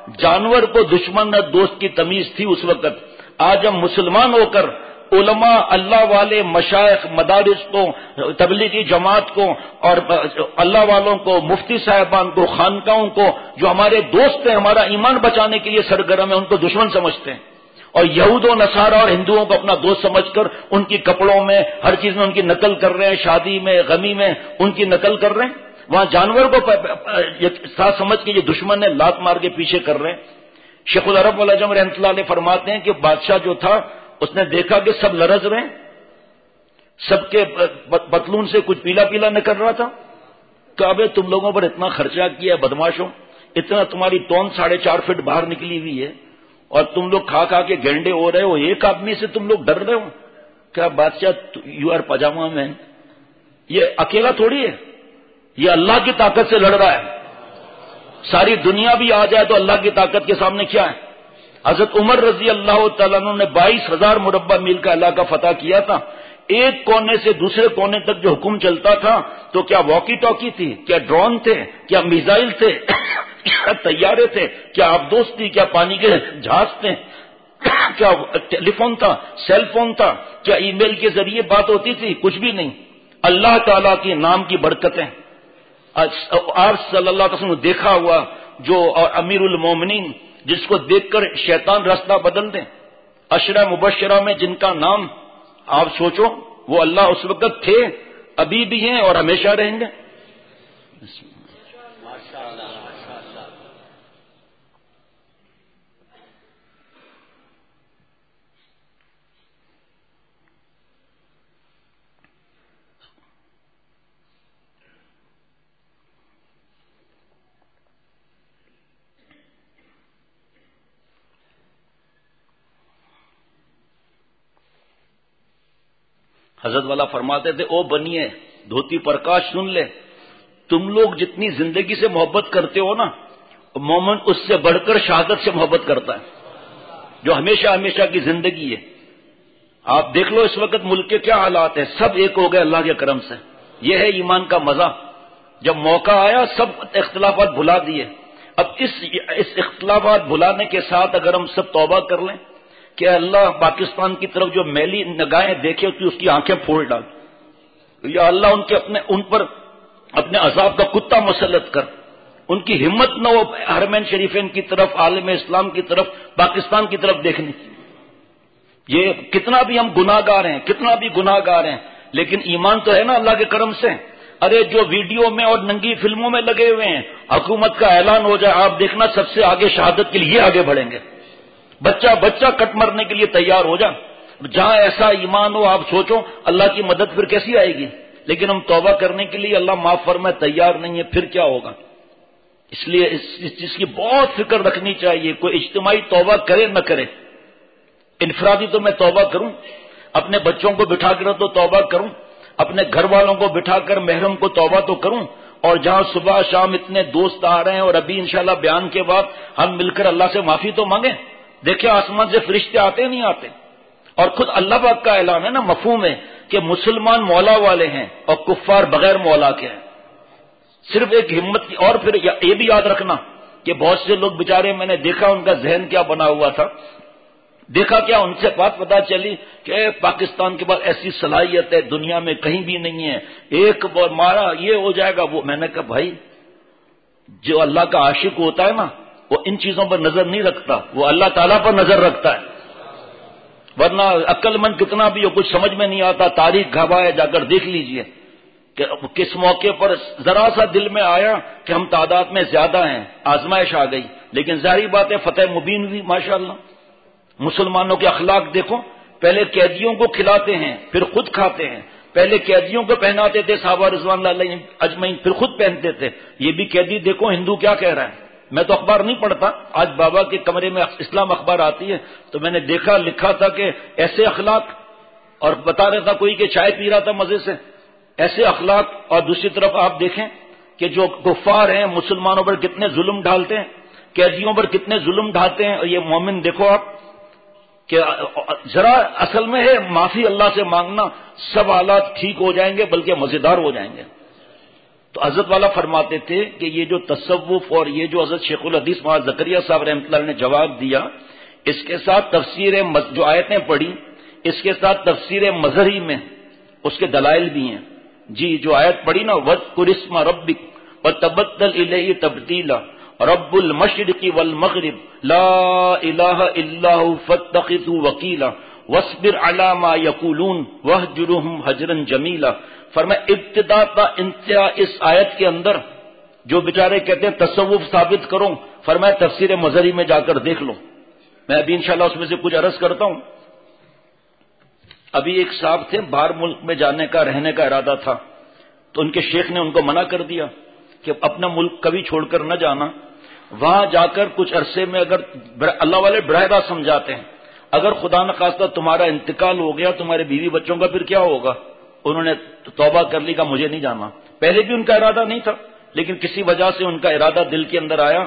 Speaker 2: جانور کو دشمن اور دوست کی تمیز تھی اس وقت. آج ہم مسلمان ہو کر علماء، اللہ والے، مشائخ، مدارس کو، تبلیغی جماعت کو اور اللہ والوں کو، مفتی صاحبان کو، خانقاہوں کو جو ہمارے دوست ہیں، ہمارا ایمان بچانے کے لیے سرگرم ہیں، ان کو دشمن سمجھتے ہیں. اور یہود و نصارہ اور ہندوؤں کو اپنا دوست سمجھ کر ان کی کپڑوں میں، ہر چیز میں ان کی نقل کر رہے ہیں، شادی میں، غمی میں ان کی نقل کر رہے ہیں. وہاں جانور کو ساتھ سمجھ کے یہ دشمن ہے، لات مار کے پیچھے کر رہے ہیں. شیخ العرب والعجم رحمۃ اللہ علیہ فرماتے ہیں کہ بادشاہ جو تھا اس نے دیکھا کہ سب لرز رہے ہیں، سب کے پتلون سے کچھ پیلا پیلا نکل رہا تھا. کہا بھئی تم لوگوں پر اتنا خرچہ کیا ہے بدماشوں، اتنا تمہاری تون 4.5 فٹ باہر نکلی ہوئی ہے اور تم لوگ کھا کھا کے گینڈے ہو رہے ہو، ایک آدمی سے تم لوگ ڈر رہے ہو. کیا بادشاہ یو آر پاجامہ مین، یہ اکیلا تھوڑی ہے، یہ اللہ کی طاقت سے لڑ رہا ہے. ساری دنیا بھی آ جائے تو اللہ کی طاقت کے سامنے کیا ہے. حضرت عمر رضی اللہ تعالیٰ عنہ نے 22,000 مربع میل کا علاقہ فتح کیا تھا. ایک کونے سے دوسرے کونے تک جو حکم چلتا تھا تو کیا واکی ٹاکی تھی، کیا ڈرون تھے، کیا میزائل تھے، کیا طیارے تھے، کیا آبدوز تھی، کیا پانی کے جہاز تھے، کیا ٹیلی فون تھا، سیل فون تھا، کیا ای میل کے ذریعے بات ہوتی تھی؟ کچھ بھی نہیں. اللہ تعالیٰ کے نام کی برکتیں. آپ صلی اللہ علیہ وسلم نے دیکھا ہوا جو امیر المومنین جس کو دیکھ کر شیطان راستہ بدل دیں، عشرہ مبشرہ میں جن کا نام آپ سوچو، وہ اللہ اس وقت تھے، ابھی بھی ہیں اور ہمیشہ رہیں گے. حضرت والا فرماتے تھے او بنیے دھوتی پرکاش سن لے، تم لوگ جتنی زندگی سے محبت کرتے ہو نا، مومن اس سے بڑھ کر شہادت سے محبت کرتا ہے جو ہمیشہ ہمیشہ کی زندگی ہے. آپ دیکھ لو اس وقت ملک کے کیا حالات ہیں، سب ایک ہو گئے اللہ کے کرم سے. یہ ہے ایمان کا مزہ. جب موقع آیا سب اختلافات بھلا دیے. اب اس اختلافات بھلانے کے ساتھ اگر ہم سب توبہ کر لیں کہ اللہ پاکستان کی طرف جو میلی نگاہیں دیکھے اس کی آنکھیں پھوڑ ڈال، یا اللہ ان پر اپنے عذاب کا کتا مسلط کر، ان کی ہمت نہ ہو حرمین شریفین کی طرف، عالم اسلام کی طرف، پاکستان کی طرف دیکھنے کی. یہ کتنا بھی ہم گناہ گار ہیں، کتنا بھی گناہ گار ہیں، لیکن ایمان تو ہے نا اللہ کے کرم سے. ارے جو ویڈیو میں اور ننگی فلموں میں لگے ہوئے ہیں، حکومت کا اعلان ہو جائے آپ دیکھنا سب سے آگے شہادت کے لیے آگے بڑھیں گے. بچہ کٹ مرنے کے لیے تیار ہو جا. جہاں ایسا ایمان ہو آپ سوچو اللہ کی مدد پھر کیسی آئے گی. لیکن ہم توبہ کرنے کے لیے اللہ معاف فرمائے تیار نہیں ہے، پھر کیا ہوگا. اس لیے اس چیز کی بہت فکر رکھنی چاہیے. کوئی اجتماعی توبہ کرے نہ کرے، انفرادی تو میں توبہ کروں، اپنے بچوں کو بٹھا کر تو توبہ کروں، اپنے گھر والوں کو بٹھا کر محرم کو توبہ تو کروں. اور جہاں صبح شام اتنے دوست آ رہے ہیں اور ابھی انشاءاللہ بیان کے بعد ہم مل کر اللہ سے معافی تو مانگیں. دیکھیں آسمان سے فرشتے آتے نہیں آتے. اور خود اللہ پاک کا اعلان ہے نا، مفہوم ہے کہ مسلمان مولا والے ہیں اور کفار بغیر مولا کے ہیں. صرف ایک ہمت کی. اور پھر یہ بھی یاد رکھنا کہ بہت سے لوگ بیچارے میں نے دیکھا ان کا ذہن کیا بنا ہوا تھا. دیکھا کیا ان سے بات پتہ چلی کہ پاکستان کے بعد ایسی صلاحیت ہے دنیا میں کہیں بھی نہیں ہے، ایک مارا یہ ہو جائے گا وہ. میں نے کہا بھائی جو اللہ کا عاشق ہوتا ہے نا وہ ان چیزوں پر نظر نہیں رکھتا، وہ اللہ تعالیٰ پر نظر رکھتا ہے. ورنہ عقل مند کتنا بھی ہو کچھ سمجھ میں نہیں آتا. تاریخ گواہ ہے، جا کر دیکھ لیجئے کہ کس موقع پر ذرا سا دل میں آیا کہ ہم تعداد میں زیادہ ہیں، آزمائش آ گئی. لیکن ظاہری بات ہے فتح مبین ہوئی ماشاءاللہ. مسلمانوں کے اخلاق دیکھو، پہلے قیدیوں کو کھلاتے ہیں پھر خود کھاتے ہیں. پہلے قیدیوں کو پہناتے تھے صحابہ رضوان اللہ علیہم اجمعین، پھر خود پہنتے تھے. یہ بھی قیدی دیکھو ہندو کیا کہہ رہا ہے. میں تو اخبار نہیں پڑھتا، آج بابا کے کمرے میں اسلام اخبار آتی ہے تو میں نے دیکھا لکھا تھا کہ ایسے اخلاق، اور بتا رہا تھا کوئی کہ چائے پی رہا تھا مزے سے، ایسے اخلاق. اور دوسری طرف آپ دیکھیں کہ جو کفار ہیں مسلمانوں پر کتنے ظلم ڈالتے ہیں، قیدیوں پر کتنے ظلم ڈھاتے ہیں. اور یہ مومن دیکھو آپ کہ ذرا اصل میں ہے معافی اللہ سے مانگنا، سب حالات ٹھیک ہو جائیں گے بلکہ مزیدار ہو جائیں گے. تو حضرت والا فرماتے تھے کہ یہ جو تصوف اور یہ جو حضرت شیخ الحدیث مولانا زکریا صاحب رحمۃ اللہ علیہ نے جواب دیا، اس کے ساتھ تفسیر جو آیتیں پڑھی، اس کے ساتھ تفسیر مظہری میں اس کے دلائل بھی ہیں. جی جو آیت پڑھی نا، وَاذْكُرِ اسْمَ رَبِّكَ وَتَبَتَّلْ إِلَيْهِ تَبْتِيلًا رب المشرق والمغرب لا الہ الا هو فاتخذه وکیلا واصبر علی ما یقولون واہجرهم ہجرا جمیلا. فرمایا ابتدا تا انتہا اس آیت کے اندر جو بیچارے کہتے ہیں تصوف ثابت کرو، فرمایا تفسیر مظہری میں جا کر دیکھ لو. میں ابھی انشاءاللہ اس میں سے کچھ عرض کرتا ہوں. ابھی ایک صاحب تھے، باہر ملک میں جانے کا رہنے کا ارادہ تھا، تو ان کے شیخ نے ان کو منع کر دیا کہ اپنا ملک کبھی چھوڑ کر نہ جانا. وہاں جا کر کچھ عرصے میں اگر اللہ والے براہ راست سمجھاتے ہیں، اگر خدا نخواستہ تمہارا انتقال ہو گیا تمہارے بیوی بچوں کا پھر کیا ہوگا؟ انہوں نے توبہ کر لی، کہ مجھے نہیں جانا. پہلے بھی ان کا ارادہ نہیں تھا، لیکن کسی وجہ سے ان کا ارادہ دل کے اندر آیا.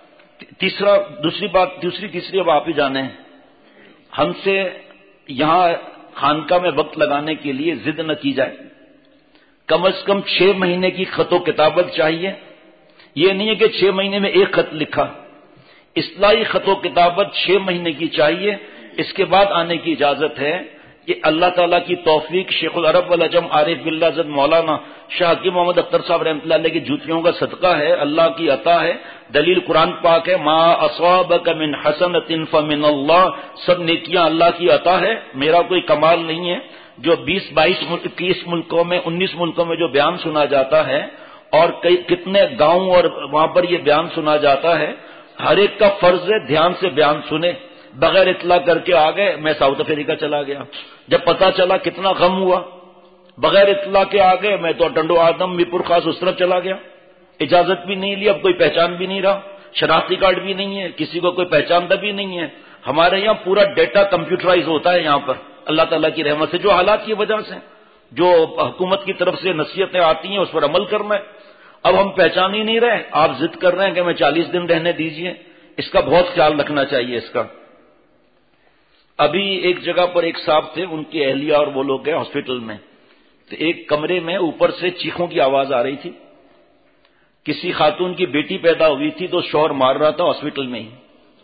Speaker 2: تیسری اب آپ ہی جانے ہیں، ہم سے یہاں خانقاہ میں وقت لگانے کے لیے ضد نہ کی جائے. کم از کم 6 مہینے کی خط و کتابت چاہیے. یہ نہیں ہے کہ 6 مہینے میں ایک خط لکھا، اصلاحی خط و کتابت 6 مہینے کی چاہیے. اس کے بعد آنے کی اجازت ہے کہ اللہ تعالیٰ کی توفیق، شیخ العرب والعجم عارف باللہ حضرت مولانا شاہ حکیم محمد اختر صاحب رحمۃ اللہ علیہ کی جوتیوں کا صدقہ ہے، اللہ کی عطا ہے. دلیل قرآن پاک ہے، ما اصابک من حسنۃ فمن اللہ. سب نیکیاں اللہ کی عطا ہے، میرا کوئی کمال نہیں ہے. جو 20-22 21 ملکوں میں 19 ملکوں میں جو بیان سنا جاتا ہے اور کتنے گاؤں اور وہاں پر یہ بیان سنا جاتا ہے، ہر ایک کا فرض ہے دھیان سے بیان سنے. بغیر اطلاع کر کے آ گئے، میں ساؤتھ افریقہ چلا گیا، جب پتا چلا کتنا غم ہوا. بغیر اطلاع کے آ گئے، میں تو ٹنڈو آدم میپور خاص اس طرف چلا گیا، اجازت بھی نہیں لی. اب کوئی پہچان بھی نہیں رہا، شناختی کارڈ بھی نہیں ہے، کسی کو کوئی پہچانتا بھی نہیں ہے. ہمارے یہاں پورا ڈیٹا کمپیوٹرائز ہوتا ہے یہاں پر، اللہ تعالیٰ کی رحمت سے. جو حالات کی وجہ سے، جو حکومت کی طرف سے نصیحتیں آتی ہیں اس پر عمل کرنا ہے. اب ہم پہچان ہی نہیں رہے، آپ ضد کر رہے ہیں کہ میں 40 دن رہنے دیجئے. اس کا بہت خیال رکھنا چاہیے اس کا. ابھی ایک جگہ پر ایک صاحب تھے، ان کی اہلیہ اور وہ لوگ گئے ہاسپٹل میں، تو ایک کمرے میں اوپر سے چیخوں کی آواز آ رہی تھی. کسی خاتون کی بیٹی پیدا ہوئی تھی تو شوہر مار رہا تھا ہاسپٹل میں ہی.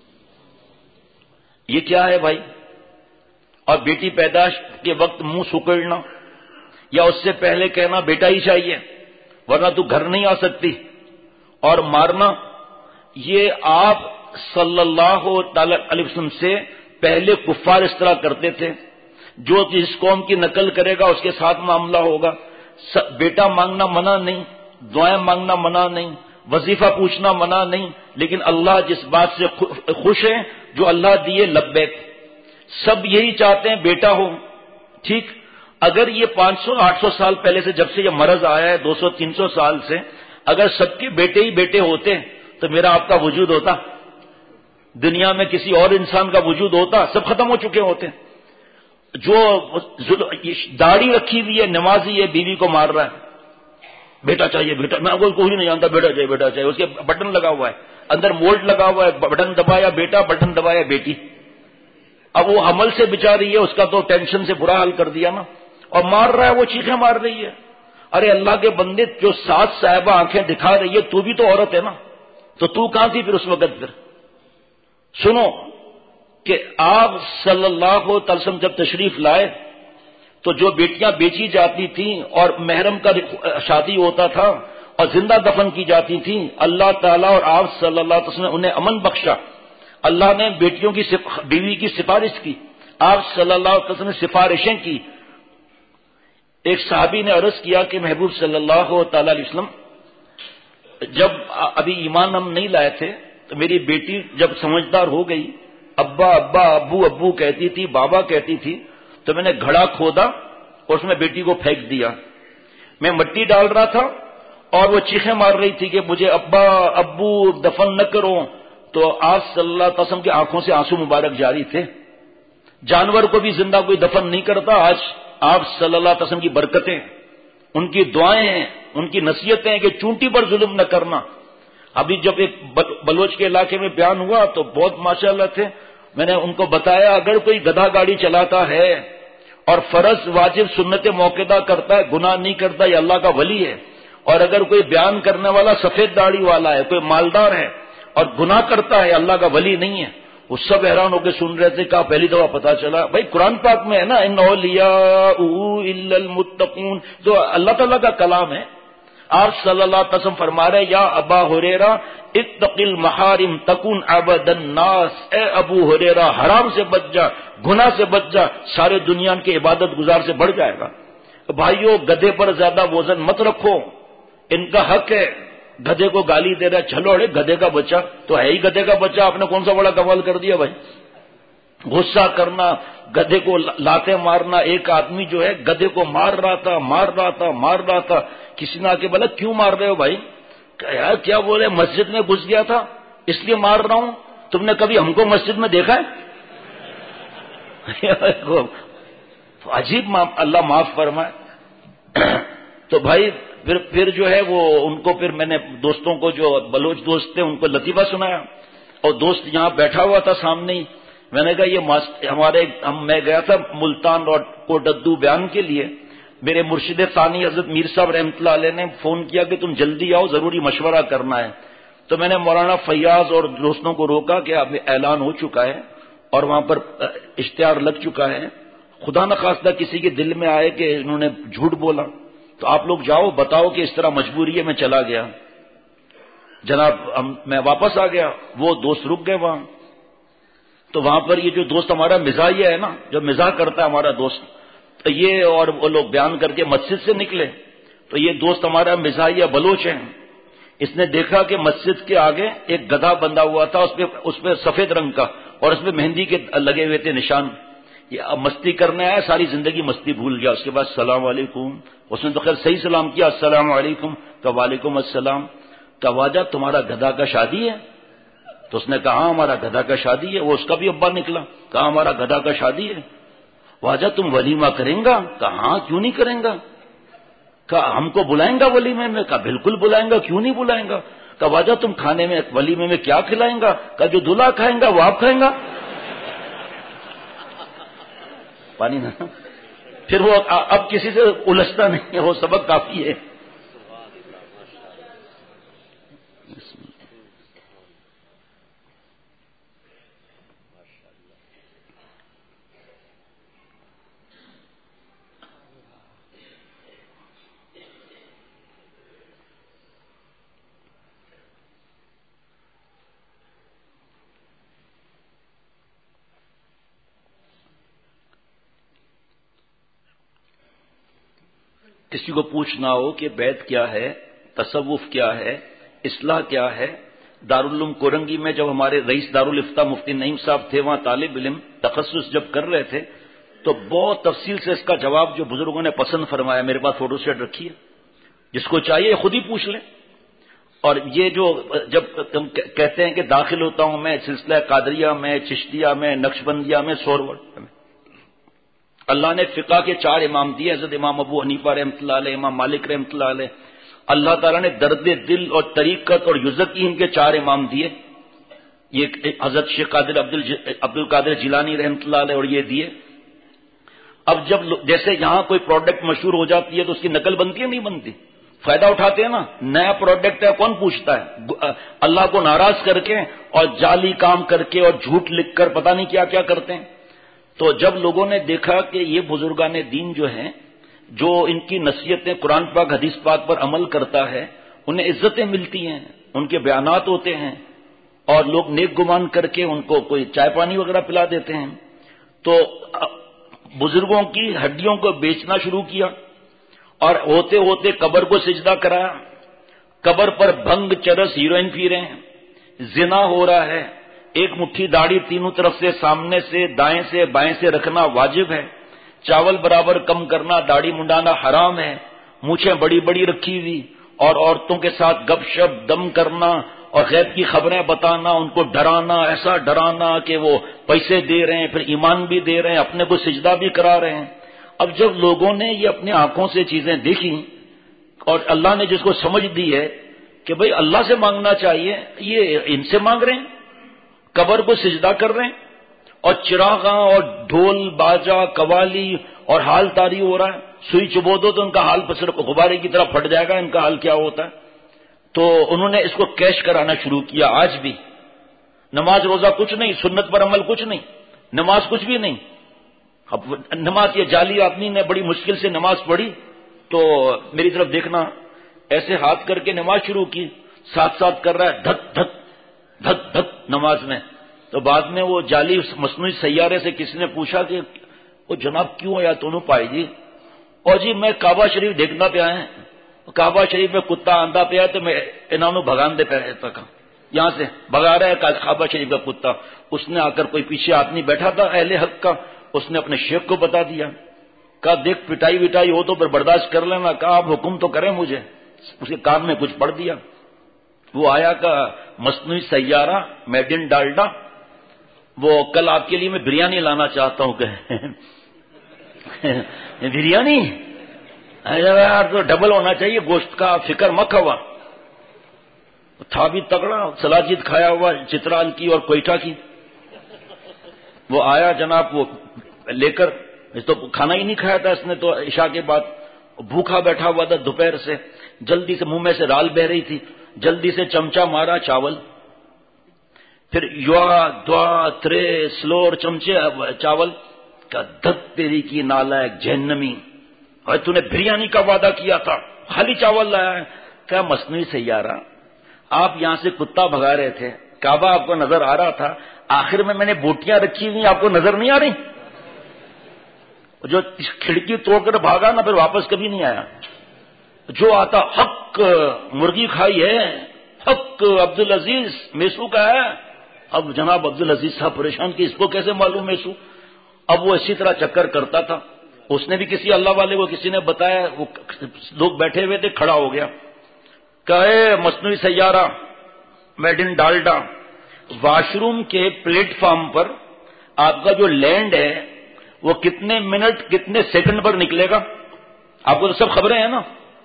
Speaker 2: یہ کیا ہے بھائی؟ اور بیٹی پیدائش کے وقت منہ سکڑنا یا اس سے پہلے کہنا بیٹا ہی چاہیے ورنہ تو گھر نہیں آ سکتی، اور مارنا. یہ آپ صلی اللہ تعالی علیہ وسلم سے پہلے کفار اس طرح کرتے تھے. جو جس قوم کی نقل کرے گا اس کے ساتھ معاملہ ہوگا. بیٹا مانگنا منع نہیں، دعائیں مانگنا منع نہیں، وظیفہ پوچھنا منع نہیں، لیکن اللہ جس بات سے خوش ہے، جو اللہ دیے لبیک. سب یہی چاہتے ہیں بیٹا ہو. ٹھیک، اگر یہ 500-800 سال پہلے سے، جب سے یہ مرض آیا ہے 200-300 سال سے، اگر سب کے بیٹے ہی بیٹے ہوتے تو میرا آپ کا وجود ہوتا؟ دنیا میں کسی اور انسان کا وجود ہوتا؟ سب ختم ہو چکے ہوتے. جو داڑھی رکھی ہوئی ہے، نمازی ہے، بیوی کو مار رہا ہے، بیٹا چاہیے بیٹا. میں کوئی نہیں جانتا، بیٹا چاہیے بیٹا چاہیے. اس کے بٹن لگا ہوا ہے، اندر مولڈ لگا ہوا ہے، بٹن دبایا بیٹا، بٹن دبایا بیٹی. اب وہ حمل سے بچا رہی ہے، اس کا تو ٹینشن سے برا حال کر دیا نا، اور مار رہا ہے، وہ چیخیں مار رہی ہے. ارے اللہ کے بندے، جو 7 صاحبہ آنکھیں دکھا رہی ہے، تو بھی تو عورت ہے نا، تو کہاں تھی پھر اس وقت؟ پھر سنو کہ آپ صلی اللہ علیہ وسلم جب تشریف لائے تو جو بیٹیاں بیچی جاتی تھیں اور محرم کا شادی ہوتا تھا اور زندہ دفن کی جاتی تھیں، اللہ تعالیٰ اور آپ صلی اللہ علیہ وسلم نے انہیں امن بخشا. اللہ نے بیٹیوں کی بیوی کی سفارش کی، آپ صلی اللہ علیہ وسلم نے سفارشیں کی. ایک صحابی نے عرض کیا کہ محبوب صلی اللہ تعالی علیہ وسلم، جب ابھی ایمان ہم نہیں لائے تھے تو میری بیٹی جب سمجھدار ہو گئی، ابا ابا، ابو ابو کہتی تھی، بابا کہتی تھی، تو میں نے گھڑا کھودا اور اس میں بیٹی کو پھینک دیا. میں مٹی ڈال رہا تھا اور وہ چیخیں مار رہی تھی کہ مجھے ابا ابو دفن نہ کرو. تو آپ صلی اللہ علیہ وسلم کی آنکھوں سے آنسو مبارک جاری تھے. جانور کو بھی زندہ کوئی دفن نہیں کرتا. آج آپ صلی اللہ علیہ وسلم کی برکتیں، ان کی دعائیں ہیں، ان کی نصیحتیں ہیں کہ چونٹی پر ظلم نہ کرنا. ابھی جب ایک بلوچ کے علاقے میں بیان ہوا تو بہت ماشاءاللہ تھے. میں نے ان کو بتایا اگر کوئی گدھا گاڑی چلاتا ہے اور فرض واجب سنت موقعہ کرتا ہے، گناہ نہیں کرتا، یہ اللہ کا ولی ہے. اور اگر کوئی بیان کرنے والا سفید داڑھی والا ہے، کوئی مالدار ہے اور گناہ کرتا ہے، اللہ کا ولی نہیں ہے، وہ سب حیران ہو کے سن رہے تھے. کہا پہلی دفعہ پتا چلا بھائی قرآن پاک میں ہے نا ان اولیاء الا المتقون، جو اللہ تعالیٰ کا کلام ہے. آپ صلی اللہ علیہ وسلم فرما رہے یا ابا ہریرہ اتق المحارم تکن عبد الناس، اے ابو ہریرہ حرام سے بچ جا، گناہ سے بچ جا، سارے دنیا کے عبادت گزار سے بڑھ جائے گا. بھائیو گدھے پر زیادہ وزن مت رکھو، ان کا حق ہے. گدھے کو گالی دے رہا ہے، چلو ارے گدھے کا بچہ تو ہے ہی گدھے کا بچہ، آپ نے کون سا بڑا کمال کر دیا بھائی. غصہ کرنا، گدھے کو لاتے مارنا. ایک آدمی جو ہے گدھے کو مار رہا تھا. کسی نے آ کے بولا کیوں مار رہے ہو بھائی؟ کہ یار کیا بولے، مسجد میں گھس گیا تھا اس لیے مار رہا ہوں. تم نے کبھی ہم کو مسجد میں دیکھا ہے؟ عجیب، اللہ معاف فرمائے. تو بھائی پھر جو ہے وہ ان کو پھر میں نے دوستوں کو، جو بلوچ دوست تھے، ان کو لطیفہ سنایا. اور دوست یہاں بیٹھا ہوا تھا سامنے ہی. میں نے کہا یہ میں گیا تھا ملتان اور کوٹدو بیان کے لیے. میرے مرشد ثانی حضرت میر صاحب رحمۃ اللہ علیہ نے فون کیا کہ تم جلدی آؤ، ضروری مشورہ کرنا ہے. تو میں نے مولانا فیاض اور دوستوں کو روکا کہ اب اعلان ہو چکا ہے اور وہاں پر اشتہار لگ چکا ہے. خدا نخواستہ کسی کے دل میں آئے کہ انہوں نے جھوٹ بولا تو آپ لوگ جاؤ بتاؤ کہ اس طرح مجبوری ہے. میں چلا گیا جناب، میں واپس آ گیا. وہ دوست رک گئے وہاں. تو وہاں پر یہ جو دوست ہمارا مزاحیہ ہے نا، جو مزاح کرتا ہے ہمارا دوست، تو یہ اور وہ لوگ بیان کر کے مسجد سے نکلے. تو یہ دوست ہمارا مزاحیہ بلوچ ہے. اس نے دیکھا کہ مسجد کے آگے ایک گدھا بندھا ہوا تھا، اس پہ سفید رنگ کا، اور اس میں مہندی کے لگے ہوئے تھے نشان. یہ مستی کرنے آیا، ساری زندگی مستی بھول گیا. اس کے بعد السلام علیکم، اس نے تو خیر صحیح سلام کیا، السلام علیکم. کہ وعلیکم السلام. کہ واجہ تمہارا گدھا کا شادی ہے؟ تو اس نے کہا ہاں ہمارا گدھا کا شادی ہے. وہ اس کا بھی ابا نکلا. کہا ہمارا گدھا کا شادی ہے. واجہ تم ولیمہ کریں گا؟ کہا ہاں کیوں نہیں کریں گا. کہا ہم کو بلائیں گا ولیمے میں؟ کہا بالکل بلائیں گا، کیوں نہیں بلائیں گا. کہا واجہ تم کھانے میں ولیمے میں کیا کھلائیں گا؟ کہا جو دلہا کھائیں گا وہ آپ کھائیں گا. پانی نہ پھر وہ اب کسی سے الجھتا نہیں ہے، وہ سبق کافی ہے. کسی کو پوچھنا ہو کہ بیت کیا ہے، تصوف کیا ہے، اصلاح کیا ہے. دارالعلوم کورنگی میں جب ہمارے رئیس دارالافتاء مفتی نعیم صاحب تھے، وہاں طالب علم تخصص جب کر رہے تھے تو بہت تفصیل سے اس کا جواب جو بزرگوں نے پسند فرمایا. میرے پاس فوٹو سیٹ رکھی ہے، جس کو چاہیے خود ہی پوچھ لیں. اور یہ جو جب تم کہتے ہیں کہ داخل ہوتا ہوں میں سلسلہ قادریہ میں، چشتیہ میں، نقشبندیہ میں، سورور میں، اللہ نے فقہ کے 4 امام دیے، حضرت امام ابو حنیفہ رحمۃ اللہ علیہ، امام مالک رحمۃ اللہ علیہ. اللہ تعالیٰ نے درد دل اور طریقت اور یقین کے 4 امام دیے. یہ حضرت شیخ قادر عبد القادر جیلانی رحمۃ اللہ علیہ اور یہ دیے. اب جب جیسے یہاں کوئی پروڈکٹ مشہور ہو جاتی ہے تو اس کی نقل بنتی ہے نہیں بنتی؟ فائدہ اٹھاتے ہیں نا. نیا پروڈکٹ ہے کون پوچھتا ہے؟ اللہ کو ناراض کر کے اور جعلی کام کر کے اور جھوٹ لکھ کر پتہ نہیں کیا کیا کرتے ہیں. تو جب لوگوں نے دیکھا کہ یہ بزرگان دین جو ہیں، جو ان کی نصیحتیں قرآن پاک حدیث پاک پر عمل کرتا ہے، انہیں عزتیں ملتی ہیں، ان کے بیانات ہوتے ہیں اور لوگ نیک گمان کر کے ان کو کوئی چائے پانی وغیرہ پلا دیتے ہیں، تو بزرگوں کی ہڈیوں کو بیچنا شروع کیا اور ہوتے ہوتے قبر کو سجدہ کرایا. قبر پر بھنگ، چرس، ہیروئن پی رہے ہیں، زنا ہو رہا ہے. ایک مٹھی داڑھی تینوں طرف سے، سامنے سے، دائیں سے، بائیں سے رکھنا واجب ہے. چاول برابر کم کرنا، داڑھی منڈانا حرام ہے. مونچھیں بڑی بڑی رکھی ہوئی اور عورتوں کے ساتھ گپ شپ دم کرنا اور غیب کی خبریں بتانا، ان کو ڈرانا، ایسا ڈرانا کہ وہ پیسے دے رہے ہیں، پھر ایمان بھی دے رہے ہیں، اپنے کو سجدہ بھی کرا رہے ہیں. اب جب لوگوں نے یہ اپنی آنکھوں سے چیزیں دیکھی اور اللہ نے جس کو سمجھ دی ہے کہ بھئی اللہ سے مانگنا چاہیے، یہ ان سے مانگ رہے ہیں، قبر کو سجدہ کر رہے ہیں اور چراغاں اور ڈھول باجا قوالی اور حال تاری ہو رہا ہے. سوئی چبو دو تو ان کا حال صرف غبارے کی طرح پھٹ جائے گا، ان کا حال کیا ہوتا ہے؟ تو انہوں نے اس کو کیش کرانا شروع کیا. آج بھی نماز روزہ کچھ نہیں، سنت پر عمل کچھ نہیں، نماز کچھ بھی نہیں. اب نماز یہ جعلی آدمی نے بڑی مشکل سے نماز پڑھی تو میری طرف دیکھنا، ایسے ہاتھ کر کے نماز شروع کی، ساتھ ساتھ کر رہا ہے دھک دھک دھک دھک نماز میں. تو بعد میں وہ جعلی مصنوعی سیارے سے کسی نے پوچھا کہ وہ جناب کیوں یا تو پائے جی؟ اور جی میں کعبہ شریف دیکھنا پہ آئے ہیں، کعبہ شریف میں کتا آندہ پہ آیا تو میں انہوں بھگان دے پہ تک یہاں سے بھگا رہا ہے کعبہ شریف کا کتا. اس نے آ کر کوئی پیچھے آدمی بیٹھا تھا اہل حق کا، اس نے اپنے شیخ کو بتا دیا. کہا دیکھ پٹائی وٹائی ہو تو پھر برداشت کر لینا. کہا آپ حکم تو کریں مجھے. اس کے کان میں کچھ پڑھ دیا. وہ آیا کا مصنوعی سیارہ میڈ ان ڈالڈا، وہ کل آپ کے لیے میں بریانی لانا چاہتا ہوں. کہ بریانی یار تو ڈبل ہونا چاہیے گوشت کا، فکر مت ہوا. تھا بھی تگڑا، سلاجید کھایا ہوا چترال کی اور کوئٹہ کی. وہ آیا جناب، وہ لے کر، تو کھانا ہی نہیں کھایا تھا اس نے تو عشاء کے بعد، بھوکھا بیٹھا ہوا تھا دوپہر سے. جلدی سے منہ میں سے رال بہ رہی تھی، جلدی سے چمچہ مارا چاول، پھر یوا دعا ترے سلور چمچے چاول کا. دھت تیری کی نالائق جہنمی، اور تو نے بریانی کا وعدہ کیا تھا خالی چاول لایا ہے. کیا مصنوعی سیارہ، آپ یہاں سے کتا بھگا رہے تھے، کعبہ آپ کو نظر آ رہا تھا، آخر میں نے بوٹیاں رکھی ہوئی آپ کو نظر نہیں آ رہی؟ جو کھڑکی توڑ کر بھاگا نا پھر واپس کبھی نہیں آیا. جو آتا حق مرغی کھائی ہے، حق عبدالعزیز میسو کا ہے. اب جناب عبدالعزیز صاحب پریشان کہ اس کو کیسے معلوم میسو. اب وہ اسی طرح چکر کرتا تھا. اس نے بھی کسی اللہ والے کو کسی نے بتایا، وہ لوگ بیٹھے ہوئے تھے، کھڑا ہو گیا. کہے مصنوعی سیارہ made in Dalda, washroom کے پلیٹ فارم پر آپ کا جو لینڈ ہے وہ کتنے منٹ کتنے سیکنڈ پر نکلے گا؟ آپ کو تو سب خبریں ہیں نا.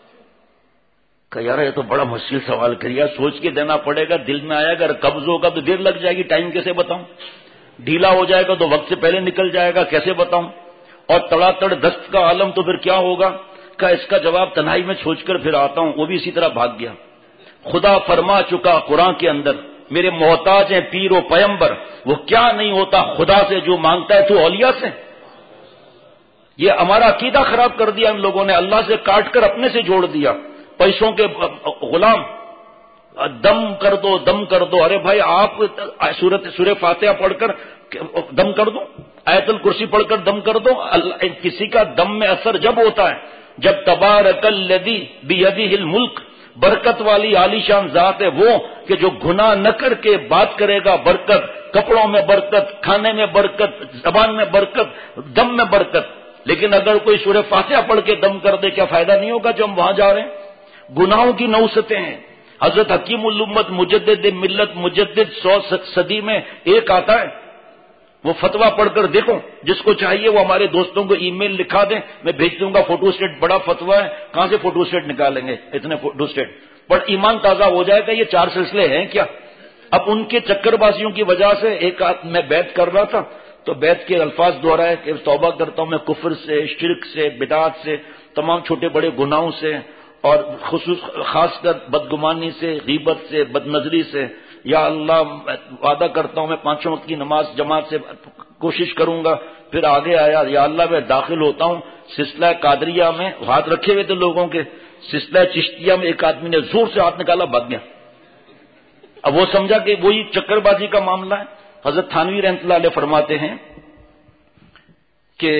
Speaker 2: کہ یار یہ تو بڑا مشکل سوال کریا، سوچ کے دینا پڑے گا. دل میں آیا اگر قبض ہوگا تو دیر لگ جائے گی، ٹائم کیسے بتاؤں؟ ڈھیلا ہو جائے گا تو وقت سے پہلے نکل جائے گا، کیسے بتاؤں؟ اور تڑا تڑ دست کا عالم تو پھر کیا ہوگا؟ کہ اس کا جواب تنہائی میں سوچ کر پھر آتا ہوں. وہ بھی اسی طرح بھاگ گیا. خدا فرما چکا قرآن کے اندر، میرے محتاج ہیں پیر و پیمبر، وہ کیا نہیں ہوتا خدا سے جو مانگتا ہے تو اولیاء سے. یہ ہمارا عقیدہ خراب کر دیا ان لوگوں نے، اللہ سے کاٹ کر اپنے سے جوڑ دیا. پیسوں کے غلام، دم کر دو دم کر دو. ارے بھائی آپ سورہ فاتحہ پڑھ کر دم کر دو، آیت الکرسی پڑھ کر دم کر دو. کسی کا دم میں اثر جب ہوتا ہے جب تبارک الذی بیدہ الملک، برکت والی عالی شان ذات ہے وہ کہ جو گناہ نہ کر کے بات کرے گا برکت، کپڑوں میں برکت، کھانے میں برکت، زبان میں برکت، دم میں برکت. لیکن اگر کوئی سورہ فاتحہ پڑھ کے دم کر دے، کیا فائدہ نہیں ہوگا جو ہم وہاں جا رہے ہیں؟ گناہوں کی نوستیں ہیں. حضرت حکیم الامت مجدد ملت مجدد 100 صدی میں ایک آتا ہے، وہ فتویٰ پڑھ کر دیکھو. جس کو چاہیے وہ ہمارے دوستوں کو ای میل لکھا دیں، میں بھیج دوں گا فوٹو اسٹیٹ. بڑا فتویٰ ہے، کہاں سے فوٹو اسٹیٹ نکالیں گے اتنے فوٹو اسٹیٹ؟ پر ایمان تازہ ہو جائے گا. یہ 4 سلسلے ہیں کیا؟ اب ان کے چکر بازیوں کی وجہ سے ایک میں بیعت کر رہا تھا تو بیعت کے الفاظ دہرائے کہ توبہ کرتا ہوں میں کفر سے، شرک سے، بدعات سے، تمام چھوٹے بڑے گناہوں سے، اور خاص کر بدگمانی سے، غیبت سے، بد نظری سے. یا اللہ وعدہ کرتا ہوں میں 5 وقت کی نماز جماعت سے کوشش کروں گا. پھر آگے آیا یا اللہ میں داخل ہوتا ہوں سلسلہ قادریہ میں. ہاتھ رکھے ہوئے تھے لوگوں کے. سلسلہ چشتیہ میں ایک آدمی نے زور سے ہاتھ نکالا، بھاگ گیا. اب وہ سمجھا کہ وہی چکر بازی کا معاملہ ہے. حضرت تھانوی رحمۃ اللہ علیہ فرماتے ہیں کہ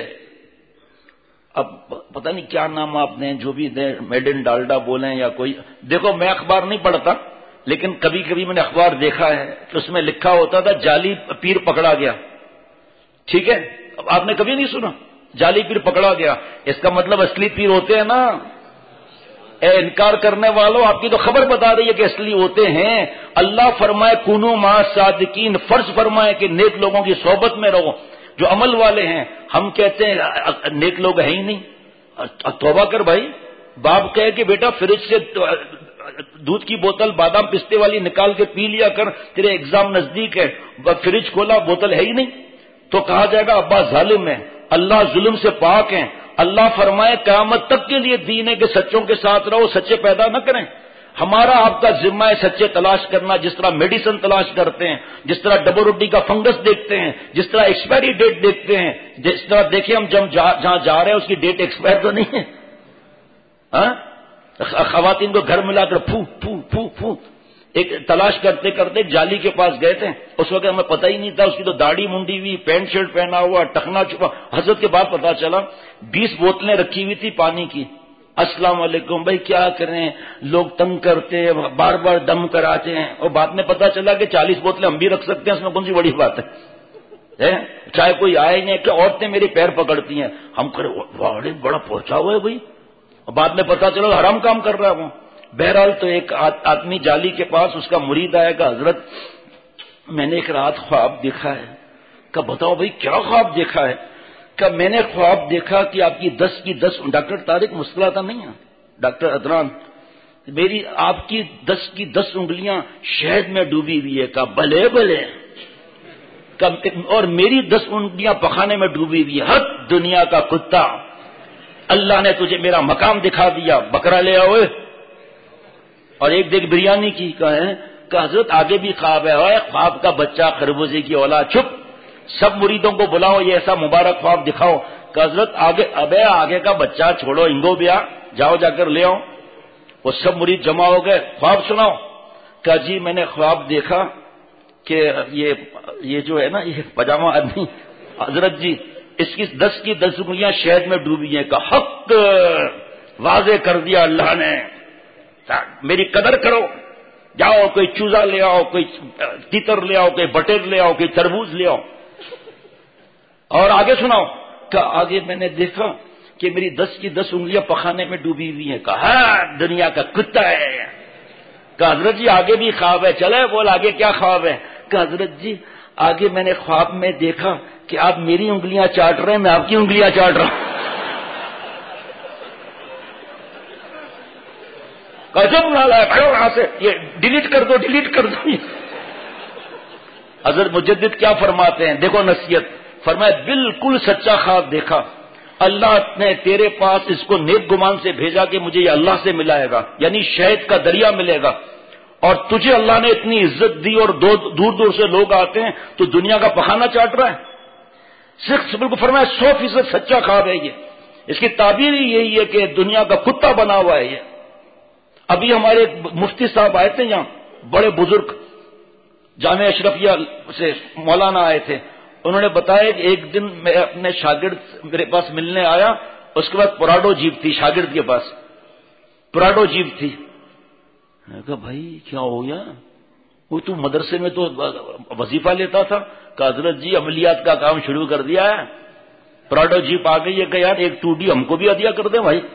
Speaker 2: اب پتہ نہیں کیا نام آپ نے جو بھی دیں، میڈ ان ڈالڈا بولیں یا کوئی. دیکھو میں اخبار نہیں پڑھتا لیکن کبھی کبھی میں نے اخبار دیکھا ہے کہ اس میں لکھا ہوتا تھا جعلی پیر پکڑا گیا. ٹھیک ہے، اب آپ نے کبھی نہیں سنا جعلی پیر پکڑا گیا؟ اس کا مطلب اصلی پیر ہوتے ہیں نا. اے انکار کرنے والوں، آپ کی تو خبر بتا رہی ہے کہ اصلی ہوتے ہیں. اللہ فرمائے کونوا مع الصادقین، فرض فرمائے کہ نیک لوگوں کی صحبت میں رہو جو عمل والے ہیں. ہم کہتے ہیں نیک لوگ ہیں ہی نہیں. توبہ کر بھائی. باپ کہے کہ بیٹا فریج سے دودھ کی بوتل بادام پستے والی نکال کے پی لیا کر، تیرے ایگزام نزدیک ہے. فریج کھولا بوتل ہے ہی نہیں تو کہا جائے گا ابا ظالم ہے، اللہ ظلم سے پاک ہیں، اللہ فرمائے قیامت تک کے لیے دین ہے کہ سچوں کے ساتھ رہو، سچے پیدا نہ کریں. ہمارا آپ کا ذمہ ہے سچے تلاش کرنا، جس طرح میڈیسن تلاش کرتے ہیں، جس طرح ڈبل روٹی کا فنگس دیکھتے ہیں، جس طرح ایکسپائری ڈیٹ دیکھتے ہیں، جس طرح دیکھیں ہم جہاں جا رہے ہیں اس کی ڈیٹ ایکسپائر تو نہیں ہے. خواتین کو گھر ملا کر پھو پھو پھو پھو. ایک تلاش کرتے کرتے جالی کے پاس گئے تھے، اس وقت ہمیں پتہ ہی نہیں تھا، اس کی تو داڑھی منڈی ہوئی، پینٹ شرٹ پہنا ہوا، ٹخنا چھپا. حضرت کے بعد پتا چلا 20 بوتلیں رکھی ہوئی تھی پانی کی. السلام علیکم بھائی کیا کریں، لوگ تنگ کرتے ہیں، بار بار دم کراتے ہیں. اور بعد میں پتا چلا کہ 40 بوتلیں ہم بھی رکھ سکتے ہیں، اس میں کون سی بڑی بات ہے. چاہے کوئی آئے نہیں کہ عورتیں میرے پیر پکڑتی ہیں، ہم کرے بڑا پہنچا ہوا ہے بھائی. بعد میں پتا چلا حرام کام کر رہا ہے وہ. بہرحال تو ایک آدمی جالی کے پاس، اس کا مرید آئے گا، حضرت میں نے ایک رات خواب دیکھا ہے. کہ بتاؤ بھائی کیا خواب دیکھا ہے؟ کہ میں نے خواب دیکھا کہ آپ کی 10 کی 10 ڈاکٹر طارق مسکراتا نہیں ہے، ڈاکٹر ادنان، میری آپ کی 10 کی 10 انگلیاں شہد میں ڈوبی ہوئی ہے. کہ بھلے بھلے. اور میری 10 انگلیاں پخانے میں ڈوبی ہوئی ہے. حد دنیا کا کتا، اللہ نے تجھے میرا مقام دکھا دیا، بکرا لے آؤ. اور ایک دیکھ بریانی کی. کہا کہ حضرت آگے بھی خواب ہے، خواب کا بچہ خربوزے کی اولاد. چپ، سب مریدوں کو بلاؤ، یہ ایسا مبارک خواب دکھاؤ. کہ حضرت آگے کا بچہ چھوڑو، انگو بیا جاؤ جا کر لے آؤ. وہ سب مرید جمع ہو گئے، خواب سناؤ. کہ جی میں نے خواب دیکھا کہ یہ جو ہے نا یہ پاجامہ آدمی، حضرت جی اس کی 10 کی 10 انگلیاں شہد میں ڈوبی ہیں. کہ حق واضح کر دیا اللہ نے، میری قدر کرو. جاؤ کوئی چوزا لے آؤ، کوئی تیتر لے آؤ، کوئی بٹیر لے آؤ، کوئی تربوز لے آؤ. اور آگے سناؤ. کہ آگے میں نے دیکھا کہ میری 10 کی 10 انگلیاں پخانے میں ڈوبی ہوئی ہیں. کہا دنیا کا کتا ہے. کہ حضرت جی آگے بھی خواب ہے. چلے بول آگے کیا خواب ہے. کہ حضرت جی آگے میں نے خواب میں دیکھا کہ آپ میری انگلیاں چاٹ رہے ہیں، میں آپ کی انگلیاں چاٹ رہا ہوں. کجب نالا ہے، کھڑو وہاں سے، یہ ڈیلیٹ کر دو، ڈیلیٹ کر دو. حضرت مجدد کیا فرماتے ہیں، دیکھو نصیحت. فرمایا بالکل سچا خواب دیکھا، اللہ نے تیرے پاس اس کو نیک گمان سے بھیجا کہ مجھے یہ اللہ سے ملائے گا، یعنی شہد کا دریا ملے گا. اور تجھے اللہ نے اتنی عزت دی اور دور دور سے لوگ آتے ہیں، تو دنیا کا پخانا چاٹ رہا ہے. صرف بالکل فرمایا 100% سچا خواب ہے یہ. اس کی تعبیر ہی یہی ہے کہ دنیا کا کتا بنا ہوا ہے یہ. ابھی ہمارے مفتی صاحب آئے تھے یہاں، بڑے بزرگ، جامعہ اشرفیہ سے مولانا آئے تھے. انہوں نے بتایا کہ ایک دن میں اپنے شاگرد میرے پاس ملنے آیا، اس کے بعد پراڈو جیپ تھی شاگرد کے پاس، پراڈو جیپ تھی. میں نے کہا بھائی کیا ہو گیا؟ وہ تو مدرسے میں تو وظیفہ لیتا تھا. کہ حضرت جی عملیات کا کام شروع کر دیا ہے، پراڈو جیپ آ گئی ہے. کہ یار ایک 2D ہم کو بھی عطیہ کر دیں بھائی.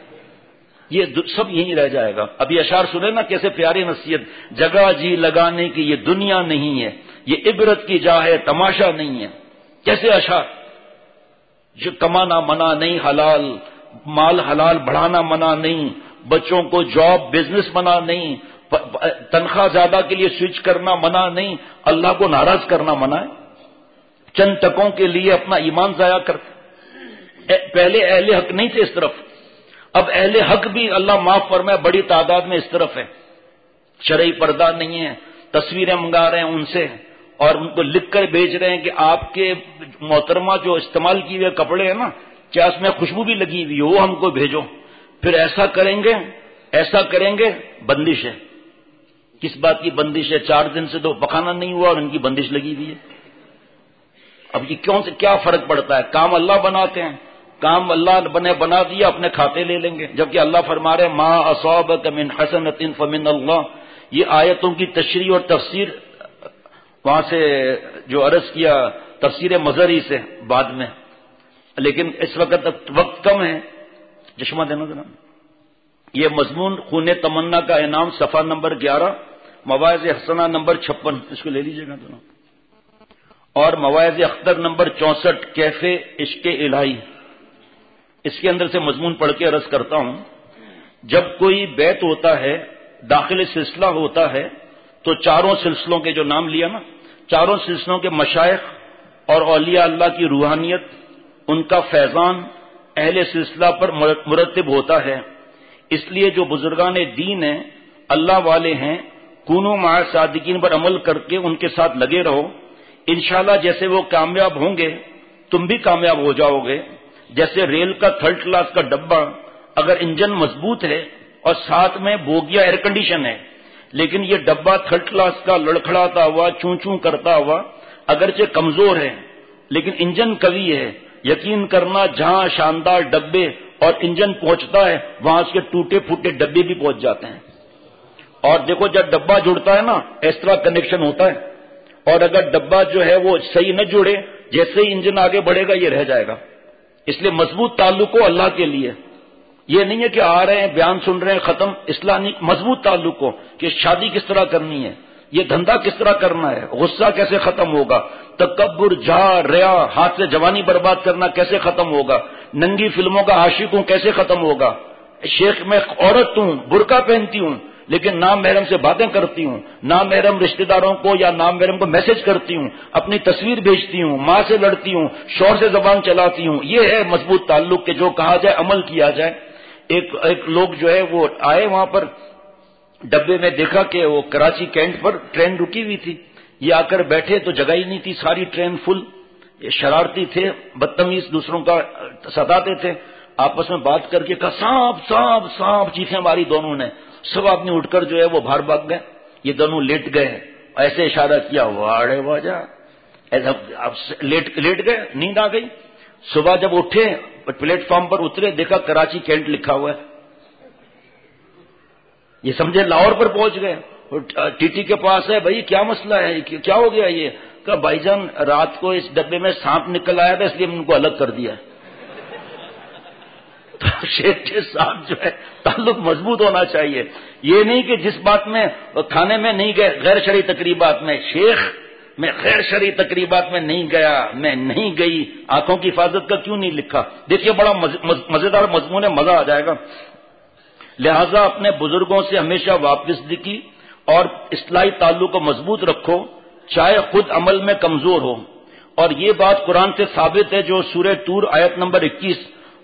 Speaker 2: یہ سب یہیں رہ جائے گا. ابھی اشعار سنے نا کیسے پیاری نصیحت. جگہ جی لگانے کی یہ دنیا نہیں ہے، یہ عبرت کی جا ہے، تماشا نہیں ہے. کیسے اشعار. جو کمانا منع نہیں حلال، مال حلال بڑھانا منع نہیں، بچوں کو جاب بزنس منع نہیں، تنخواہ زیادہ کے لیے سوئچ کرنا منع نہیں، اللہ کو ناراض کرنا منع ہے. چند ٹکوں کے لیے اپنا ایمان ضائع کرتے. پہلے اہل حق نہیں تھے اس طرف، اب اہل حق بھی اللہ معاف فرمائے بڑی تعداد میں اس طرف ہے. شرعی پردہ نہیں ہے، تصویریں منگا رہے ہیں ان سے اور ان کو لکھ کر بھیج رہے ہیں کہ آپ کے محترمہ جو استعمال کیے ہوئے کپڑے ہیں نا، کیا اس میں خوشبو بھی لگی ہوئی ہے، وہ ہم کو بھیجو. پھر ایسا کریں گے بندش ہے. کس بات کی بندش ہے؟ 4 دن سے تو پکانا نہیں ہوا اور ان کی بندش لگی ہوئی ہے. اب یہ کیا فرق پڑتا ہے؟ کام اللہ بناتے ہیں، کام اللہ نے بنا دیا، اپنے کھاتے لے لیں گے. جبکہ اللہ فرما رہے ما اصابک من حسنۃ فمن اللہ. یہ آیتوں کی تشریح اور تفسیر وہاں سے جو عرض کیا تفسیر مظہری سے بعد میں، لیکن اس وقت کم ہے. چشمہ دینا ذرا. یہ مضمون خون تمنا کا انعام صفحہ نمبر 11، مواعظ حسنہ نمبر 56، اس کو لے لیجئے گا دونوں. اور مواعظ اختر نمبر 64 کیف عشق الہی، اس کے اندر سے مضمون پڑھ کے عرض کرتا ہوں. جب کوئی بیت ہوتا ہے، داخل سلسلہ ہوتا ہے، تو چاروں سلسلوں کے جو نام لیا نا، چاروں سلسلوں کے مشائخ اور اولیاء اللہ کی روحانیت، ان کا فیضان، اہل سلسلہ پر مرتب ہوتا ہے. اس لیے جو بزرگان دین ہیں، اللہ والے ہیں، کونوا مع صادقین پر عمل کر کے ان کے ساتھ لگے رہو. انشاءاللہ جیسے وہ کامیاب ہوں گے تم بھی کامیاب ہو جاؤ گے. جیسے ریل کا 3rd کلاس کا ڈبہ اگر انجن مضبوط ہے اور ساتھ میں بوگیا ایئر کنڈیشن ہے، لیکن یہ ڈبہ 3rd کلاس کا لڑکھڑاتا ہوا چوں چوں کرتا ہوا اگرچہ کمزور ہے لیکن انجن قوی ہے. یقین کرنا جہاں شاندار ڈبے اور انجن پہنچتا ہے وہاں اس کے ٹوٹے پھوٹے ڈبے بھی پہنچ جاتے ہیں. اور دیکھو جب ڈبہ جڑتا ہے نا اس طرح کنیکشن ہوتا ہے، اور اگر ڈبہ جو ہے وہ صحیح نہ جڑے جیسے ہی انجن آگے بڑھے گا یہ رہ جائے گا. اس لیے مضبوط تعلق ہو اللہ کے لیے. یہ نہیں ہے کہ آ رہے ہیں بیان سن رہے ہیں ختم. اسلامی مضبوط تعلق ہو کہ شادی کس طرح کرنی ہے، یہ دھندا کس طرح کرنا ہے، غصہ کیسے ختم ہوگا، تکبر جھا ریا ہاتھ سے جوانی برباد کرنا کیسے ختم ہوگا، ننگی فلموں کا عاشق ہوں کیسے ختم ہوگا. شیخ میں عورت ہوں برقع پہنتی ہوں لیکن نام محرم سے باتیں کرتی ہوں، نام محرم رشتہ داروں کو یا نام محرم کو میسج کرتی ہوں، اپنی تصویر بھیجتی ہوں، ماں سے لڑتی ہوں، شوہر سے زبان چلاتی ہوں. یہ ہے مضبوط تعلق کہ جو کہا جائے عمل کیا جائے. ایک لوگ جو ہے وہ آئے وہاں پر ڈبے میں دیکھا کہ وہ کراچی کینٹ پر ٹرین رکی ہوئی تھی. یہ آ کر بیٹھے تو جگہ ہی نہیں تھی، ساری ٹرین فل. یہ شرارتی تھے، بدتمیز، دوسروں کا ستاتے تھے. آپس میں بات کر کے کہا سانپ سانپ سانپ، چیخیں ماری دونوں نے. سب آدمی اٹھ کر جو ہے وہ باہر بھاگ گئے. یہ دونوں لیٹ گئے، ایسے اشارہ کیا واڑے واجا، ایسا لیٹ گئے، نیند آ گئی. صبح جب اٹھے پلیٹ فارم پر اترے دیکھا کراچی کینٹ لکھا ہوا ہے. یہ سمجھے لاہور پر پہنچ گئے. ٹی ٹی کے پاس ہے، بھائی کیا مسئلہ ہے، کیا ہو گیا؟ یہ کہا بھائی جان رات کو اس ڈبے میں سانپ نکل آیا تھا اس لیے ہم ان کو الگ کر دیا. تو شیخ کے ساتھ جو ہے تعلق مضبوط ہونا چاہیے. یہ نہیں کہ جس بات میں کھانے میں نہیں گئے غیر شرعی تقریبات میں، شیخ میں غیر شرعی تقریبات میں نہیں گیا، میں نہیں گئی، آنکھوں کی حفاظت کا کیوں نہیں لکھا؟ دیکھیے بڑا مزیدار مضمون ہے، مزہ آ جائے گا. لہذا اپنے بزرگوں سے ہمیشہ وابستگی اور اصلاحی تعلق کو مضبوط رکھو چاہے خود عمل میں کمزور ہو. اور یہ بات قرآن سے ثابت ہے جو سورہ طور آیت نمبر 21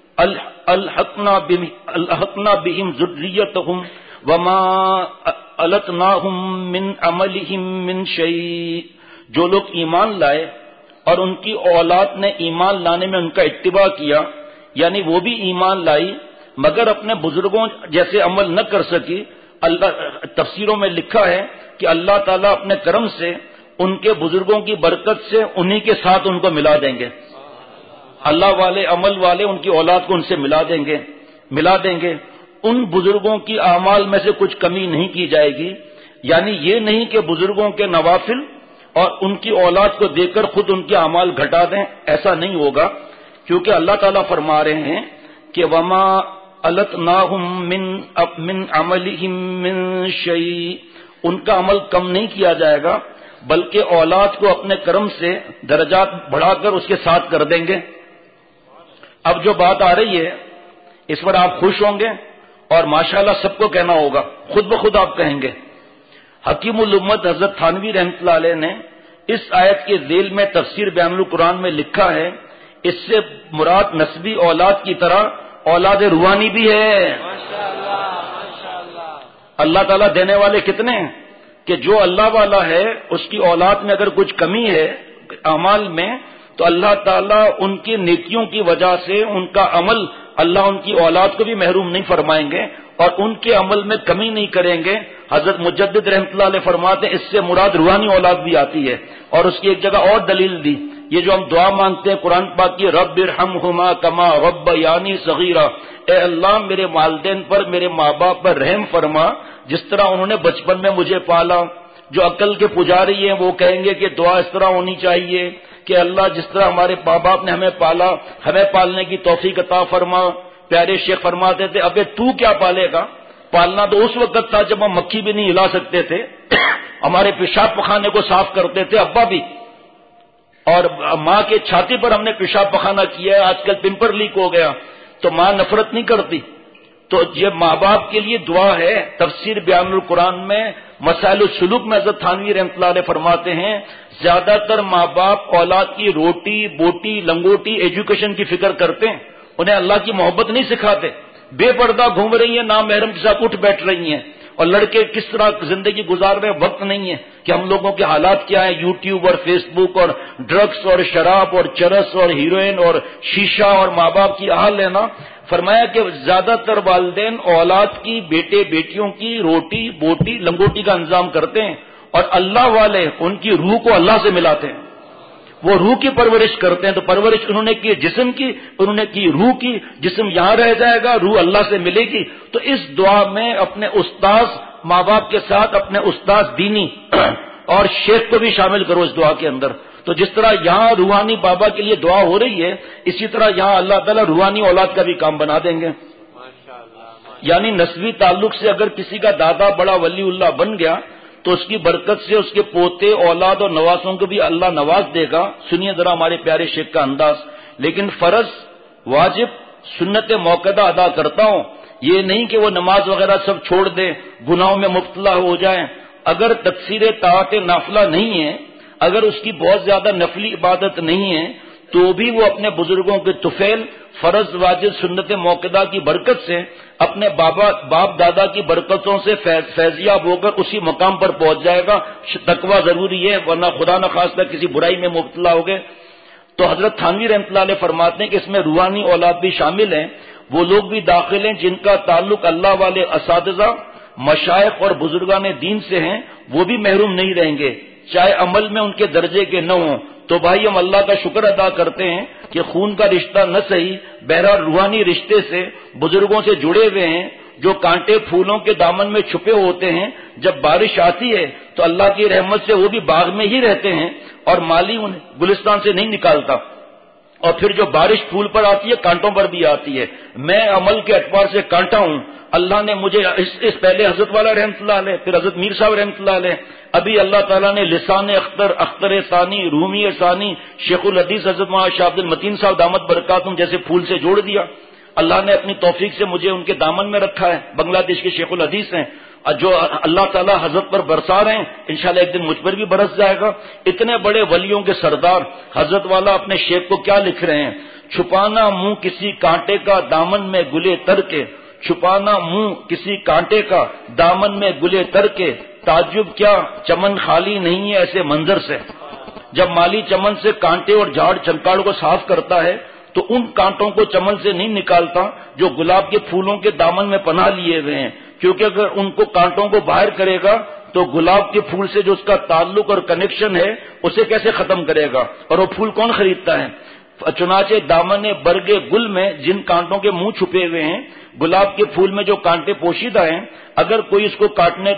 Speaker 2: الحقنا بہم ذریتہم وما التناہم من عملہم من شیء. جو لوگ ایمان لائے اور ان کی اولاد نے ایمان لانے میں ان کا اتباع کیا، یعنی وہ بھی ایمان لائی مگر اپنے بزرگوں جیسے عمل نہ کر سکی. اللہ تفسیروں میں لکھا ہے کہ اللہ تعالیٰ اپنے کرم سے ان کے بزرگوں کی برکت سے انہی کے ساتھ ان کو ملا دیں گے. اللہ والے عمل والے ان کی اولاد کو ان سے ملا دیں گے. ان بزرگوں کی اعمال میں سے کچھ کمی نہیں کی جائے گی. یعنی یہ نہیں کہ بزرگوں کے نوافل اور ان کی اولاد کو دیکھ کر خود ان کے اعمال گھٹا دیں، ایسا نہیں ہوگا. کیونکہ اللہ تعالیٰ فرما رہے ہیں کہ وما التناہم من عملہم من شیء، ان کا عمل کم نہیں کیا جائے گا بلکہ اولاد کو اپنے کرم سے درجات بڑھا کر اس کے ساتھ کر دیں گے. اب جو بات آ رہی ہے اس پر آپ خوش ہوں گے اور ماشاءاللہ سب کو کہنا ہوگا، خود بخود آپ کہیں گے. حکیم الامت حضرت تھانوی رحمۃ اللہ علیہ نے اس آیت کے ذیل میں تفسیر بیان القرآن میں لکھا ہے اس سے مراد نسبی اولاد کی طرح اولاد روحانی بھی ہے. اللہ تعالیٰ دینے والے کتنے ہیں کہ جو اللہ والا ہے اس کی اولاد میں اگر کچھ کمی ہے اعمال میں تو اللہ تعالیٰ ان کی نیکیوں کی وجہ سے ان کا عمل اللہ ان کی اولاد کو بھی محروم نہیں فرمائیں گے اور ان کے عمل میں کمی نہیں کریں گے. حضرت مجدد رحمۃ اللہ علیہ فرماتے ہیں اس سے مراد روحانی اولاد بھی آتی ہے. اور اس کی ایک جگہ اور دلیل دی، یہ جو ہم دعا مانگتے ہیں قرآن پاک کی رب ارحمہما کما ربیانی صغیرا، اے اللہ میرے والدین پر میرے ماں باپ پر رحم فرما جس طرح انہوں نے بچپن میں مجھے پالا. جو عقل کے پجاری ہیں وہ کہیں گے کہ دعا اس طرح ہونی چاہیے کہ اللہ جس طرح ہمارے ماں باپ نے ہمیں پالا ہمیں پالنے کی توفیق عطا فرما. پیارے شیخ فرماتے تھے ابے تو کیا پالے گا؟ پالنا تو اس وقت تھا جب ہم مکھی بھی نہیں ہلا سکتے تھے، ہمارے پیشاب پخانے کو صاف کرتے تھے ابا بھی، اور ماں کے چھاتی پر ہم نے پیشاب پخانہ کیا ہے. آج کل پمپر لیک ہو گیا تو ماں نفرت نہیں کرتی. تو یہ ماں باپ کے لیے دعا ہے. تفسیر بیان القرآن میں مسائل السلوک میں حضرت تھانوی رحمۃ اللہ علیہ فرماتے ہیں زیادہ تر ماں باپ اولاد کی روٹی بوٹی لنگوٹی ایجوکیشن کی فکر کرتے ہیں انہیں اللہ کی محبت نہیں سکھاتے، بے پردہ گھوم رہی ہیں، نامحرم کے ساتھ اٹھ بیٹھ رہی ہیں، اور لڑکے کس طرح زندگی گزار رہے ہیں، وقت نہیں ہے کہ ہم لوگوں کے حالات کیا ہیں، یوٹیوب اور فیس بک اور ڈرگس اور شراب اور چرس اور ہیروئن اور شیشہ اور ماں باپ کی آہ لینا۔ فرمایا کہ زیادہ تر والدین اولاد کی، بیٹے بیٹیوں کی روٹی بوٹی لنگوٹی کا انتظام کرتے ہیں، اور اللہ والے ان کی روح کو اللہ سے ملاتے ہیں، وہ روح کی پرورش کرتے ہیں۔ تو پرورش انہوں نے کی جسم کی، انہوں نے کی روح کی، جسم یہاں رہ جائے گا، روح اللہ سے ملے گی۔ تو اس دعا میں اپنے استاذ ماں باپ کے ساتھ اپنے استاذ دینی اور شیخ کو بھی شامل کرو اس دعا کے اندر۔ تو جس طرح یہاں روحانی بابا کے لیے دعا ہو رہی ہے، اسی طرح یہاں اللہ تعالیٰ روحانی اولاد کا بھی کام بنا دیں گے۔ یعنی نسبی تعلق سے اگر کسی کا دادا بڑا ولی اللہ بن گیا تو اس کی برکت سے اس کے پوتے اولاد اور نواسوں کو بھی اللہ نواز دے گا۔ سنیے ذرا ہمارے پیارے شیخ کا انداز۔ لیکن فرض، واجب، سنت موقدہ ادا کرتا ہوں، یہ نہیں کہ وہ نماز وغیرہ سب چھوڑ دے، گناہوں میں مبتلا ہو جائیں۔ اگر تقصیر طاعت نافلہ نہیں ہے، اگر اس کی بہت زیادہ نفلی عبادت نہیں ہے، تو بھی وہ اپنے بزرگوں کے طفیل، فرض واجب سنت موقدہ کی برکت سے، اپنے باپ دادا کی برکتوں سے فیضیاب ہو کر اسی مقام پر پہنچ جائے گا۔ تقوی ضروری ہے، ورنہ خدا نخواستہ کسی برائی میں مبتلا ہو گئے۔ تو حضرت تھانوی رحمۃ اللہ علیہ فرماتے ہیں کہ اس میں روحانی اولاد بھی شامل ہیں، وہ لوگ بھی داخل ہیں جن کا تعلق اللہ والے اساتذہ، مشائخ اور بزرگان دین سے ہیں، وہ بھی محروم نہیں رہیں گے، چاہے عمل میں ان کے درجے کے نہ ہوں۔ تو بھائی ہم اللہ کا شکر ادا کرتے ہیں کہ خون کا رشتہ نہ صحیح، بہرحال روحانی رشتے سے بزرگوں سے جڑے ہوئے ہیں، جو کانٹے پھولوں کے دامن میں چھپے ہوتے ہیں۔ جب بارش آتی ہے تو اللہ کی رحمت سے وہ بھی باغ میں ہی رہتے ہیں اور مالی انہیں گلستان سے نہیں نکالتا، اور پھر جو بارش پھول پر آتی ہے کانٹوں پر بھی آتی ہے۔ میں عمل کے اعتبار سے کانٹا ہوں، اللہ نے مجھے اس پہلے حضرت والا رحمۃ اللہ علیہ، پھر حضرت میر صاحب رحمۃ اللہ علیہ، ابھی اللہ تعالیٰ نے لسان اختر، اختر ثانی، رومی ثانی، شیخ الحدیث حضرت مولانا شاہ عبد المتین صاحب دامت برکاتہم جیسے پھول سے جوڑ دیا۔ اللہ نے اپنی توفیق سے مجھے ان کے دامن میں رکھا ہے، بنگلہ دیش کے شیخ الحدیث ہیں، جو اللہ تعالیٰ حضرت پر برسا رہے ہیں، انشاءاللہ ایک دن مجھ پر بھی برس جائے گا۔ اتنے بڑے ولیوں کے سردار حضرت والا اپنے شیخ کو کیا لکھ رہے ہیں؟ چھپانا منہ کسی کانٹے کا دامن میں گلے تر کے، چھپانا منہ کسی کانٹے کا دامن میں گلے تر کے، تعجب کیا چمن خالی نہیں ہے ایسے منظر سے۔ جب مالی چمن سے کانٹے اور جھاڑ چنکاڑ کو صاف کرتا ہے تو ان کانٹوں کو چمن سے نہیں نکالتا جو گلاب کے پھولوں کے دامن میں پناہ لیے ہوئے ہیں، کیونکہ اگر ان کو کانٹوں کو باہر کرے گا تو گلاب کے پھول سے جو اس کا تعلق اور کنیکشن ہے اسے کیسے ختم کرے گا، اور وہ پھول کون خریدتا ہے؟ چنانچہ دامن برگ گل میں جن کانٹوں کے منہ چھپے ہوئے ہیں، گلاب کے پھول میں جو کانٹے پوشیدہ ہیں، اگر کوئی اس کو کاٹنے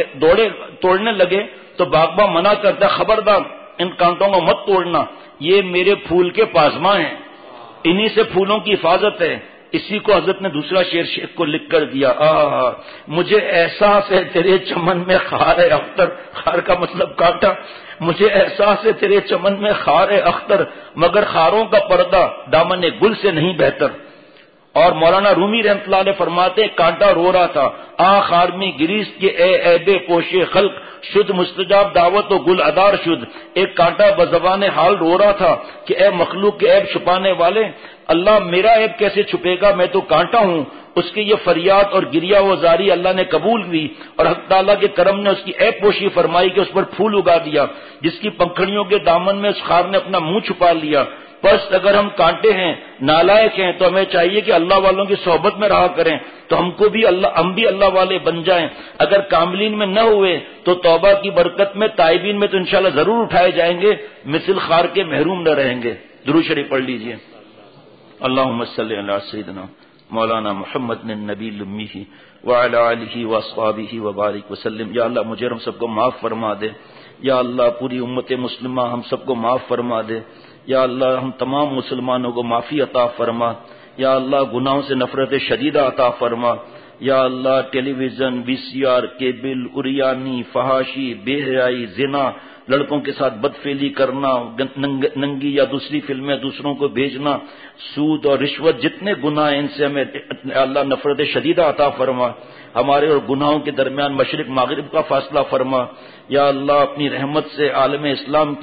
Speaker 2: توڑنے لگے تو باغباں منع کرتا ہے، خبردار ان کانٹوں کو مت توڑنا، یہ میرے پھول کے پاسماں ہیں، انہی سے پھولوں کی حفاظت ہے۔ اسی کو حضرت نے دوسرا شعر شیخ کو لکھ کر دیا، مجھے احساس ہے تیرے چمن میں خار اختر، خار کا مطلب کانٹا، مجھے احساس ہے تیرے چمن میں خار اختر، مگر خاروں کا پردہ دامن گل سے نہیں بہتر۔ اور مولانا رومی رحمۃ اللہ علیہ فرماتے ہیں کانٹا رو رہا تھا، خارمی گریس کے اے عیبے پوشے خلق، شد مستجاب دعوت و گل ادار شد۔ ایک کانٹا بزبان حال رو رہا تھا کہ اے مخلوق کے عیب چھپانے والے، اللہ میرا عیب کیسے چھپے گا، میں تو کانٹا ہوں۔ اس کی یہ فریاد اور گریہ و زاری اللہ نے قبول ہوئی، اور حق تعالیٰ کے کرم نے اس کی عیب پوشی فرمائی کہ اس پر پھول اگا دیا، جس کی پنکھڑیوں کے دامن میں اس خار نے اپنا منہ چھپا لیا۔ بس اگر ہم کانٹے ہیں، نالائق ہیں، تو ہمیں چاہیے کہ اللہ والوں کی صحبت میں رہا کریں، تو ہم بھی اللہ والے بن جائیں۔ اگر کاملین میں نہ ہوئے تو توبہ کی برکت میں تائبین میں تو انشاءاللہ ضرور اٹھائے جائیں گے، مثل خار کے محروم نہ رہیں گے۔ درود شریف پڑھ لیجئے۔ اللہم صلی علی سیدنا مولانا محمد النبی الامی وعلی آلہ واصحابہ وبارک وسلم۔ یا اللہ مجھے ہم سب کو معاف فرما دے، یا اللہ پوری امت مسلمہ ہم سب کو معاف فرما دے، یا اللہ ہم تمام مسلمانوں کو معافی عطا فرما، یا اللہ گناہوں سے نفرت شدیدہ عطا فرما، یا اللہ television, V C R, cable, اریانی، فحاشی، بے حیائی، زنا، لڑکوں کے ساتھ بدفعلی کرنا، ننگی یا دوسری فلمیں دوسروں کو بھیجنا، سود اور رشوت، جتنے گناہ ہیں ان سے ہمیں اللہ نفرت شدیدہ عطا فرما، ہمارے اور گناہوں کے درمیان مشرق مغرب کا فاصلہ فرما، یا اللہ اپنی رحمت سے عالم اسلام کی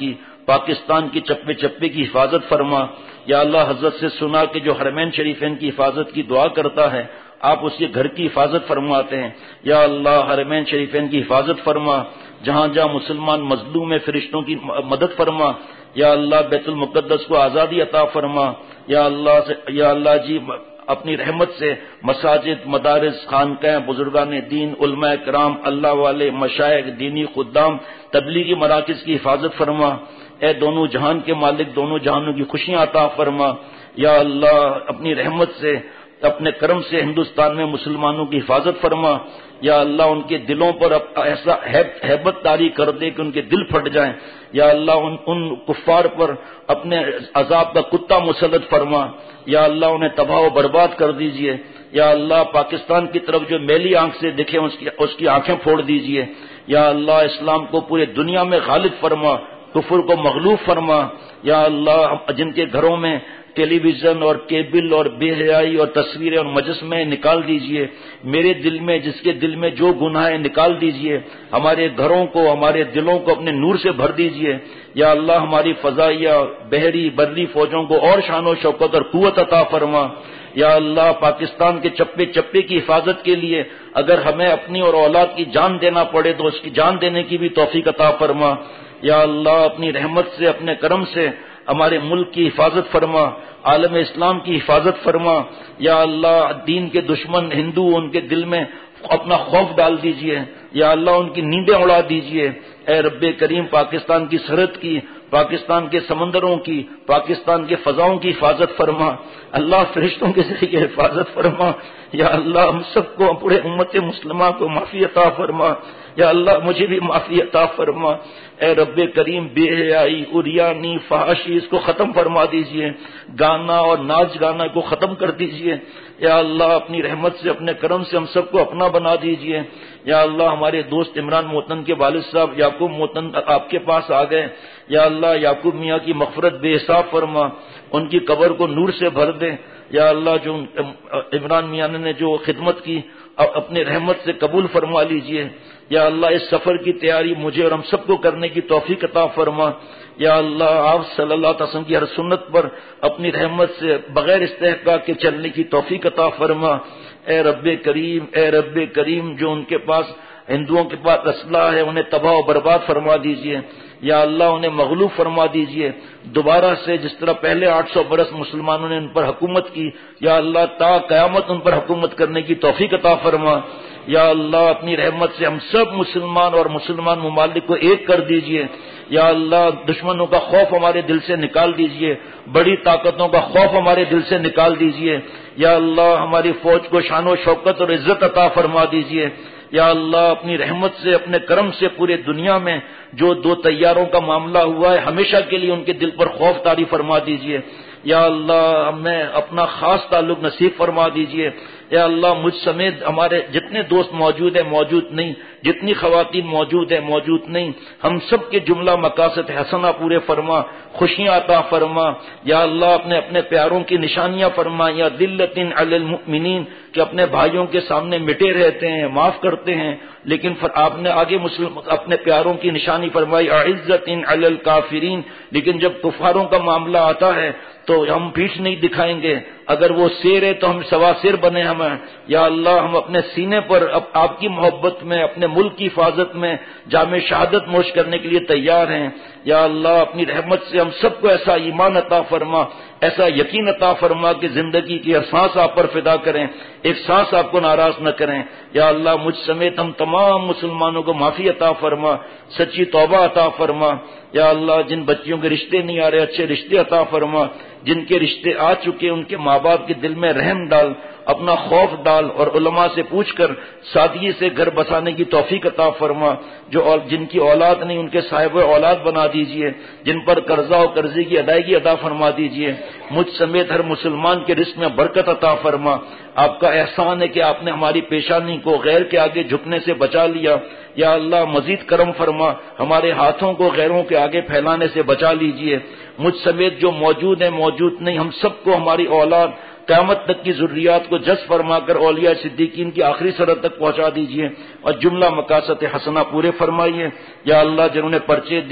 Speaker 2: پاکستان کی چپے چپے کی حفاظت فرما. یا اللہ حضرت سے سنا کہ جو حرمین شریفین کی حفاظت کی دعا کرتا ہے آپ اس کے گھر کی حفاظت فرماتے ہیں. یا اللہ حرمین شریفین کی حفاظت فرما. جہاں جہاں مسلمان مظلوم ہے فرشتوں کی مدد فرما. یا اللہ بیت المقدس کو آزادی عطا فرما. یا اللہ جی اپنی رحمت سے مساجد، مدارس، خانقاہیں، بزرگان دین، علماء کرام، اللہ والے، مشائخ، دینی خدام، تبلیغی مراکز کی حفاظت فرما. اے دونوں جہان کے مالک، دونوں جہانوں کی خوشیاں عطا فرما. یا اللہ اپنی رحمت سے، اپنے کرم سے ہندوستان میں مسلمانوں کی حفاظت فرما. یا اللہ ان کے دلوں پر ایسا ہیبت طاری کر دے کہ ان کے دل پھٹ جائیں. یا اللہ ان کفار پر اپنے عذاب کا کتا مسلط فرما. یا اللہ انہیں تباہ و برباد کر دیجئے. یا اللہ پاکستان کی طرف جو میلی آنکھ سے دیکھے اس کی آنکھیں پھوڑ دیجئے. یا اللہ اسلام کو پورے دنیا میں غالب فرما، کفر کو مغلوب فرما. یا اللہ جن کے گھروں میں ٹیلی ویژن اور کیبل اور بے حیائی اور تصویریں اور مجسمے نکال دیجئے. میرے دل میں جس کے دل میں جو گناہ ہے نکال دیجئے. ہمارے گھروں کو، ہمارے دلوں کو اپنے نور سے بھر دیجئے. یا اللہ ہماری فضائیہ، بحری، بری فوجوں کو اور شان و شوکت اور قوت عطا فرما. یا اللہ پاکستان کے چپے چپے کی حفاظت کے لیے اگر ہمیں اپنی اور اولاد کی جان دینا پڑے تو اس کی جان دینے کی بھی توفیق عطا فرما. یا اللہ اپنی رحمت سے، اپنے کرم سے ہمارے ملک کی حفاظت فرما، عالم اسلام کی حفاظت فرما. یا اللہ دین کے دشمن ہندو ان کے دل میں اپنا خوف ڈال دیجئے. یا اللہ ان کی نیندیں اڑا دیجئے. اے رب کریم پاکستان کی سرحد کی، پاکستان کے سمندروں کی، پاکستان کے فضاؤں کی حفاظت فرما. اللہ فرشتوں کے ذریعے حفاظت فرما. یا اللہ ہم سب کو، پورے امت مسلمہ کو معافی عطا فرما. یا اللہ مجھے بھی معافی عطا فرما. اے رب کریم بے حیائی، عریانی، فحاشی اس کو ختم فرما دیجئے. گانا اور ناچ گانا کو ختم کر دیجئے. یا اللہ اپنی رحمت سے، اپنے کرم سے ہم سب کو اپنا بنا دیجئے. یا اللہ ہمارے دوست عمران موتن کے والد صاحب یعقوب موتن آپ کے پاس آ گئے. یا اللہ یعقوب میاں کی مغفرت بے حساب فرما، ان کی قبر کو نور سے بھر دے. یا اللہ جو عمران میاں نے جو خدمت کی اپنے رحمت سے قبول فرما لیجئے. یا اللہ اس سفر کی تیاری مجھے اور ہم سب کو کرنے کی توفیق عطا فرما. یا اللہ آپ صلی اللہ علیہ وسلم کی ہر سنت پر اپنی رحمت سے بغیر استحقاق کے چلنے کی توفیق عطا فرما. اے رب کریم، اے رب کریم جو ان کے پاس، ہندوؤں کے پاس اسلحہ ہے انہیں تباہ و برباد فرما دیجئے. یا اللہ انہیں مغلوب فرما دیجئے. دوبارہ سے جس طرح پہلے 800 برس مسلمانوں نے ان پر حکومت کی، یا اللہ تا قیامت ان پر حکومت کرنے کی توفیق عطا فرما. یا اللہ اپنی رحمت سے ہم سب مسلمان اور مسلمان ممالک کو ایک کر دیجئے. یا اللہ دشمنوں کا خوف ہمارے دل سے نکال دیجئے، بڑی طاقتوں کا خوف ہمارے دل سے نکال دیجئے. یا اللہ ہماری فوج کو شان و شوکت اور عزت عطا فرما دیجئے. یا اللہ اپنی رحمت سے، اپنے کرم سے پورے دنیا میں جو 2 طیاروں کا معاملہ ہوا ہے ہمیشہ کے لیے ان کے دل پر خوف طاری فرما دیجئے. یا اللہ ہمیں اپنا خاص تعلق نصیب فرما دیجئے. یا اللہ مجھ سمیت ہمارے جتنے دوست موجود ہیں، موجود نہیں، جتنی خواتین موجود ہیں، موجود نہیں، ہم سب کے جملہ مقاصد حسنہ پورے فرما، خوشیاں عطا فرما. یا اللہ اپنے پیاروں کی نشانیاں فرما. یا ذلۃ علی المؤمنین کہ اپنے بھائیوں کے سامنے مٹے رہتے ہیں، معاف کرتے ہیں، لیکن آپ نے آگے اپنے پیاروں کی نشانی فرمائی اعزۃ علی الکافرین، لیکن جب کفاروں کا معاملہ آتا ہے تو ہم پیٹھ نہیں دکھائیں گے. اگر وہ شیر ہے تو ہم سوا شیر بنے ہمیں. یا اللہ ہم اپنے سینے پر آپ کی محبت میں، اپنے ملک کی حفاظت میں جام شہادت نوش کرنے کے لیے تیار ہیں. یا اللہ اپنی رحمت سے ہم سب کو ایسا ایمان عطا فرما، ایسا یقین عطا فرما کہ زندگی کی ہر سانس آپ پر فدا کریں، ایک سانس آپ کو ناراض نہ کریں. یا اللہ مجھ سمیت ہم تمام مسلمانوں کو معافی عطا فرما، سچی توبہ عطا فرما. یا اللہ جن بچیوں کے رشتے نہیں آ رہے اچھے رشتے عطا فرما، جن کے رشتے آ چکے ان کے ماں باپ کے دل میں رحم ڈال، اپنا خوف ڈال، اور علماء سے پوچھ کر سادگی سے گھر بسانے کی توفیق عطا فرما. جن کی اولاد نہیں ان کے صاحب اولاد بنا دیجئے، جن پر قرضہ و قرضے کی ادائیگی عطا فرما دیجئے. مجھ سمیت ہر مسلمان کے رزق میں برکت عطا فرما. آپ کا احسان ہے کہ آپ نے ہماری پیشانی کو غیر کے آگے جھکنے سے بچا لیا. یا اللہ مزید کرم فرما، ہمارے ہاتھوں کو غیروں کے آگے پھیلانے سے بچا لیجئے. مجھ سمیت جو موجود ہیں، موجود نہیں، ہم سب کو، ہماری اولاد، قیامت تک کی ذریات کو جذب فرما کر اولیاء صدیقین کی آخری سرحد تک پہنچا دیجئے اور جملہ مقاصد حسنہ پورے فرمائیے. یا اللہ جنہوں نے پرچے دیے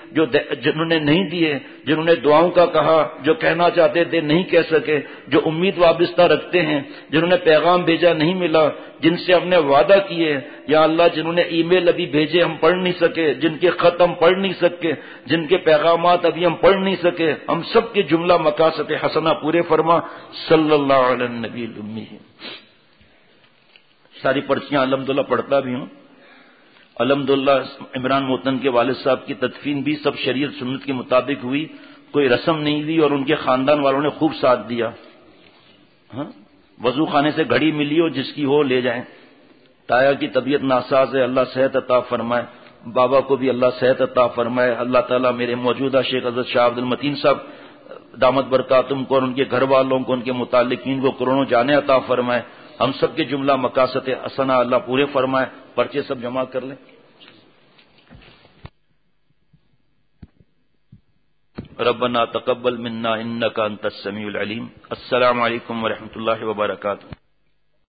Speaker 2: جنہوں نے نہیں دیے، جنہوں نے دعاؤں کا کہا، جو کہنا چاہتے تھے نہیں کہہ سکے، جو امید وابستہ رکھتے ہیں، جنہوں نے پیغام بھیجا نہیں ملا، جن سے ہم نے وعدہ کیے، یا اللہ جنہوں نے ای میل ابھی بھیجے ہم پڑھ نہیں سکے، جن کے خط ہم پڑھ نہیں سکے، جن کے پیغامات ابھی ہم پڑھ نہیں سکے، ہم سب کے جملہ مقاصد حسنہ پورے فرما صلی اللہ علیہ النبی الامی۔ ساری پرچیاں الحمدللہ پڑھتا بھی ہوں۔ الحمدللہ عمران موتن کے والد صاحب کی تدفین بھی سب شریعت سنت کے مطابق ہوئی، کوئی رسم نہیں دی، اور ان کے خاندان والوں نے خوب ساتھ دیا۔ ہاں، وضو خانے سے گھڑی ملی ہو، جس کی ہو لے جائیں۔ تایا کی طبیعت ناساز ہے، اللہ صحت عطا فرمائے، بابا کو بھی اللہ صحت عطا فرمائے۔ اللہ تعالیٰ میرے موجودہ شیخ حضرت شاہ عبد المتین صاحب دامت برکاتہم کو اور ان کے گھر والوں کو، ان کے متعلقین کو کروڑوں جانیں عطا فرمائے۔ ہم سب کے جملہ مقاصد حسنہ اللہ پورے فرمائے۔ پرچے سب جمع کر لیں۔ ربنا تقبل منا انك انت السميع العليم۔ السلام علیکم ورحمۃ اللہ وبرکاتہ۔